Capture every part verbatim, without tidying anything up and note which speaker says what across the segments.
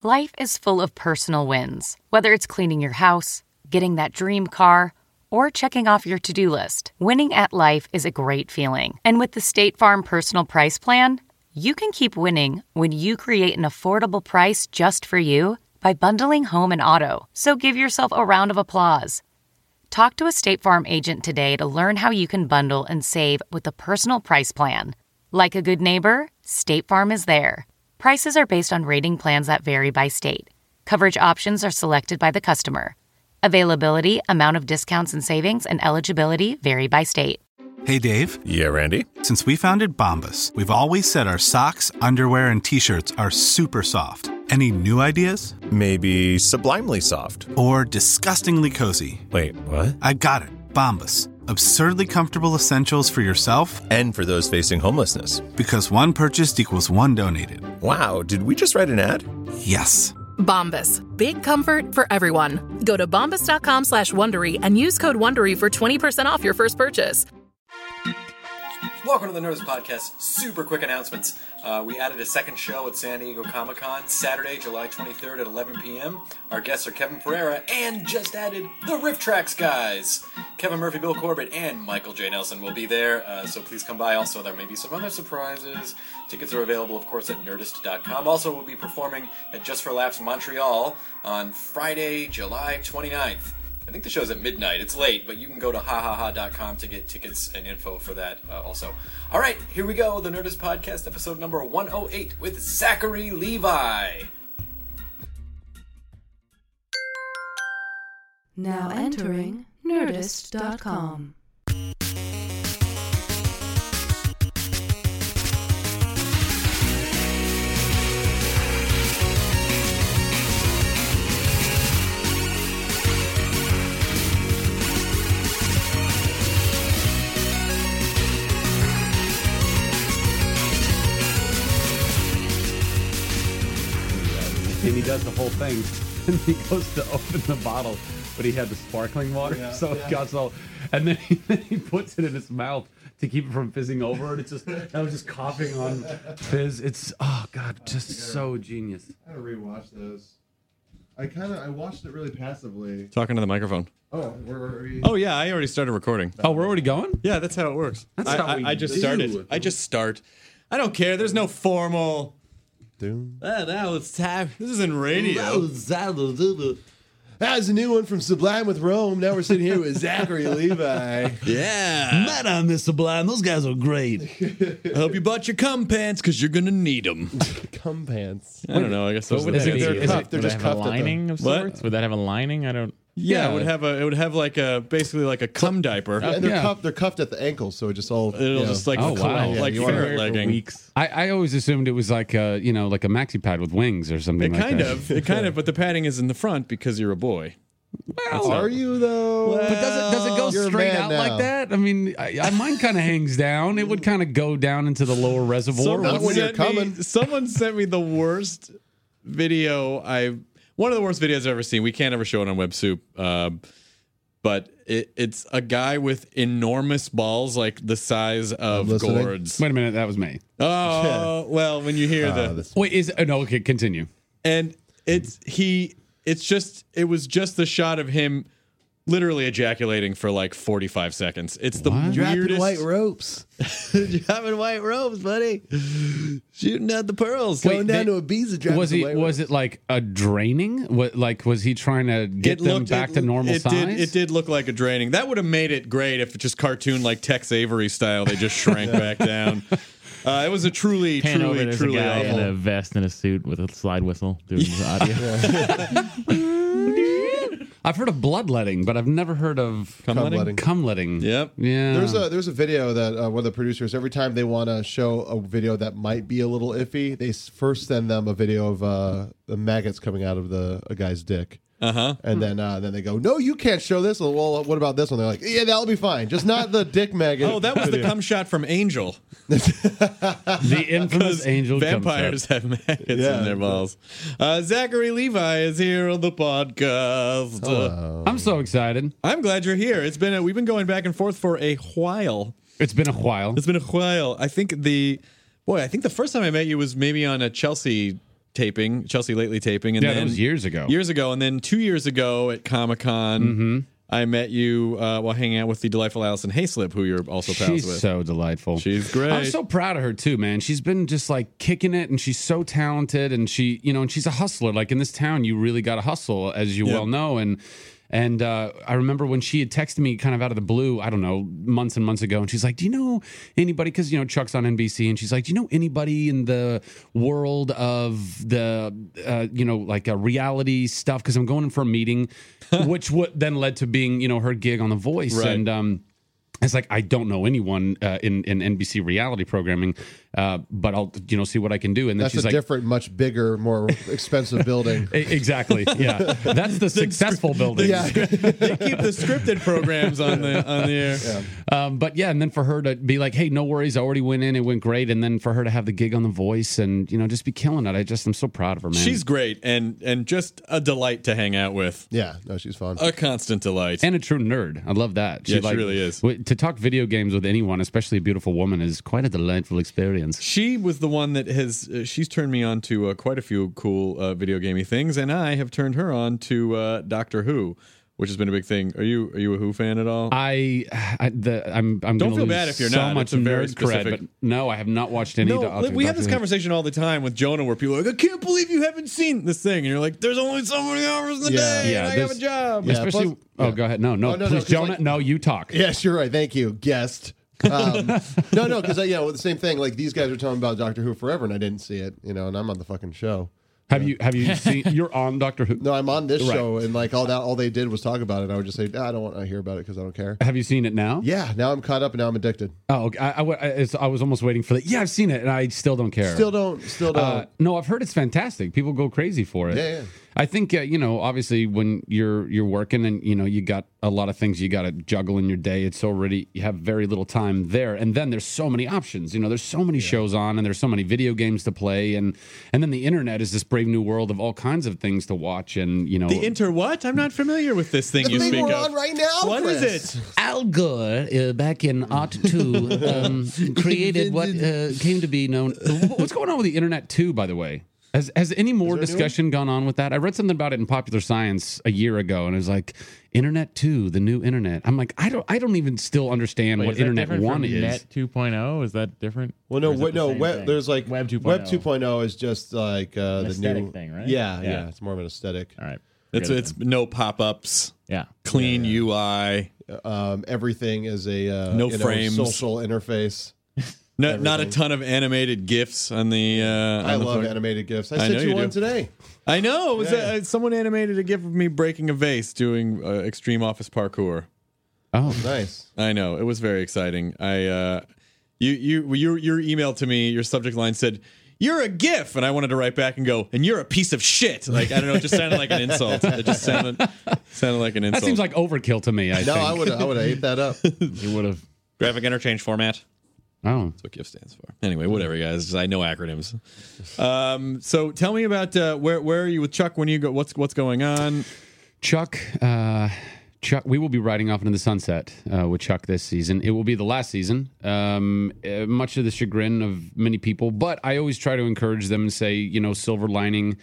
Speaker 1: Life is full of personal wins, whether it's cleaning your house, getting that dream car, or checking off your to-do list. Winning at life is a great feeling. And with the State Farm Personal Price Plan, you can keep winning when you create an affordable price just for you by bundling home and auto. So give yourself a round of applause. Talk to a State Farm agent today to learn how you can bundle and save with the Personal Price Plan. Like a good neighbor, State Farm is there. Prices are based on rating plans that vary by state. Coverage options are selected by the customer. Availability, amount of discounts and savings, and eligibility vary by state.
Speaker 2: Hey, Dave.
Speaker 3: Yeah, Randy?
Speaker 2: Since we founded Bombas, we've always said our socks, underwear, and T-shirts are super soft. Any new ideas?
Speaker 3: Maybe sublimely soft.
Speaker 2: Or disgustingly cozy.
Speaker 3: Wait, what?
Speaker 2: I got it. Bombas. Absurdly comfortable essentials for yourself
Speaker 3: and for those facing homelessness.
Speaker 2: Because one purchased equals one donated.
Speaker 3: Wow, did we just write an ad?
Speaker 2: Yes.
Speaker 4: Bombas. Big comfort for everyone. Go to bombas.com slash Wondery and use code Wondery for twenty percent off your first purchase.
Speaker 5: Welcome to the Nerdist Podcast. Super quick announcements. Uh, we added a second show at San Diego Comic-Con, Saturday, July twenty-third at eleven p.m. Our guests are Kevin Pereira and just added the Riff Tracks guys. Kevin Murphy, Bill Corbett, and Michael J. Nelson will be there, uh, so please come by. Also, there may be some other surprises. Tickets are available, of course, at nerdist dot com. Also, we'll be performing at Just for Laughs Montreal on Friday, July twenty-ninth. I think the show's at midnight. It's late, but you can go to ha ha ha dot com to get tickets and info for that uh, also. All right, here we go. The Nerdist Podcast, episode number one oh eight with Zachary Levi.
Speaker 6: Now entering nerdist dot com.
Speaker 7: And he does the whole thing, and he goes to open the bottle, but he had the sparkling water, yeah, so yeah. It got so, and then he, then he puts it in his mouth to keep it from fizzing over, and it's just, I was just coughing on fizz. It's, oh god, just so genius.
Speaker 8: I gotta rewatch those. I kind of, I watched it really passively.
Speaker 9: Talking to the microphone.
Speaker 8: Oh, where are we?
Speaker 9: Oh yeah, I already started recording.
Speaker 7: Oh, we're already going?
Speaker 9: Yeah, that's how it works.
Speaker 7: That's
Speaker 9: I,
Speaker 7: how
Speaker 9: I,
Speaker 7: we
Speaker 9: I just
Speaker 7: do.
Speaker 9: started. I just start. I don't care. There's no formal.
Speaker 8: Doom.
Speaker 9: Ah, that was time. This isn't radio.
Speaker 8: That's a new one from Sublime with Rome. Now we're sitting here with Zachary Levi.
Speaker 9: Yeah.
Speaker 10: Madame Miss Sublime. Those guys are great.
Speaker 9: I hope you bought your cum pants because you're going to need them.
Speaker 8: Cum pants.
Speaker 9: I don't know. I guess those
Speaker 11: what
Speaker 9: are
Speaker 11: would
Speaker 9: the
Speaker 11: that be?
Speaker 9: they're
Speaker 11: Is
Speaker 9: cuffed.
Speaker 11: it,
Speaker 9: They're
Speaker 11: would
Speaker 9: just
Speaker 11: that have
Speaker 9: cuffed
Speaker 11: a
Speaker 9: at the-
Speaker 11: lining of
Speaker 9: What?
Speaker 11: sorts? Would that have a lining? I don't.
Speaker 9: Yeah,
Speaker 7: Yeah.
Speaker 9: it would have a. It would have like a basically like a cum diaper.
Speaker 8: Yeah, and they're
Speaker 7: Yeah.
Speaker 8: cuffed. They're cuffed at the ankles, so it just all.
Speaker 9: It'll
Speaker 8: you know.
Speaker 9: just like
Speaker 7: Oh,
Speaker 9: clump,
Speaker 7: wow.
Speaker 9: like
Speaker 8: Yeah, you wanna
Speaker 9: ferret
Speaker 8: wear it for
Speaker 9: legging.
Speaker 11: Weeks.
Speaker 7: I, I always assumed it was like a, you know, like a maxi pad with wings or something
Speaker 9: It
Speaker 7: like
Speaker 9: kind
Speaker 7: that.
Speaker 9: of. It kind of. But the padding is in the front because you're a boy.
Speaker 7: Well,
Speaker 8: Are you though?
Speaker 7: but does it does it go
Speaker 8: You're a
Speaker 7: straight
Speaker 8: man
Speaker 7: out
Speaker 8: now.
Speaker 7: like that? I mean, I, I, mine kind of hangs down. It would kind of go down into the lower reservoir.
Speaker 9: Someone
Speaker 8: Not when you're
Speaker 9: sent me-
Speaker 8: coming.
Speaker 9: someone sent me the worst video I one of the worst videos I've ever seen. We can't ever show it on WebSoup, uh, but it, it's a guy with enormous balls, like the size of
Speaker 8: listening.
Speaker 9: gourds.
Speaker 7: Wait a minute, that was me.
Speaker 9: Oh well, when you hear
Speaker 8: Ah,
Speaker 9: the
Speaker 8: this-
Speaker 7: Wait, is oh, no? Okay, continue.
Speaker 9: and it's he, it's just it was just the shot of him. Literally ejaculating for like forty-five seconds. It's the
Speaker 7: What?
Speaker 9: weirdest.
Speaker 10: white ropes.
Speaker 9: Dropping white ropes, buddy. Shooting at the pearls.
Speaker 10: Going
Speaker 7: Wait,
Speaker 10: down
Speaker 7: they-
Speaker 10: to Ibiza. dropping
Speaker 7: Was
Speaker 10: some
Speaker 7: he?
Speaker 10: white
Speaker 7: Was
Speaker 10: ropes.
Speaker 7: it like a draining? What? Like, was he trying to get
Speaker 9: It
Speaker 7: them
Speaker 9: looked-
Speaker 7: back
Speaker 9: it-
Speaker 7: to normal
Speaker 9: it
Speaker 7: size?
Speaker 9: Did, it did look like a draining. That would have made it great if it just cartoon like Tex Avery style. They just shrank back down. Uh, it was a truly,
Speaker 11: Pan over,
Speaker 9: truly,
Speaker 11: there's
Speaker 9: truly
Speaker 11: a guy
Speaker 9: awful.
Speaker 11: in a vest and a suit with a slide whistle doing his audio.
Speaker 7: I've heard of bloodletting, but I've never heard of
Speaker 9: Cum letting?
Speaker 8: letting.
Speaker 7: Cumletting.
Speaker 9: Yep.
Speaker 7: Yeah.
Speaker 8: There's a there's a video that uh, one of the producers, every time they want to show a video that might be a little iffy, they s- first send them a video of uh, the maggots coming out of the a guy's dick.
Speaker 9: Uh huh.
Speaker 8: And then uh, then they go, no, you can't show this. Well, what about this one? They're like, yeah, that'll be fine. Just not the dick maggot.
Speaker 9: Oh, that was the
Speaker 8: video.
Speaker 9: cum shot from Angel.
Speaker 7: the infamous
Speaker 9: Because
Speaker 7: angel cum
Speaker 9: vampires
Speaker 7: shot.
Speaker 9: have maggots
Speaker 8: Yeah.
Speaker 9: in their balls. Uh, Zachary Levi is here on the podcast.
Speaker 8: Hello.
Speaker 7: I'm so excited.
Speaker 9: I'm glad you're here. It's been a, we've been going back and forth for a while.
Speaker 7: It's been a while.
Speaker 9: It's been a while. I think the boy. I think the first time I met you was maybe on a Chelsea taping, Chelsea Lately taping, and
Speaker 7: Yeah, that
Speaker 9: then
Speaker 7: was years ago.
Speaker 9: Years ago, and then two years ago at Comic Con,
Speaker 7: Mm-hmm.
Speaker 9: I met you uh, while hanging out with the delightful Allison Hayslip, who you're also pals
Speaker 7: She's
Speaker 9: with.
Speaker 7: so delightful.
Speaker 9: She's great.
Speaker 7: I'm so proud of her too, man. She's been just like kicking it, and she's so talented, and she, you know, and she's a hustler. Like in this town, you really got to hustle, as you
Speaker 9: Yeah.
Speaker 7: well know, and. And uh, I remember when she had texted me kind of out of the blue, I don't know, months and months ago. And she's like, do you know anybody? Because, you know, Chuck's on N B C. And she's like, do you know anybody in the world of the, uh, you know, like a reality stuff? Because I'm going in for a meeting, which what then led to being, you know, her gig on The Voice.
Speaker 9: Right.
Speaker 7: And um, it's like, I don't know anyone uh, in, in N B C reality programming, uh, but I'll, you know, see what I can do. And then
Speaker 8: That's
Speaker 7: she's
Speaker 8: a
Speaker 7: like,
Speaker 8: different, much bigger, more expensive building.
Speaker 7: E- exactly. Yeah. That's the successful building.
Speaker 8: Yeah.
Speaker 9: They keep the scripted programs on the on the air.
Speaker 8: Yeah.
Speaker 7: Um, but yeah, and then for her to be like, hey, no worries, I already went in, it went great. And then for her to have the gig on The Voice and, you know, just be killing it. I just, I'm so proud of her, man.
Speaker 9: She's great and and just a delight to hang out with.
Speaker 8: Yeah, no, she's fun.
Speaker 9: A constant delight.
Speaker 7: and a true nerd. I love that.
Speaker 9: Yeah, she really is.
Speaker 7: w- To talk video games with anyone, especially a beautiful woman, is quite a delightful experience.
Speaker 9: She was the one that has uh, she's turned me on to uh, quite a few cool uh, video gamey things, and I have turned her on to uh, Doctor Who, which has been a big thing. Are you are you a Who fan at all?
Speaker 7: I, I the, I'm, I'm
Speaker 9: Don't
Speaker 7: gonna
Speaker 9: feel
Speaker 7: lose
Speaker 9: bad if you're
Speaker 7: so
Speaker 9: not.
Speaker 7: much
Speaker 9: It's a very
Speaker 7: nerd cred,
Speaker 9: specific-
Speaker 7: but no, I have not watched any.
Speaker 9: No,
Speaker 7: of the
Speaker 9: we have this
Speaker 7: Doctor Who.
Speaker 9: conversation all the time with Jonah, where people are like, "I can't believe you haven't seen this thing," and you're like, "There's only so many hours in the
Speaker 8: Yeah.
Speaker 9: day,
Speaker 7: Yeah,
Speaker 9: and I have a
Speaker 7: this-
Speaker 9: job."
Speaker 8: Yeah.
Speaker 7: Especially,
Speaker 8: plus-
Speaker 7: oh,
Speaker 8: yeah.
Speaker 7: go ahead. No, no,
Speaker 8: Oh, no, no,
Speaker 7: please,
Speaker 8: 'cause,
Speaker 7: Jonah.
Speaker 8: like-
Speaker 7: no, you talk.
Speaker 8: Yes, you're right. Thank you, guest. Um, no, no, because yeah, well, the same thing. Like these guys were telling me about Doctor Who forever, and I didn't see it. You know, and I'm on the fucking show.
Speaker 7: Have you have you seen? You're on Doctor Who.
Speaker 8: No, I'm on this
Speaker 7: Right.
Speaker 8: show, and like all that, all they did was talk about it. I would just say, ah, I don't want to hear about it because I don't care.
Speaker 7: Have you seen it now?
Speaker 8: Yeah, now I'm caught up, and now I'm addicted.
Speaker 7: Oh, okay. I, I, I, it's- I was almost waiting for that. Yeah, I've seen it, and I still don't care.
Speaker 8: Still don't, still don't.
Speaker 7: Uh, no, I've heard it's fantastic. People go crazy for it.
Speaker 8: Yeah, yeah.
Speaker 7: I think uh, you know, obviously, when you're you're working and you know you got a lot of things you got to juggle in your day. It's already you have very little time there, and then there's so many options. You know, there's so many shows on, and there's so many video games to play, and and then the internet is this brave new world of all kinds of things to watch, and you know,
Speaker 9: The inter what? I'm not familiar with this thing
Speaker 8: the
Speaker 9: you
Speaker 8: thing
Speaker 9: speak
Speaker 8: we're
Speaker 9: of.
Speaker 8: on right now.
Speaker 9: What is
Speaker 8: Chris.
Speaker 9: it?
Speaker 7: Al Gore, uh, back in Art two, um, created what uh, came to be known. What's going on with the internet too, by the way? Has has any more
Speaker 8: there a new
Speaker 7: discussion gone on with that? I read something about it in Popular Science a year ago, and it was like Internet two, the new internet. I'm like, I don't, I don't even still understand
Speaker 11: Wait,
Speaker 7: what
Speaker 11: is that
Speaker 7: Internet
Speaker 11: different
Speaker 7: one
Speaker 11: from
Speaker 7: is.
Speaker 11: Net two point oh? Is that different?
Speaker 8: Well, no,
Speaker 11: Or is it
Speaker 8: wait,
Speaker 11: the
Speaker 8: no.
Speaker 11: same
Speaker 8: Web,
Speaker 11: thing?
Speaker 8: there's like
Speaker 11: Web 2.0.
Speaker 8: Web two point oh is just like uh,
Speaker 11: An
Speaker 8: the
Speaker 11: aesthetic
Speaker 8: new
Speaker 11: thing, right?
Speaker 8: Yeah, yeah,
Speaker 11: Yeah.
Speaker 8: It's more of an aesthetic.
Speaker 11: All right.
Speaker 9: It's
Speaker 11: Forget it
Speaker 9: it's
Speaker 11: then.
Speaker 9: no pop ups,
Speaker 11: Yeah.
Speaker 9: clean U I,
Speaker 8: Um, everything is a uh,
Speaker 9: No
Speaker 8: you know,
Speaker 9: frames.
Speaker 8: social interface.
Speaker 9: no, not a
Speaker 8: Everything.
Speaker 9: ton of animated gifs on the. Uh,
Speaker 8: I
Speaker 9: on the
Speaker 8: love
Speaker 9: phone.
Speaker 8: animated gifs. I,
Speaker 9: I
Speaker 8: sent
Speaker 9: know
Speaker 8: you
Speaker 9: you
Speaker 8: one
Speaker 9: do.
Speaker 8: today.
Speaker 9: I know. It was
Speaker 8: Yeah.
Speaker 9: uh, someone animated a gif of me breaking a vase doing uh, extreme office parkour.
Speaker 7: Oh,
Speaker 8: Nice.
Speaker 9: I know. It was very exciting. I uh, you you your your email to me, your subject line said, "You're a GIF," and I wanted to write back and go, "And you're a piece of shit." Like I don't know, it just sounded like an insult. It just sounded sounded like an insult.
Speaker 7: that seems like overkill to me. I
Speaker 8: No,
Speaker 7: think.
Speaker 8: I would I would have ate that up.
Speaker 11: You would have.
Speaker 9: graphic interchange format.
Speaker 7: Oh,
Speaker 9: That's what GIF stands for. Anyway, whatever, guys. I know acronyms. Um, so tell me about uh, where where are you with Chuck? When you go? What's what's going on?
Speaker 7: Chuck, uh, Chuck, we will be riding off into the sunset uh, with Chuck this season. It will be the last season, um, uh, much to the chagrin of many people. But I always try to encourage them and say, you know, silver lining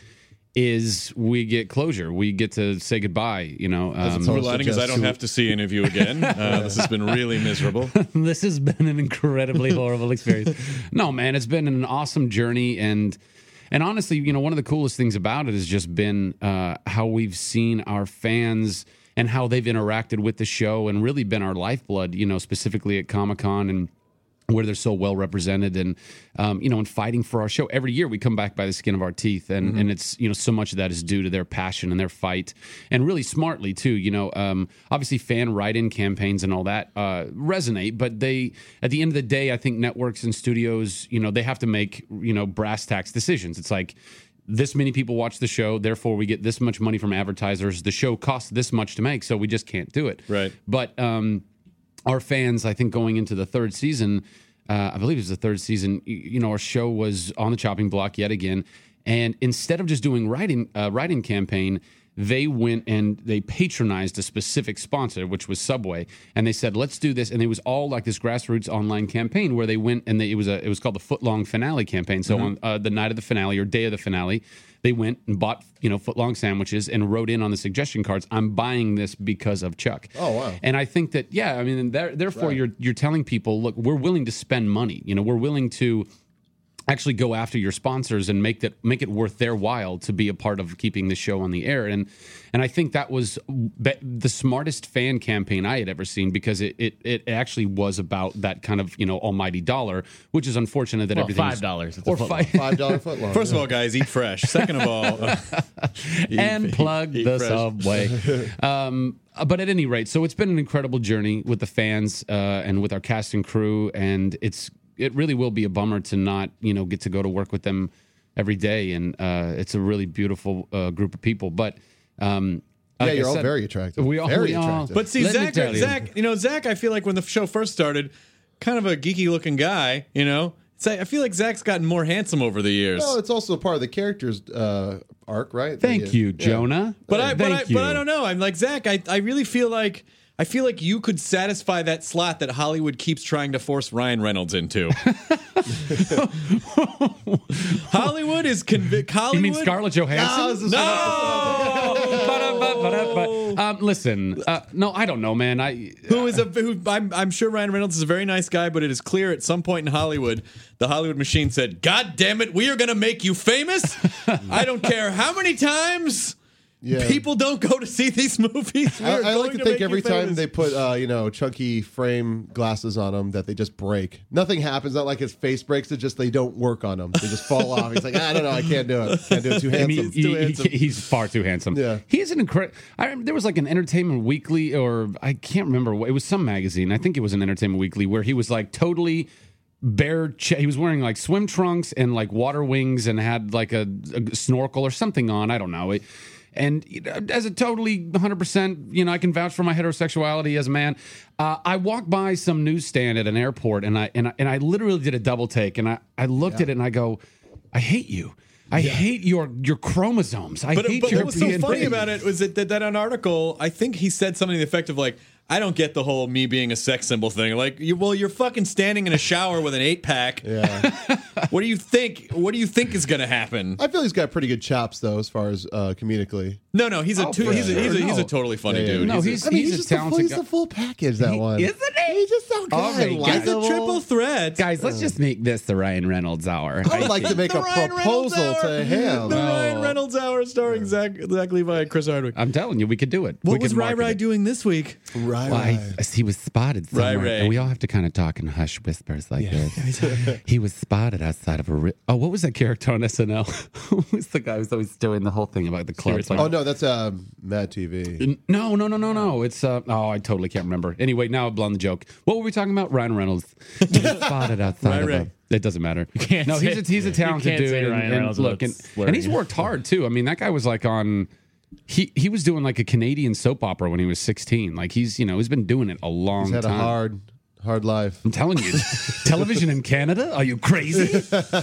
Speaker 7: is we get closure. We get to say goodbye. You know, um,
Speaker 9: Silver lining is I don't have to see any of you again. Uh, this has been really miserable.
Speaker 7: this has been an incredibly horrible experience. No, man, it's been an awesome journey, and and honestly, you know, one of the coolest things about it has just been uh, how we've seen our fans and how they've interacted with the show, and really been our lifeblood. You know, specifically at Comic-Con and where they're so well represented, and um, you know, and fighting for our show every year. We come back by the skin of our teeth, and and it's, you know, so much of that is due to their passion and their fight, and really smartly too. You know, um, obviously fan write-in campaigns and all that uh, resonate, but they, at the end of the day, I think networks and studios, you know, they have to make, you know, brass tacks decisions. It's like, this many people watch the show, therefore we get this much money from advertisers. The show costs this much to make, so we just can't do it.
Speaker 9: Right.
Speaker 7: But um, our fans, I think, going into the third season, uh, I believe it was the third season, y- you know, our show was on the chopping block yet again. And instead of just doing writing, uh, writing campaign, they went and they patronized a specific sponsor, which was Subway, and they said, "Let's do this." And it was all like this grassroots online campaign where they went and they, it was a it was called the Footlong Finale campaign. So
Speaker 9: Mm-hmm.
Speaker 7: on uh, the night of the finale or day of the finale, they went and bought you know footlong sandwiches and wrote in on the suggestion cards, "I'm buying this because of Chuck."
Speaker 8: Oh, wow.
Speaker 7: And I think that yeah, I mean, there, therefore
Speaker 8: Right.
Speaker 7: you're you're telling people, look, we're willing to spend money. You know, we're willing to actually go after your sponsors and make that make it worth their while to be a part of keeping the show on the air. And and I think that was be- the smartest fan campaign I had ever seen, because it, it it actually was about that kind of you know almighty dollar, which is unfortunate that
Speaker 11: Well,
Speaker 7: everything
Speaker 11: five dollars. It's
Speaker 7: or
Speaker 11: a foot
Speaker 7: five
Speaker 8: Five dollar foot long.
Speaker 9: First of all, guys, eat fresh. Second of all, uh, eat-
Speaker 7: and plug
Speaker 9: eat
Speaker 7: the
Speaker 9: fresh.
Speaker 7: Subway. um, but at any rate, so it's been an incredible journey with the fans uh, and with our cast and crew, and it's it really will be a bummer to not you know get to go to work with them every day, and uh, it's a really beautiful uh, group of people. But um,
Speaker 8: Yeah,
Speaker 7: like I
Speaker 8: you're all
Speaker 7: said,
Speaker 8: very attractive.
Speaker 7: We all,
Speaker 8: Very
Speaker 7: we all
Speaker 8: attractive.
Speaker 9: But see,
Speaker 7: let me
Speaker 9: Zach,
Speaker 7: tell you.
Speaker 9: Zach, you know, Zach, I feel like when the show first started, kind of a geeky looking guy, you know. It's like, I feel like Zach's gotten more handsome over the years.
Speaker 8: Well, it's also part of the character's uh, arc, right?
Speaker 7: Thank
Speaker 8: The, uh,
Speaker 7: you,
Speaker 8: yeah.
Speaker 7: Jonah.
Speaker 9: But I, but I,
Speaker 7: Thank you.
Speaker 9: but I don't know. I'm like Zach. I, I really feel like I feel like you could satisfy that slot that Hollywood keeps trying to force Ryan Reynolds into. Hollywood is convinced. Hollywood.
Speaker 7: You mean Scarlett Johansson?
Speaker 8: No, this is-
Speaker 9: No.
Speaker 7: Ba-da-ba-ba-da-ba. Um, listen, uh, no, I don't know, man. I
Speaker 9: Who is a who? I'm, I'm sure Ryan Reynolds is a very nice guy, but it is clear at some point in Hollywood, the Hollywood machine said, "God damn it, we are going to make you famous. I don't care how many times."
Speaker 8: Yeah.
Speaker 9: People don't go to see these movies. We
Speaker 8: I,
Speaker 9: are
Speaker 8: I like
Speaker 9: going
Speaker 8: to
Speaker 9: to
Speaker 8: think
Speaker 9: make
Speaker 8: every
Speaker 9: you
Speaker 8: time
Speaker 9: famous.
Speaker 8: they put uh, you know chunky frame glasses on them that they just break. Nothing happens. Not like his face breaks. It's just they don't work on them. They just fall off. He's like, I don't know. I can't do it. Can't do it. Too
Speaker 7: I mean,
Speaker 8: handsome.
Speaker 7: he-
Speaker 8: Too
Speaker 7: he-
Speaker 8: handsome.
Speaker 7: he's far too handsome.
Speaker 8: Yeah.
Speaker 7: He's an incredible. I rem- there was like an Entertainment Weekly, or I can't remember what it was. Some magazine. I think it was an Entertainment Weekly where he was like totally bare. Ch- he was wearing like swim trunks and like water wings and had like a, a snorkel or something on. I don't know. It, And you know, as a totally one hundred percent, you know, I can vouch for my heterosexuality as a man. Uh, I walked by some newsstand at an airport, and I and I, and I literally did a double take, and I, I looked
Speaker 9: Yeah.
Speaker 7: at it and I go, I hate you. I hate your your chromosomes. I
Speaker 9: But,
Speaker 7: hate
Speaker 9: but
Speaker 7: your
Speaker 9: what was so
Speaker 7: D N A.
Speaker 9: funny about it was that, that that an article, I think he said something to the effect of like, I don't get the whole me being a sex symbol thing. Like, you, well, you're fucking standing in a shower with an eight pack.
Speaker 8: Yeah.
Speaker 9: What do you think? What do you think is going to happen?
Speaker 8: I feel he's got pretty good chops though, as far as uh, comedically.
Speaker 9: No, no, he's a
Speaker 7: Oh,
Speaker 9: two,
Speaker 7: for
Speaker 9: he's, a, he's, a,
Speaker 7: sure.
Speaker 9: he's a
Speaker 7: No.
Speaker 9: totally funny
Speaker 8: Yeah, yeah.
Speaker 9: dude.
Speaker 7: No,
Speaker 9: a-
Speaker 7: he's
Speaker 8: I mean,
Speaker 7: he's,
Speaker 8: he's,
Speaker 7: a
Speaker 8: just the,
Speaker 7: talented
Speaker 8: he's
Speaker 7: guy.
Speaker 8: the full package. That
Speaker 7: He-
Speaker 8: one,
Speaker 7: isn't he?
Speaker 8: He's just so good.
Speaker 7: All right, guys.
Speaker 9: he's a
Speaker 8: likable.
Speaker 9: triple threat.
Speaker 7: Guys, let's just make this the Ryan Reynolds hour.
Speaker 8: I would like to make
Speaker 9: The
Speaker 8: a
Speaker 9: Ryan Reynolds
Speaker 8: proposal
Speaker 9: Hour.
Speaker 8: to him.
Speaker 9: The
Speaker 7: No.
Speaker 9: Ryan Reynolds Hour starring Zach, Zach Levi and Chris Hardwick.
Speaker 7: I'm telling you, we could do it.
Speaker 9: What
Speaker 7: we
Speaker 9: was
Speaker 7: could
Speaker 9: Rai
Speaker 7: market
Speaker 9: Rai
Speaker 7: it.
Speaker 9: doing this week?
Speaker 8: Right.
Speaker 7: Well, I, he was spotted somewhere,
Speaker 9: Rai Rai.
Speaker 7: and we all have to kind of talk in hush whispers like this. He was spotted outside of a. Ri- oh, what was that character on S N L? Who was the guy who's always doing the whole thing about the clubs? Like,
Speaker 8: Oh no, that's uh, Mad T V.
Speaker 7: no, no, no, no, no. It's uh, oh, I totally can't remember. Anyway, now I've blown the joke. What were we talking about? Ryan Reynolds. He was spotted outside
Speaker 9: Rai
Speaker 7: of
Speaker 9: Rai.
Speaker 7: a. It doesn't matter.
Speaker 11: can't
Speaker 7: No, he's a,
Speaker 11: say-
Speaker 7: he's a
Speaker 11: you
Speaker 7: talented
Speaker 11: can't
Speaker 7: dude.
Speaker 11: say
Speaker 7: and,
Speaker 11: Ryan
Speaker 7: and
Speaker 11: Reynolds
Speaker 7: look, and,
Speaker 11: without slurring.
Speaker 7: and he's worked hard too. I mean, that guy was like on. He he was doing like a Canadian soap opera when he was sixteen. Like he's you know he's been doing it a long
Speaker 8: He's had
Speaker 7: time.
Speaker 8: a hard, hard life.
Speaker 7: I'm telling you, television in Canada? Are you crazy?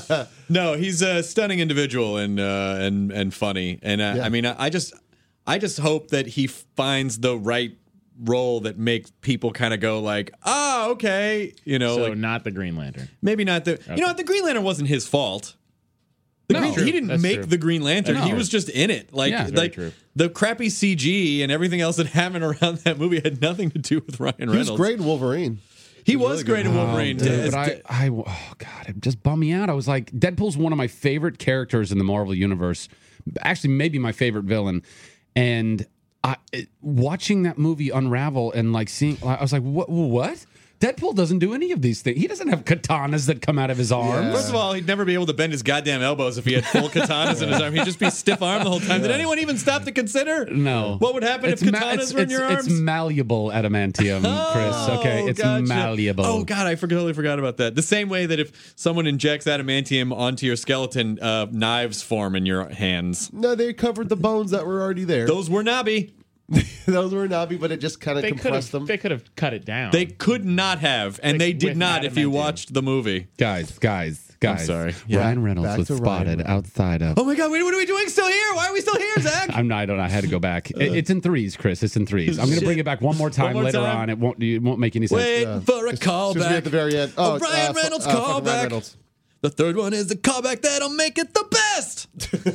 Speaker 9: No, he's a stunning individual and uh, and and funny. And uh,
Speaker 8: Yeah.
Speaker 9: I mean, I, I just I just hope that he finds the right role that makes people kind of go like, ah, okay, you know,
Speaker 11: So
Speaker 9: like
Speaker 11: not the Green Lantern.
Speaker 9: maybe not the. You know what? The Green Lantern wasn't his fault. The
Speaker 7: No.
Speaker 9: Green,
Speaker 7: True.
Speaker 9: he didn't
Speaker 11: That's
Speaker 9: make
Speaker 11: true.
Speaker 9: the Green Lantern.
Speaker 7: No.
Speaker 9: He was just in it. Like,
Speaker 7: Yeah. Very
Speaker 9: like
Speaker 11: true.
Speaker 9: the crappy C G and everything else that happened around that movie had nothing to do with Ryan
Speaker 8: He
Speaker 9: Reynolds.
Speaker 8: was great in Wolverine.
Speaker 9: He was great in Wolverine.
Speaker 7: Dude,
Speaker 9: It's-
Speaker 7: but I, I, oh god, it just bummed me out. I was like, Deadpool's one of my favorite characters in the Marvel universe. Actually, maybe my favorite villain. And I, it- watching that movie unravel and like seeing, I was like, what? What? Deadpool doesn't do any of these things. He doesn't have katanas that come out of his arms.
Speaker 9: First of all, he'd never be able to bend his goddamn elbows if he had full katanas in his arm. He'd just be stiff armed the whole time. Did anyone even stop to consider?
Speaker 7: No.
Speaker 9: What would happen
Speaker 7: It's
Speaker 9: if
Speaker 7: ma-
Speaker 9: katanas
Speaker 7: it's-
Speaker 9: were in your
Speaker 7: it's-
Speaker 9: arms?
Speaker 7: It's malleable adamantium, Chris. Okay,
Speaker 9: Oh,
Speaker 7: it's
Speaker 9: gotcha.
Speaker 7: malleable.
Speaker 9: Oh god, I for- totally forgot about that. The same way that if someone injects adamantium onto your skeleton, uh, knives form in your hands.
Speaker 8: No, they covered the bones that were already there.
Speaker 9: Those were knobby.
Speaker 8: Those were knobby, but it just kind of
Speaker 11: They could
Speaker 8: compressed
Speaker 11: have
Speaker 8: them.
Speaker 11: they could have cut it down.
Speaker 9: They could not have, and
Speaker 11: Like,
Speaker 9: they did
Speaker 11: with
Speaker 9: not if you
Speaker 11: adamantium.
Speaker 9: watched the movie.
Speaker 7: Guys, guys, guys.
Speaker 9: sorry.
Speaker 7: Ryan Reynolds
Speaker 8: Back
Speaker 7: was
Speaker 8: to Ryan
Speaker 7: spotted
Speaker 8: Reynolds.
Speaker 7: outside of.
Speaker 9: Oh my god, wait, what are we doing still here? Why are we still here, Zach?
Speaker 7: I'm not. I don't know. I had to go back. It, it's in threes, Chris. It's in threes. I'm going to bring it back one more time
Speaker 9: more
Speaker 7: later
Speaker 9: time?
Speaker 7: on. It won't. It won't make any sense.
Speaker 9: Wait
Speaker 8: Yeah.
Speaker 9: for a
Speaker 8: It's supposed to be
Speaker 9: callback.
Speaker 8: at the very end. Oh,
Speaker 9: A Ryan
Speaker 8: uh, fu-
Speaker 9: Reynolds
Speaker 8: uh, fucking Ryan
Speaker 9: callback.
Speaker 8: Reynolds.
Speaker 9: The third one is the callback that'll make it the best.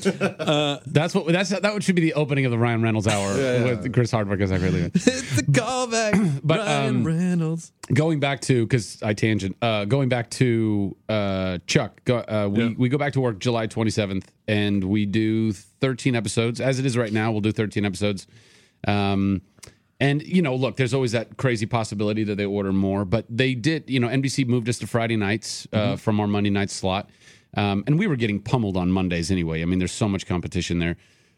Speaker 7: That's what. That's that should be the opening of the Ryan Reynolds hour
Speaker 8: yeah.
Speaker 7: with Chris Hardwick as Zachary Levi.
Speaker 9: It's the callback.
Speaker 7: But,
Speaker 9: Ryan
Speaker 7: um,
Speaker 9: Reynolds.
Speaker 7: Going back to because I tangent. Uh, going back to uh, Chuck. Go, uh, we
Speaker 9: Yeah.
Speaker 7: we go back to work July twenty-seventh, and we do thirteen episodes. As it is right now, we'll do thirteen episodes. Um, and you know, look, there's always that crazy possibility that they order more, but they did. You know, N B C moved us to Friday nights uh,
Speaker 9: Mm-hmm.
Speaker 7: from our Monday night slot, um, and we were getting pummeled on Mondays anyway. I mean, there's so much competition there.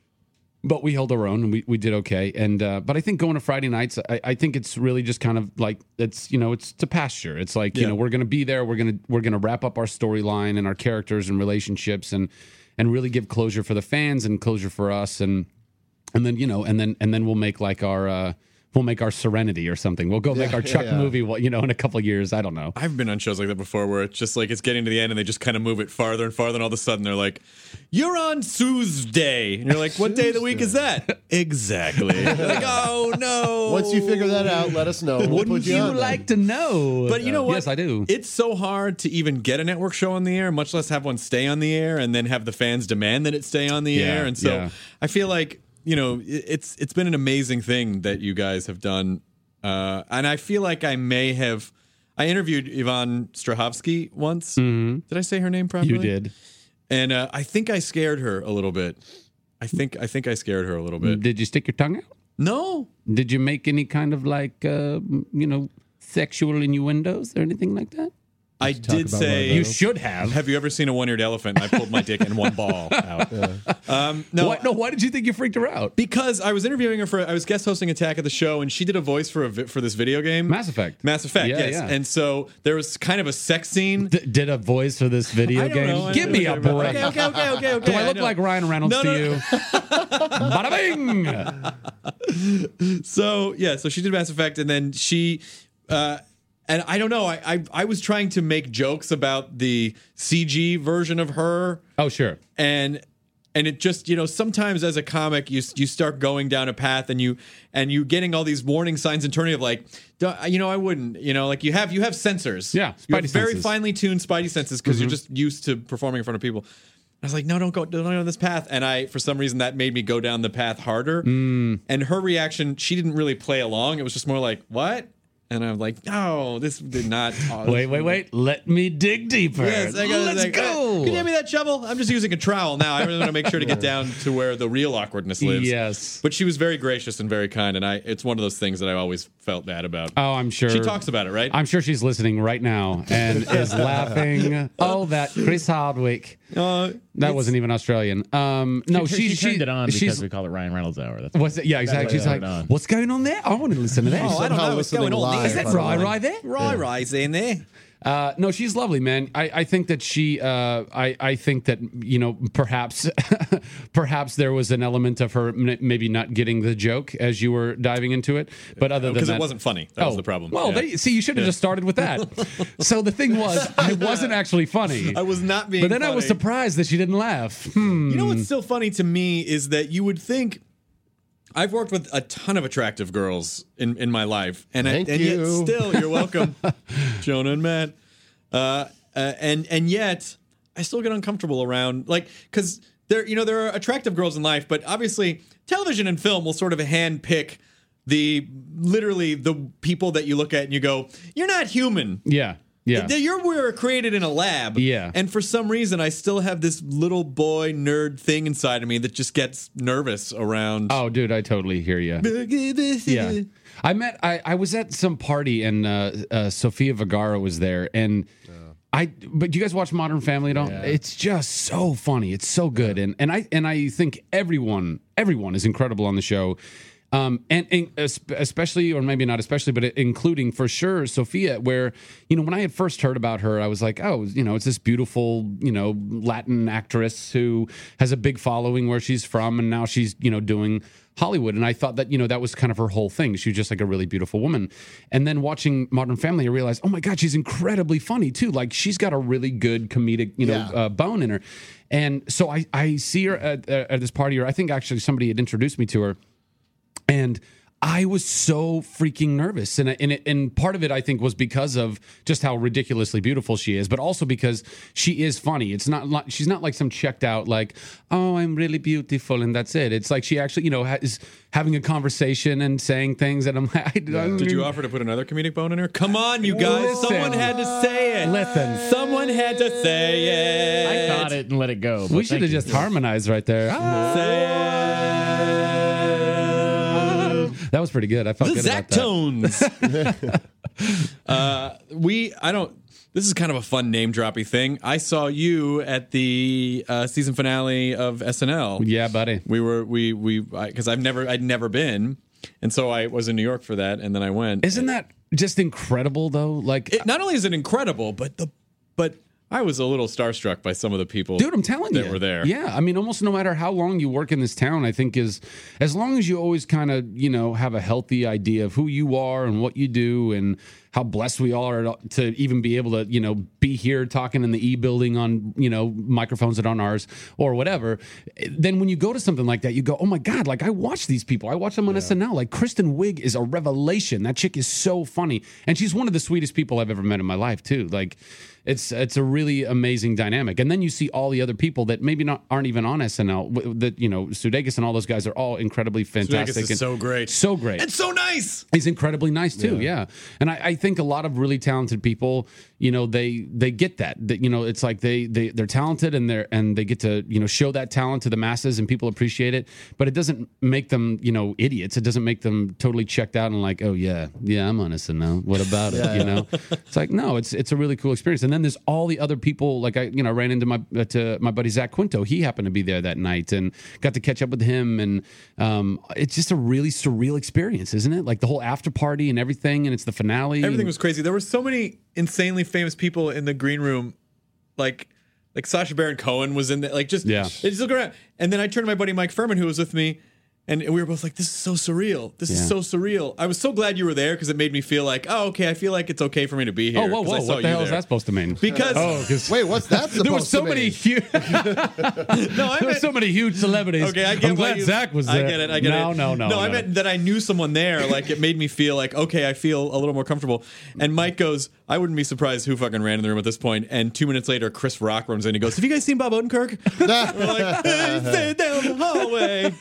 Speaker 7: But we held our own and we, we did okay. And uh, but I think going to Friday nights, I, I think it's really just kind of like it's you know it's to pasture. It's like you
Speaker 9: Yeah.
Speaker 7: know we're going to be there. We're gonna we're gonna wrap up our storyline and our characters and relationships and and really give closure for the fans and closure for us and and then you know and then and then we'll make like our uh, we'll make our Serenity or something. We'll go make
Speaker 8: Yeah,
Speaker 7: our Chuck
Speaker 8: yeah, yeah.
Speaker 7: movie. You know, in a couple of years. I don't know.
Speaker 9: I've been on shows like that before where it's just like it's getting to the end and they just kind of move it farther and farther and all of a sudden they're like, you're on Tuesday. And you're like, what day of the week is that? Exactly. You're like, oh no.
Speaker 8: Once you figure that out, let us know. We'll
Speaker 7: Wouldn't
Speaker 8: put you,
Speaker 7: you
Speaker 8: on
Speaker 7: like
Speaker 8: then.
Speaker 7: to know?
Speaker 9: But you know what?
Speaker 7: Yes, I do.
Speaker 9: It's so hard to even get a network show on the air, much less have one stay on the air and then have the fans demand that it stay on the
Speaker 7: Yeah,
Speaker 9: air. And so
Speaker 7: yeah.
Speaker 9: I feel like, you know, it- it's it's been an amazing thing that you guys have done. Uh, and I feel like I may have I interviewed Yvonne Strahovski once. Did I say her name properly?
Speaker 7: You did.
Speaker 9: And uh, I think I scared her a little bit. I think I think I scared her a little bit.
Speaker 7: Did you stick your tongue out?
Speaker 9: No.
Speaker 7: Did you make any kind of like, uh, you know, sexual innuendos or anything like that?
Speaker 9: I did
Speaker 8: about
Speaker 9: say
Speaker 8: Ryan
Speaker 7: You should have.
Speaker 9: Have you ever seen a one-eared elephant? I pulled my dick and one ball out. Um, no,
Speaker 7: Why, no, why did you think you freaked her out?
Speaker 9: because I was interviewing her for. I was guest hosting Attack of the Show, and she did a voice for a vi- for this video game,
Speaker 7: Mass Effect.
Speaker 9: Mass Effect,
Speaker 7: Yeah,
Speaker 9: yes.
Speaker 7: yeah.
Speaker 9: And so there was kind of a sex scene.
Speaker 7: D- did a voice for this video
Speaker 9: I don't
Speaker 7: game?
Speaker 9: know. I
Speaker 7: Give
Speaker 9: don't
Speaker 7: me
Speaker 9: know
Speaker 7: a
Speaker 9: what you're
Speaker 7: break.
Speaker 9: talking about. Okay, okay, okay, okay.
Speaker 7: Do I look
Speaker 9: know.
Speaker 7: like Ryan Reynolds
Speaker 9: No,
Speaker 7: to
Speaker 9: no.
Speaker 7: you? Bada bing!
Speaker 9: So yeah, so she did Mass Effect, and then she, uh, and I don't know. I, I I was trying to make jokes about the C G version of her,
Speaker 7: Oh, sure.
Speaker 9: and and it just you know sometimes as a comic you you start going down a path and you and you getting all these warning signs internally of like "Duh, you know I wouldn't you know like you have you have sensors
Speaker 7: Yeah,
Speaker 9: you have
Speaker 7: spidey
Speaker 9: very
Speaker 7: senses.
Speaker 9: finely tuned spidey senses because you're just used to performing in front of people. I was like, no, don't go, don't go down this path. And I, for some reason, that made me go down the path harder.
Speaker 7: Mm.
Speaker 9: And her reaction, she didn't really play along. It was just more like, what? And I'm like, no, this did not. Oh,
Speaker 7: Wait, wait, wait. Let me dig deeper.
Speaker 9: Yes, I gotta,
Speaker 7: Let's
Speaker 9: like,
Speaker 7: go.
Speaker 9: Can you hand me that shovel? I'm just using a trowel now. I really want to make sure to get down to where the real awkwardness lives.
Speaker 7: Yes.
Speaker 9: But she was very gracious and very kind, and I. It's one of those things that I always felt bad about.
Speaker 7: Oh, I'm sure.
Speaker 9: She talks about it, right?
Speaker 7: I'm sure she's listening right now and is laughing. Oh, that Chris Hardwick.
Speaker 9: Uh,
Speaker 7: That wasn't even Australian. Um, no,
Speaker 11: she,
Speaker 7: she,
Speaker 11: she turned it on
Speaker 7: she's,
Speaker 11: because we call it Ryan Reynolds Hour. That's
Speaker 7: Was it? Yeah, exactly. She's
Speaker 11: why
Speaker 7: like,
Speaker 11: I turned it on.
Speaker 7: what's going on there? I want to listen to that.
Speaker 9: Oh, I don't
Speaker 8: Somehow
Speaker 9: know what's
Speaker 8: listening
Speaker 9: going on.
Speaker 8: live,
Speaker 7: Is that
Speaker 8: by the
Speaker 7: Rye
Speaker 8: way.
Speaker 7: right there?
Speaker 9: Right, right, in there.
Speaker 7: Uh, no, she's lovely, man. I, I think that she, uh, I, I think that, you know, perhaps, perhaps there was an element of her m- maybe not getting the joke as you were diving into it. But other than
Speaker 9: Because
Speaker 7: that,
Speaker 9: it wasn't funny. That was the problem.
Speaker 7: Well,
Speaker 9: Yeah.
Speaker 7: they, see, you should have just started with that. So the thing was, I wasn't actually funny.
Speaker 9: I was not being
Speaker 7: But then I was
Speaker 9: funny.
Speaker 7: surprised that she didn't laugh. Hmm.
Speaker 9: You know what's still funny to me is that you would think I've worked with a ton of attractive girls in, in my life, and
Speaker 8: Thank
Speaker 9: I, and yet
Speaker 8: you.
Speaker 9: still you're welcome, Jonah and Matt. Uh, uh, and and yet I still get uncomfortable around like because there you know there are attractive girls in life, but obviously television and film will sort of hand pick the literally the people that you look at and you go, you're not human.
Speaker 7: Yeah. Yeah.
Speaker 9: They- You're we were created in a lab.
Speaker 7: Yeah.
Speaker 9: And for some reason, I still have this little boy nerd thing inside of me that just gets nervous around.
Speaker 7: Oh, dude, I totally hear you. Yeah. I met, I, I was at some party and uh, uh, Sofia Vergara was there. And I, but you guys watch Modern Family at all? It's just so funny. It's so good. And, and I, and I think everyone, everyone is incredible on the show. Um, and, and especially, or maybe not especially, but including for sure Sophia, where, you know, when I had first heard about her, I was like, oh, you know, it's this beautiful, you know, Latin actress who has a big following where she's from, and now she's, you know, doing Hollywood. And I thought that, you know, that was kind of her whole thing. She was just like a really beautiful woman. And then watching Modern Family, I realized, oh my God, she's incredibly funny too. Like she's got a really good comedic, you know, yeah. uh, bone in her. And so I, I see her at, at this party, or I think actually somebody had introduced me to her. And I was so freaking nervous. And, and, it, and part of it, I think, was because of just how ridiculously beautiful she is, but also because she is funny. It's not like, she's not like some checked out, like, oh, I'm really beautiful, and that's it. It's like she actually, you know, is having a conversation and saying things that I'm like, I don't
Speaker 9: Did you offer to put another comedic bone in her? Come on, you guys. Listen. Someone had to say it.
Speaker 7: Listen.
Speaker 9: Someone had to say it.
Speaker 11: I caught it and let it go.
Speaker 7: We should have just harmonized right there. Ah.
Speaker 9: Say it.
Speaker 7: That was pretty good. I felt
Speaker 9: the
Speaker 7: good
Speaker 9: Zach
Speaker 7: about that.
Speaker 9: Tones. uh, we, I don't, this is kind of a fun name droppy thing. I saw you at the uh, season finale of S N L.
Speaker 7: Yeah, buddy.
Speaker 9: We were, we, we, because I've never, I'd never been. And so I was in New York for that. And then I went.
Speaker 7: Isn't that just incredible though? Like,
Speaker 9: it, not only is it incredible, but the, but I was a little starstruck by some of the people,
Speaker 7: dude. I'm telling
Speaker 9: that
Speaker 7: you,
Speaker 9: were there.
Speaker 7: Yeah, I mean, almost no matter how long you work in this town, I think is as long as you always kind of, you know, have a healthy idea of who you are and what you do and how blessed we are to even be able to, you know, be here talking in the E building on, you know, microphones that aren't ours or whatever. Then when you go to something like that, you go, oh my God, like I watch these people. I watch them on yeah. S N L. Like Kristen Wiig is a revelation. That chick is so funny. And she's one of the sweetest people I've ever met in my life too. Like it's it's a really amazing dynamic. And then you see all the other people that maybe not aren't even on S N L. That, you know, Sudeikis and all those guys are all incredibly fantastic.
Speaker 9: Sudeikis is
Speaker 7: and
Speaker 9: so great.
Speaker 7: So great.
Speaker 9: And so nice.
Speaker 7: He's incredibly nice too, yeah.
Speaker 9: Yeah.
Speaker 7: And I, I think a lot of really talented people, you know, they they get that. That you know, it's like they they they're talented and they're and they get to, you know, show that talent to the masses and people appreciate it. But it doesn't make them, you know, idiots. It doesn't make them totally checked out and like, oh yeah, yeah, I'm on S N L. What about it?
Speaker 8: Yeah.
Speaker 7: You know, it's like no, it's it's a really cool experience. And then there's all the other people. Like I, you know, ran into my uh, to my buddy Zach Quinto. He happened to be there that night and got to catch up with him. And um, it's just a really surreal experience, isn't it? Like the whole after party and everything, and it's the finale.
Speaker 9: Everything was crazy. There were so many insanely famous people in the green room, like like Sacha Baron Cohen was in there. Like just
Speaker 7: yeah.
Speaker 9: They just look around. And then I turned to my buddy Mike Furman, who was with me. And we were both like, this is so surreal. This
Speaker 7: Yeah.
Speaker 9: is so surreal. I was so glad you were there because it made me feel like, oh, okay, I feel like it's okay for me to be here.
Speaker 7: Oh, whoa,
Speaker 9: 'cause I
Speaker 7: whoa!
Speaker 9: saw
Speaker 7: What the
Speaker 9: you
Speaker 7: hell is
Speaker 9: there.
Speaker 7: that supposed to mean?
Speaker 9: Because
Speaker 7: oh, because
Speaker 8: Wait, what's that supposed
Speaker 7: there were so
Speaker 8: to
Speaker 7: many
Speaker 8: mean?
Speaker 7: huge,
Speaker 9: no, I
Speaker 7: there were
Speaker 9: meant,
Speaker 7: so many huge celebrities.
Speaker 9: okay, I get
Speaker 7: I'm
Speaker 9: why
Speaker 7: glad
Speaker 9: you-
Speaker 7: Zach was there.
Speaker 9: I get it. I get
Speaker 7: no,
Speaker 9: it.
Speaker 7: No, no,
Speaker 9: no.
Speaker 7: no.
Speaker 9: I meant that I knew someone there. Like it made me feel like, okay, I feel a little more comfortable. And Mike goes, I wouldn't be surprised who fucking ran in the room at this point. And two minutes later, Chris Rock runs in. He goes, have you guys seen Bob Odenkirk? We're like, hey, stay down the hallway.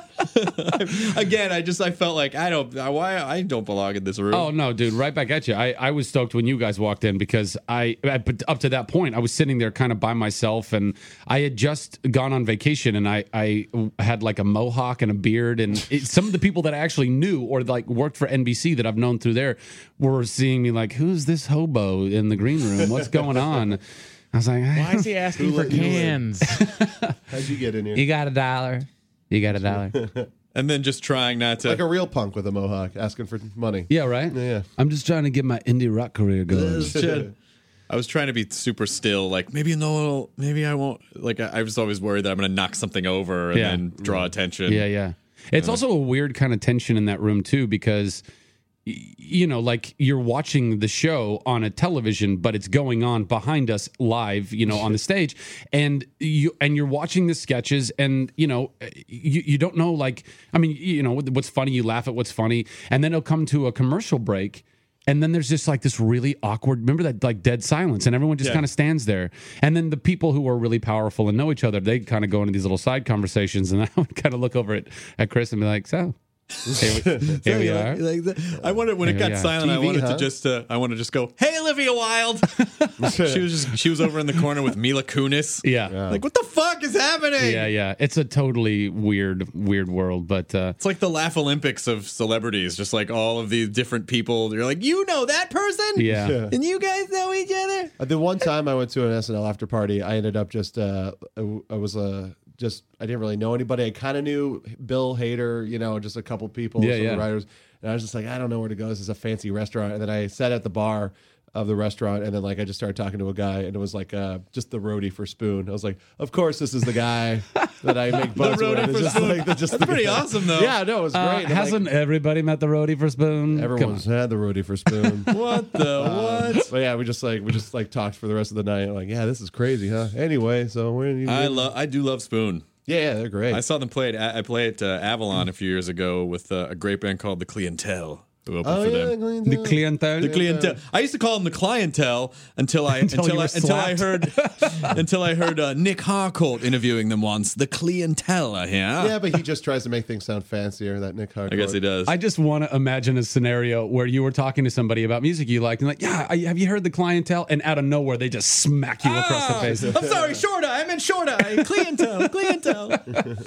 Speaker 9: Again, I just I felt like I don't why I don't belong in this room.
Speaker 7: Oh no, dude! Right back at you. I, I was stoked when you guys walked in because I but up to that point I was sitting there kind of by myself and I had just gone on vacation and I, I had like a mohawk and a beard and it, some of the people that I actually knew or like worked for N B C that I've known through there were seeing me like, who's this hobo in the green room? What's going on? I was like,
Speaker 11: why is he asking
Speaker 8: Who
Speaker 11: for
Speaker 8: let you in?
Speaker 11: cans?
Speaker 8: How'd you get in here?
Speaker 7: You got a dollar. You got a dollar.
Speaker 9: And then just trying not to
Speaker 8: Like a real punk with a mohawk asking for money.
Speaker 7: Yeah, right?
Speaker 8: Yeah, yeah.
Speaker 7: I'm just trying to get my indie rock career going.
Speaker 9: I was trying to be super still, like maybe no, maybe I won't. Like I, I was always worried that I'm going to knock something over and
Speaker 7: Yeah.
Speaker 9: then draw attention.
Speaker 7: Yeah, yeah. It's also a weird kind of tension in that room too because y- you know, like you're watching the show on a television, but it's going on behind us live, you know, on the stage, and you and you're watching the sketches, and you know, you you don't know, like, I mean, you know, what's funny, you laugh at what's funny, and then it'll come to a commercial break. And then there's just like this really awkward, remember that like dead silence, and everyone just
Speaker 9: Yeah.
Speaker 7: kind of stands there. And then the people who are really powerful and know each other, they kind of go into these little side conversations. And I would kind of look over at, at Chris and be like, so here we, here we are.
Speaker 9: Like the, I wanted when it
Speaker 7: Here
Speaker 9: got
Speaker 7: we are.
Speaker 9: silent. I
Speaker 8: T V,
Speaker 9: wanted
Speaker 8: huh?
Speaker 9: to just uh, I wanted to just go, hey Olivia Wilde. she was just she was over in the corner with Mila Kunis.
Speaker 7: Yeah.
Speaker 9: Like what the fuck is happening?
Speaker 7: Yeah, yeah. It's a totally weird, weird world. But uh,
Speaker 9: It's like the Laugh Olympics of celebrities, just like all of these different people. You're like, you know that person?
Speaker 7: yeah.
Speaker 8: Yeah.
Speaker 9: And you guys know each other?
Speaker 8: Uh, The one time I went to an S N L after party, I ended up just uh, I, I was uh, just I didn't really know anybody. I kind of knew Bill Hader, you know, just a couple people,
Speaker 7: Yeah,
Speaker 8: some
Speaker 7: yeah.
Speaker 8: of the writers, and I was just like, I don't know where to go. This is a fancy restaurant, and then I sat at the bar of the restaurant, and then like I just started talking to a guy, and it was like uh, just the roadie for Spoon. I was like, of course, this is the guy that I make buzz with.
Speaker 9: roadie
Speaker 8: It's
Speaker 9: for
Speaker 8: just
Speaker 9: Spoon.
Speaker 8: like the, just
Speaker 9: That's
Speaker 8: the
Speaker 9: pretty
Speaker 8: guy.
Speaker 9: awesome, though.
Speaker 8: Yeah, no, it was great.
Speaker 7: Uh,
Speaker 8: And I'm like,
Speaker 7: hasn't everybody met the roadie for Spoon? Come
Speaker 8: everyone's
Speaker 7: on.
Speaker 8: had the roadie for Spoon.
Speaker 9: What the what?
Speaker 8: But yeah, we just like we just like talked for the rest of the night. Like, yeah, this is crazy, huh? Anyway, so we're in.
Speaker 9: I love. I do love Spoon.
Speaker 8: Yeah, yeah, they're great.
Speaker 9: I saw them play it. I played at uh, Avalon a few years ago with uh, a great band called The Clientele, who opened
Speaker 8: oh
Speaker 9: for
Speaker 8: yeah,
Speaker 9: them.
Speaker 7: The clientele.
Speaker 9: The clientele. I used to call them the clientele until I
Speaker 7: Until
Speaker 9: until,
Speaker 7: you
Speaker 9: I
Speaker 7: were
Speaker 9: until I
Speaker 7: slapped.
Speaker 9: heard until I heard uh, Nick Harcourt interviewing them once. The clientele here.
Speaker 8: Yeah, but he just tries to make things sound fancier. That Nick Harcourt.
Speaker 9: I guess he does.
Speaker 7: I just want to imagine a scenario where you were talking to somebody about music you liked, and like, yeah, I, have you heard the clientele? And out of nowhere, they just smack you across the
Speaker 9: Ah,
Speaker 7: face.
Speaker 9: I'm sorry, short eye. I meant short eye. Clientele, clientele.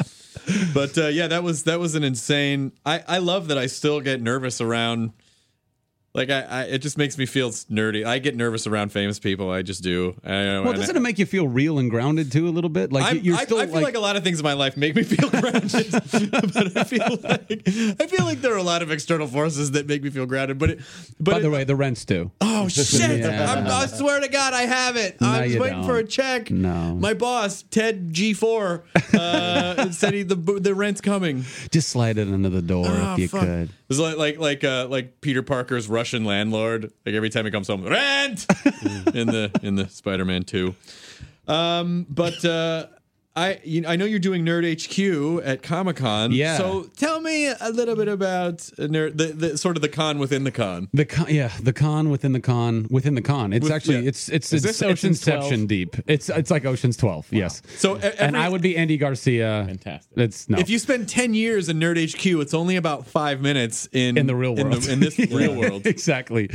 Speaker 9: But uh, yeah, that was that was an insane. I, I love that I still get nervous around. Like I, I, it just makes me feel nerdy. I get nervous around famous people. I just do. I,
Speaker 7: Well, doesn't it make you feel real and grounded too a little bit? Like
Speaker 9: I'm-
Speaker 7: you're
Speaker 9: I,
Speaker 7: still
Speaker 9: I feel like, a lot of things in my life make me feel grounded, but I feel like I feel like there are a lot of external forces that make me feel grounded. But it, but
Speaker 7: By the
Speaker 9: it-
Speaker 7: way, the rents do.
Speaker 9: oh shit!
Speaker 7: Yeah.
Speaker 9: I'm, I swear to God, I have it.
Speaker 7: No,
Speaker 9: I was
Speaker 7: you
Speaker 9: waiting
Speaker 7: don't.
Speaker 9: for a check.
Speaker 7: No.
Speaker 9: My boss, Ted G four, uh, said he, the the rent's coming.
Speaker 7: Just slide it under the door
Speaker 9: Ah,
Speaker 7: if you
Speaker 9: fuck.
Speaker 7: could.
Speaker 9: It's like like like uh, like Peter Parker's Russian landlord. Like every time he comes home, rent in the in the Spider-Man two. Um, but uh, I you know, I know you're doing Nerd H Q at Comic-Con.
Speaker 7: Yeah.
Speaker 9: So tell me a little bit about uh, nerd, the, the sort of the con within the con.
Speaker 7: The con, yeah, the con within the con within the con. It's
Speaker 9: With-
Speaker 7: actually
Speaker 9: yeah.
Speaker 7: it's it's
Speaker 9: Is
Speaker 7: it's,
Speaker 9: this
Speaker 7: it's
Speaker 9: Ocean's
Speaker 7: Inception
Speaker 9: twelve?
Speaker 7: deep. It's it's like Ocean's twelve. Yes.
Speaker 9: So e- every,
Speaker 7: And I would be Andy Garcia.
Speaker 11: Fantastic.
Speaker 7: It's no.
Speaker 9: if you spend ten years in Nerd H Q, it's only about five minutes in
Speaker 7: in the real world.
Speaker 9: In, the, in this real world.
Speaker 7: exactly.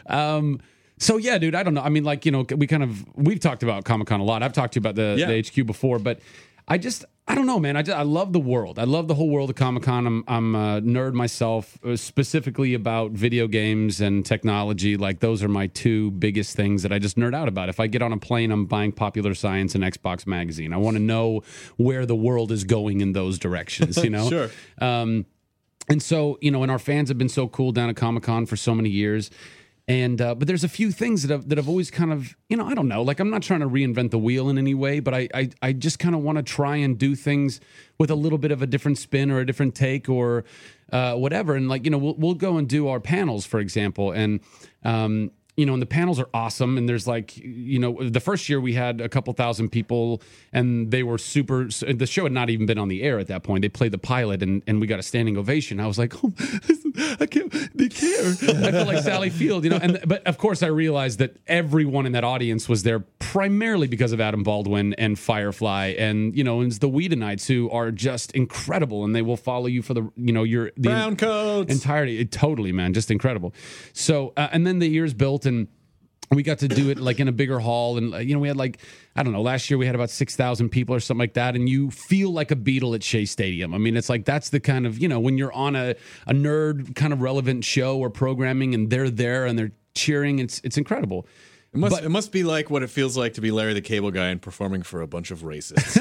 Speaker 7: Um, so yeah, dude, I don't know. I mean, like, you know, we kind of we've talked about Comic-Con a lot. I've talked to you about the,
Speaker 9: Yeah.
Speaker 7: the H Q before, but I just I don't know, man. I just I love the world. I love the whole world of Comic-Con. I'm I'm a nerd myself, uh, specifically about video games and technology. Like those are my two biggest things that I just nerd out about. If I get on a plane, I'm buying Popular Science and Xbox Magazine. I want to know where the world is going in those directions, you know?
Speaker 9: Sure.
Speaker 7: Um, and so, you know, and our fans have been so cool down at Comic-Con for so many years. And uh, but there's a few things that have that have always kind of, you know, I don't know, like I'm not trying to reinvent the wheel in any way, but I I, I just kind of want to try and do things with a little bit of a different spin or a different take or uh, whatever. And like, you know, we'll we'll go and do our panels, for example, and um, you know, and the panels are awesome. And there's like, you know, the first year we had a couple thousand people and they were super, the show had not even been on the air at that point. They played the pilot and, and we got a standing ovation. I was like, oh, I can't, they care. I felt like Sally Field, you know, and, but of course I realized that everyone in that audience was there primarily because of Adam Baldwin and Firefly and, you know, and it's the Whedonites who are just incredible and they will follow you for the, you know, your, the
Speaker 9: Brown coats.
Speaker 7: entirety. It, totally, man, just incredible. So, uh, and then the years built and we got to do it like in a bigger hall. And, uh, you know, we had like, I don't know, last year we had about six thousand people or something like that. And you feel like a Beatle at Shea Stadium. I mean, it's like, that's the kind of, you know, when you're on a, a nerd kind of relevant show or programming and they're there and they're cheering, it's, it's incredible.
Speaker 9: It must,
Speaker 7: But-
Speaker 9: it must be like what it feels like to be Larry the Cable Guy and performing for a bunch of racists.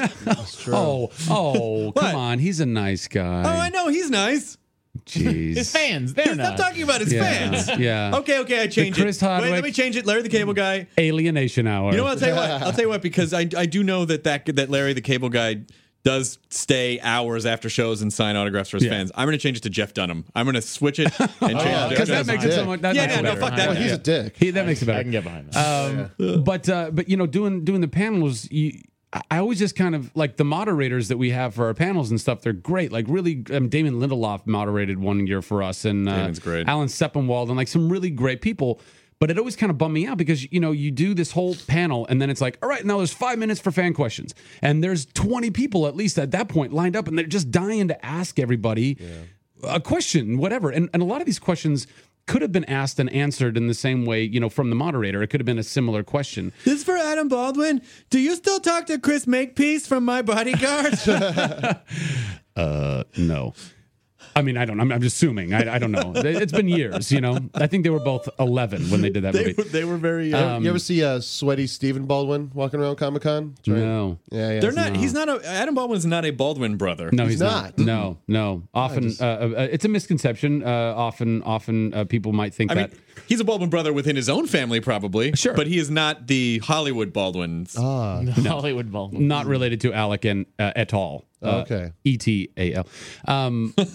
Speaker 7: Oh, oh, come on. He's a nice guy.
Speaker 9: Oh, I know. He's nice.
Speaker 7: Jeez.
Speaker 11: His fans, they're
Speaker 9: I'm
Speaker 11: not.
Speaker 9: talking about his
Speaker 7: Yeah,
Speaker 9: fans.
Speaker 7: yeah.
Speaker 9: Okay, okay, I changed
Speaker 7: Chris
Speaker 9: it. Wait,
Speaker 7: Hardwick-
Speaker 9: let me change it. Larry the Cable Guy.
Speaker 7: Alienation Hour.
Speaker 9: You know what? I'll tell you what. I'll tell you what because I, I do know that, that that Larry the Cable Guy does stay hours after shows and sign autographs for his
Speaker 7: Yeah.
Speaker 9: fans. I'm going to change it to Jeff Dunham. I'm going to switch it and change it to
Speaker 7: Because
Speaker 9: Jeff
Speaker 7: that makes
Speaker 9: Dunham.
Speaker 7: it so much. That
Speaker 9: Yeah,
Speaker 7: makes
Speaker 9: yeah,
Speaker 7: it
Speaker 9: no,
Speaker 7: better.
Speaker 9: fuck that.
Speaker 8: Well, he's
Speaker 9: Yeah.
Speaker 8: a dick.
Speaker 7: He, that makes it better.
Speaker 11: I can get behind that.
Speaker 7: Um, but uh, but you know, doing doing the panels, you, I always just kind of like the moderators that we have for our panels and stuff. They're great. Like really, um, Damon Lindelof moderated one year for us, and uh,
Speaker 9: Damon's great.
Speaker 7: Alan Seppenwald, and like some really great people. But it always kind of bummed me out because, you know, you do this whole panel and then it's like, all right, now there's five minutes for fan questions. And there's twenty people at least at that point lined up and they're just dying to ask everybody a question, whatever. And, and a lot of these questions could have been asked and answered in the same way, you know, from the moderator. It could have been a similar question.
Speaker 9: This is for Adam Baldwin. Do you still talk to Chris Makepeace from My Bodyguard?
Speaker 7: Uh, no. I mean, I don't. I'm, I'm just assuming. I, I don't know. It's been years, you know. I think they were both eleven when they did that
Speaker 9: They
Speaker 7: movie.
Speaker 9: were, they were very young.
Speaker 7: Um,
Speaker 8: you ever see uh, sweaty Stephen Baldwin walking around Comic Con?
Speaker 7: No.
Speaker 8: Yeah, yeah.
Speaker 9: They're not. He's not a. Adam Baldwin's not a Baldwin brother.
Speaker 7: No, he's,
Speaker 8: He's
Speaker 7: not.
Speaker 8: not.
Speaker 7: No, no. Often,
Speaker 8: just-
Speaker 7: uh, uh, it's a misconception. Uh, often, often uh, people might think
Speaker 9: I
Speaker 7: that.
Speaker 9: mean, he's a Baldwin brother within his own family, probably.
Speaker 7: Sure.
Speaker 9: But he is not the Hollywood Baldwins.
Speaker 8: Ah,
Speaker 11: Hollywood Baldwin.
Speaker 7: Not related to Alec and uh, et al. Uh,
Speaker 8: okay.
Speaker 7: E T A L. Um, and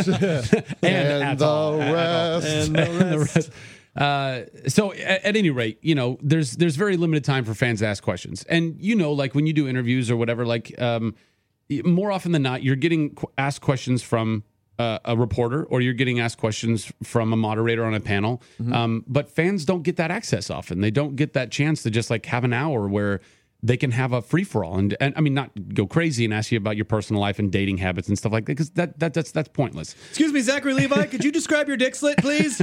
Speaker 8: And
Speaker 7: at
Speaker 8: the
Speaker 7: all. At all.
Speaker 8: rest.
Speaker 9: And the
Speaker 7: And the rest. Uh, so at, at any rate, you know, there's there's very limited time for fans to ask questions, and you know, like when you do interviews or whatever, like um, more often than not, you're getting qu- asked questions from uh, a reporter or you're getting asked questions from a moderator on a panel.
Speaker 9: Mm-hmm.
Speaker 7: Um, but fans don't get that access often. They don't get that chance to just like have an hour where they can have a free for all and, and I mean not go crazy and ask you about your personal life and dating habits and stuff like that because that, that that's that's pointless.
Speaker 9: Excuse me, Zachary Levi. Could you describe your dick slit, please?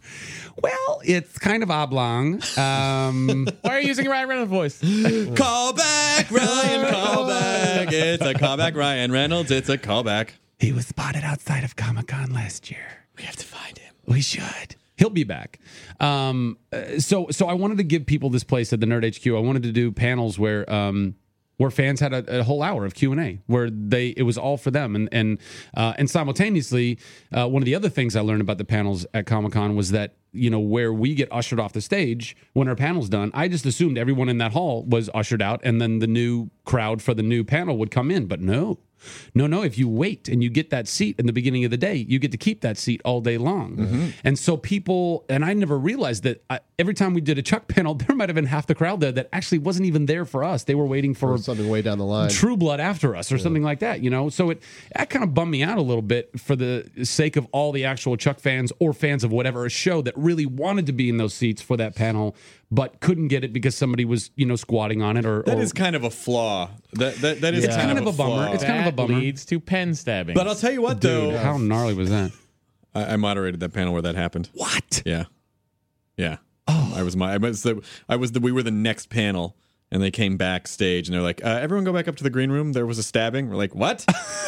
Speaker 7: Well, it's kind of oblong. Um,
Speaker 11: Why are you using Ryan Reynolds' voice?
Speaker 9: Call back, Ryan. Call back. It's a callback, Ryan Reynolds. It's a callback.
Speaker 7: he was spotted outside of Comic-Con last year.
Speaker 9: We have to find him.
Speaker 7: We should. He'll be back. Um, uh, so, so I wanted to give people this place at the Nerd H Q. I wanted to do panels where, um, where fans had a, a whole hour of Q and A, where they it was all for them, and and uh, and simultaneously, uh, one of the other things I learned about the panels at Comic-Con was that you know where we get ushered off the stage when our panel's done. I just assumed everyone in that hall was ushered out, and then the new crowd for the new panel would come in, but no. No, no. If you wait and you get that seat in the beginning of the day, you get to keep that seat all day long.
Speaker 8: Mm-hmm.
Speaker 7: And so people, and I never realized that I, every time we did a Chuck panel, there might have been half the crowd there that actually wasn't even there for us. They were waiting for
Speaker 8: or something way down the line.
Speaker 7: True Blood after us or something like that, you know? So it that kind of bummed me out a little bit for the sake of all the actual Chuck fans or fans of whatever show that really wanted to be in those seats for that panel, but couldn't get it because somebody was, you know, squatting on it or.
Speaker 9: That
Speaker 7: or,
Speaker 9: is kind of a flaw. That that, that is
Speaker 7: It's
Speaker 9: kind,
Speaker 7: kind of a bummer.
Speaker 9: flaw.
Speaker 7: It's kind of a
Speaker 11: That
Speaker 7: bummer.
Speaker 11: leads to pen stabbing.
Speaker 9: But I'll tell you what, though.
Speaker 7: Dude, how gnarly was that?
Speaker 9: I, I moderated that panel where that happened.
Speaker 7: What?
Speaker 9: Yeah, yeah. Oh, I was my. I was the. I was the. We were the next panel, and they came backstage, and they're like, uh, "Everyone, go back up to the green room. There was a stabbing." We're like, "What?"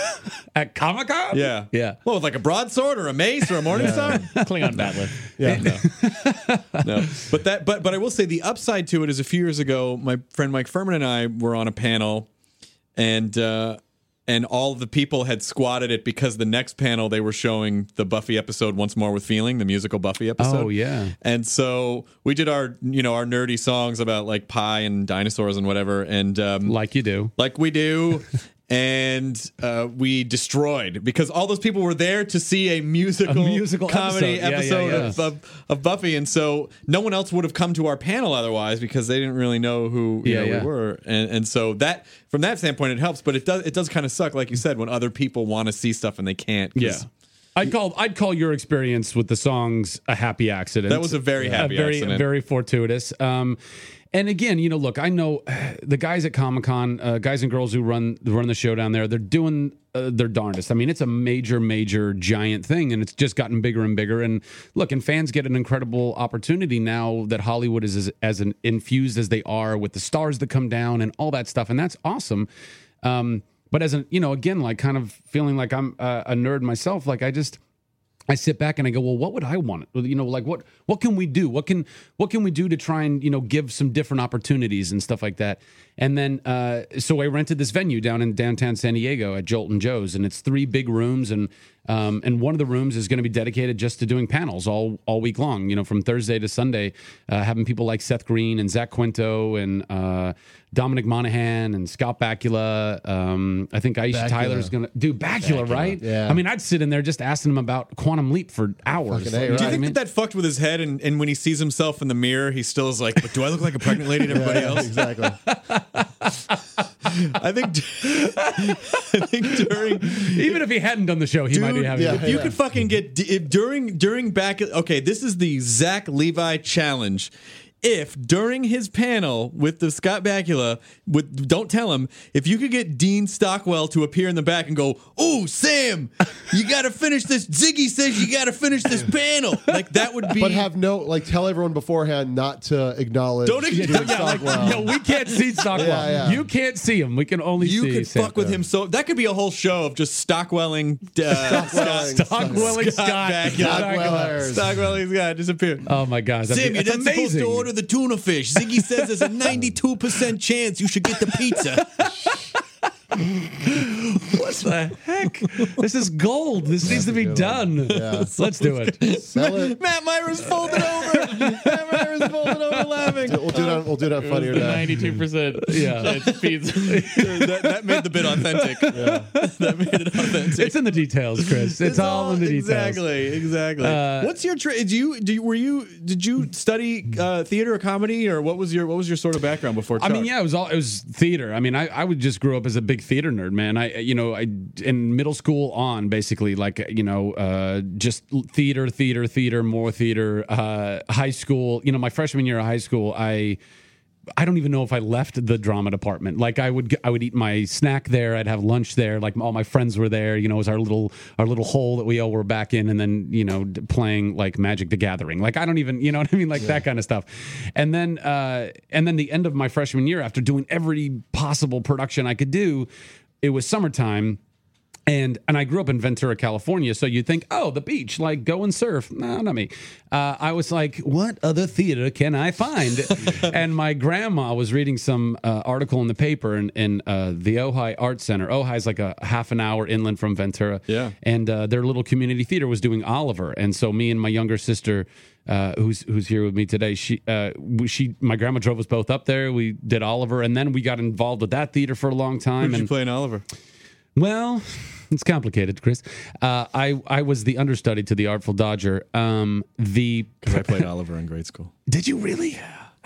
Speaker 7: At Comic-Con?
Speaker 9: Yeah,
Speaker 7: Yeah.
Speaker 9: Well, with like a broadsword or a mace or a morning star.
Speaker 11: Klingon Batlet.
Speaker 8: Yeah.
Speaker 9: No, but that. But but I will say the upside to it is a few years ago, my friend Mike Furman and I were on a panel, and. uh And all the people had squatted it because the next panel they were showing the Buffy episode Once More with Feeling, the musical Buffy episode.
Speaker 7: Oh, yeah.
Speaker 9: And so we did our, you know, our nerdy songs about like pie and dinosaurs and whatever, and um,
Speaker 7: Like you do.
Speaker 9: like we do. And uh, we destroyed because all those people were there to see a musical,
Speaker 7: A musical
Speaker 9: comedy
Speaker 7: episode. Yeah,
Speaker 9: episode
Speaker 7: yeah, yeah.
Speaker 9: Of, of, of Buffy, and so no one else would have come to our panel otherwise because they didn't really know who you
Speaker 7: Yeah,
Speaker 9: know,
Speaker 7: yeah.
Speaker 9: we were, and and so that from that standpoint it helps, but it does it does kind of suck, like you said, when other people want to see stuff and they can't. 'cause
Speaker 7: Yeah. I'd call I'd call your experience with the songs a happy accident.
Speaker 9: That was a very happy
Speaker 7: a very,
Speaker 9: accident.
Speaker 7: very fortuitous. Um, and again, you know, look, I know the guys at Comic-Con, uh, guys and girls who run run the show down there. They're doing uh, their darndest. I mean, it's a major, major, giant thing, and it's just gotten bigger and bigger. And look, and fans get an incredible opportunity now that Hollywood is as, as an infused as they are with the stars that come down and all that stuff, and that's awesome. Um, but as an, you know, again, like kind of feeling like I'm uh, a nerd myself, like I just. I sit back and I go, well, what would I want? You know, like what what can we do? What can what can we do to try and, you know, give some different opportunities and stuff like that? And then uh, so I rented this venue down in downtown San Diego at Jolt and Joe's, and it's three big rooms, and um, and one of the rooms is going to be dedicated just to doing panels all all week long. You know, from Thursday to Sunday, uh, having people like Seth Green and Zach Quinto and uh, Dominic Monaghan and Scott Bakula. Um, I think Aisha
Speaker 8: Bakula.
Speaker 7: Tyler's going to do Bakula, right?
Speaker 8: Yeah.
Speaker 7: I mean, I'd sit in there just asking him about Quantum Leap for hours.
Speaker 8: Fucking A,
Speaker 7: You know
Speaker 8: right.
Speaker 7: what
Speaker 9: Do you
Speaker 7: I
Speaker 9: think
Speaker 7: mean?
Speaker 9: that that fucked with his head, and, and when he sees himself in the mirror, he still is like, but do I look like a pregnant lady to everybody else?
Speaker 8: Exactly.
Speaker 9: I think I think during
Speaker 7: Even if he hadn't done the show, he might be
Speaker 9: Dude,
Speaker 7: having.
Speaker 8: yeah.
Speaker 9: if you could fucking get if during during back okay, this is the Zach Levi challenge. if during his panel with the Scott Bakula, with don't tell him, if you could get Dean Stockwell to appear in the back and go, "Oh, Sam, you got to finish this. Ziggy says you got to finish this panel." Like that would be.
Speaker 8: But have no like tell everyone beforehand not to acknowledge.
Speaker 9: Don't
Speaker 8: Dean
Speaker 9: acknowledge-
Speaker 7: Yeah, like,
Speaker 8: Stockwell.
Speaker 7: no, we can't see Stockwell.
Speaker 8: Yeah, yeah.
Speaker 7: You can't see him. We can only
Speaker 9: you
Speaker 7: see
Speaker 9: could
Speaker 7: Sam.
Speaker 9: fuck with him. So that could be a whole show of just Stockwelling. Uh,
Speaker 8: Stockwelling.
Speaker 7: Stockwelling
Speaker 9: Scott
Speaker 7: Scott.
Speaker 9: Bakula.
Speaker 8: Stockwellers.
Speaker 9: Stockwelling Scott disappeared.
Speaker 7: Oh my gosh. that'd
Speaker 9: Sam,
Speaker 7: be-
Speaker 9: you're
Speaker 7: that's
Speaker 9: not supposed
Speaker 7: amazing.
Speaker 9: to order the tuna fish. Ziggy says there's a ninety-two percent chance you should get the pizza.
Speaker 7: What the heck? This is gold. This needs to be done.
Speaker 8: Yeah.
Speaker 7: Let's do it.
Speaker 8: Sell it.
Speaker 9: Matt Myra's folded over. Matt Myra's folded over laughing.
Speaker 8: We'll do it on, we'll do it on funnier day.
Speaker 11: Ninety-two percent.
Speaker 7: Yeah.
Speaker 9: that, that made the bit authentic. That made it authentic.
Speaker 7: It's in the details, Chris. It's, all, in the details.
Speaker 9: Exactly, exactly.
Speaker 7: Uh,
Speaker 9: What's your tra- did you do you, were you did you study uh, theater or comedy, or what was your what was your sort of background before?
Speaker 7: I mean,
Speaker 9: Chuck?
Speaker 7: yeah, it was all it was theater. I mean, I, I would just grew up as a big theater nerd, man. I you know I in middle school on basically like you know uh, just theater, theater, theater, more theater. Uh, high school, you know, my freshman year of high school, I. I don't even know if I left the drama department. Like I would, I would eat my snack there. I'd have lunch there. Like all my friends were there. You know, it was our little, our little hole that we all were back in, and then you know, d- playing like Magic the Gathering. Like I don't even, you know what I mean, like yeah. that kind of stuff. And then, uh, and then the end of my freshman year, after doing every possible production I could do, it was summertime. And and I grew up in Ventura, California, so you'd think, oh, the beach, like go and surf. No, not me. Uh, I was like, what other theater can I find? And my grandma was reading some uh, article in the paper in, in uh, the Ojai Art Center. Ojai is like a half an hour inland from Ventura.
Speaker 9: Yeah.
Speaker 7: And uh, their little community theater was doing Oliver. And so me and my younger sister, uh, who's who's here with me today, she uh, we, she my grandma drove us both up there. We did Oliver, and then we got involved with that theater for a long time.
Speaker 9: Who did
Speaker 7: and
Speaker 9: you play in Oliver?
Speaker 7: Well, it's complicated, Chris. Uh, I I was the understudy to the Artful Dodger. Um, the
Speaker 9: Because I played Oliver in grade school.
Speaker 7: Did you really?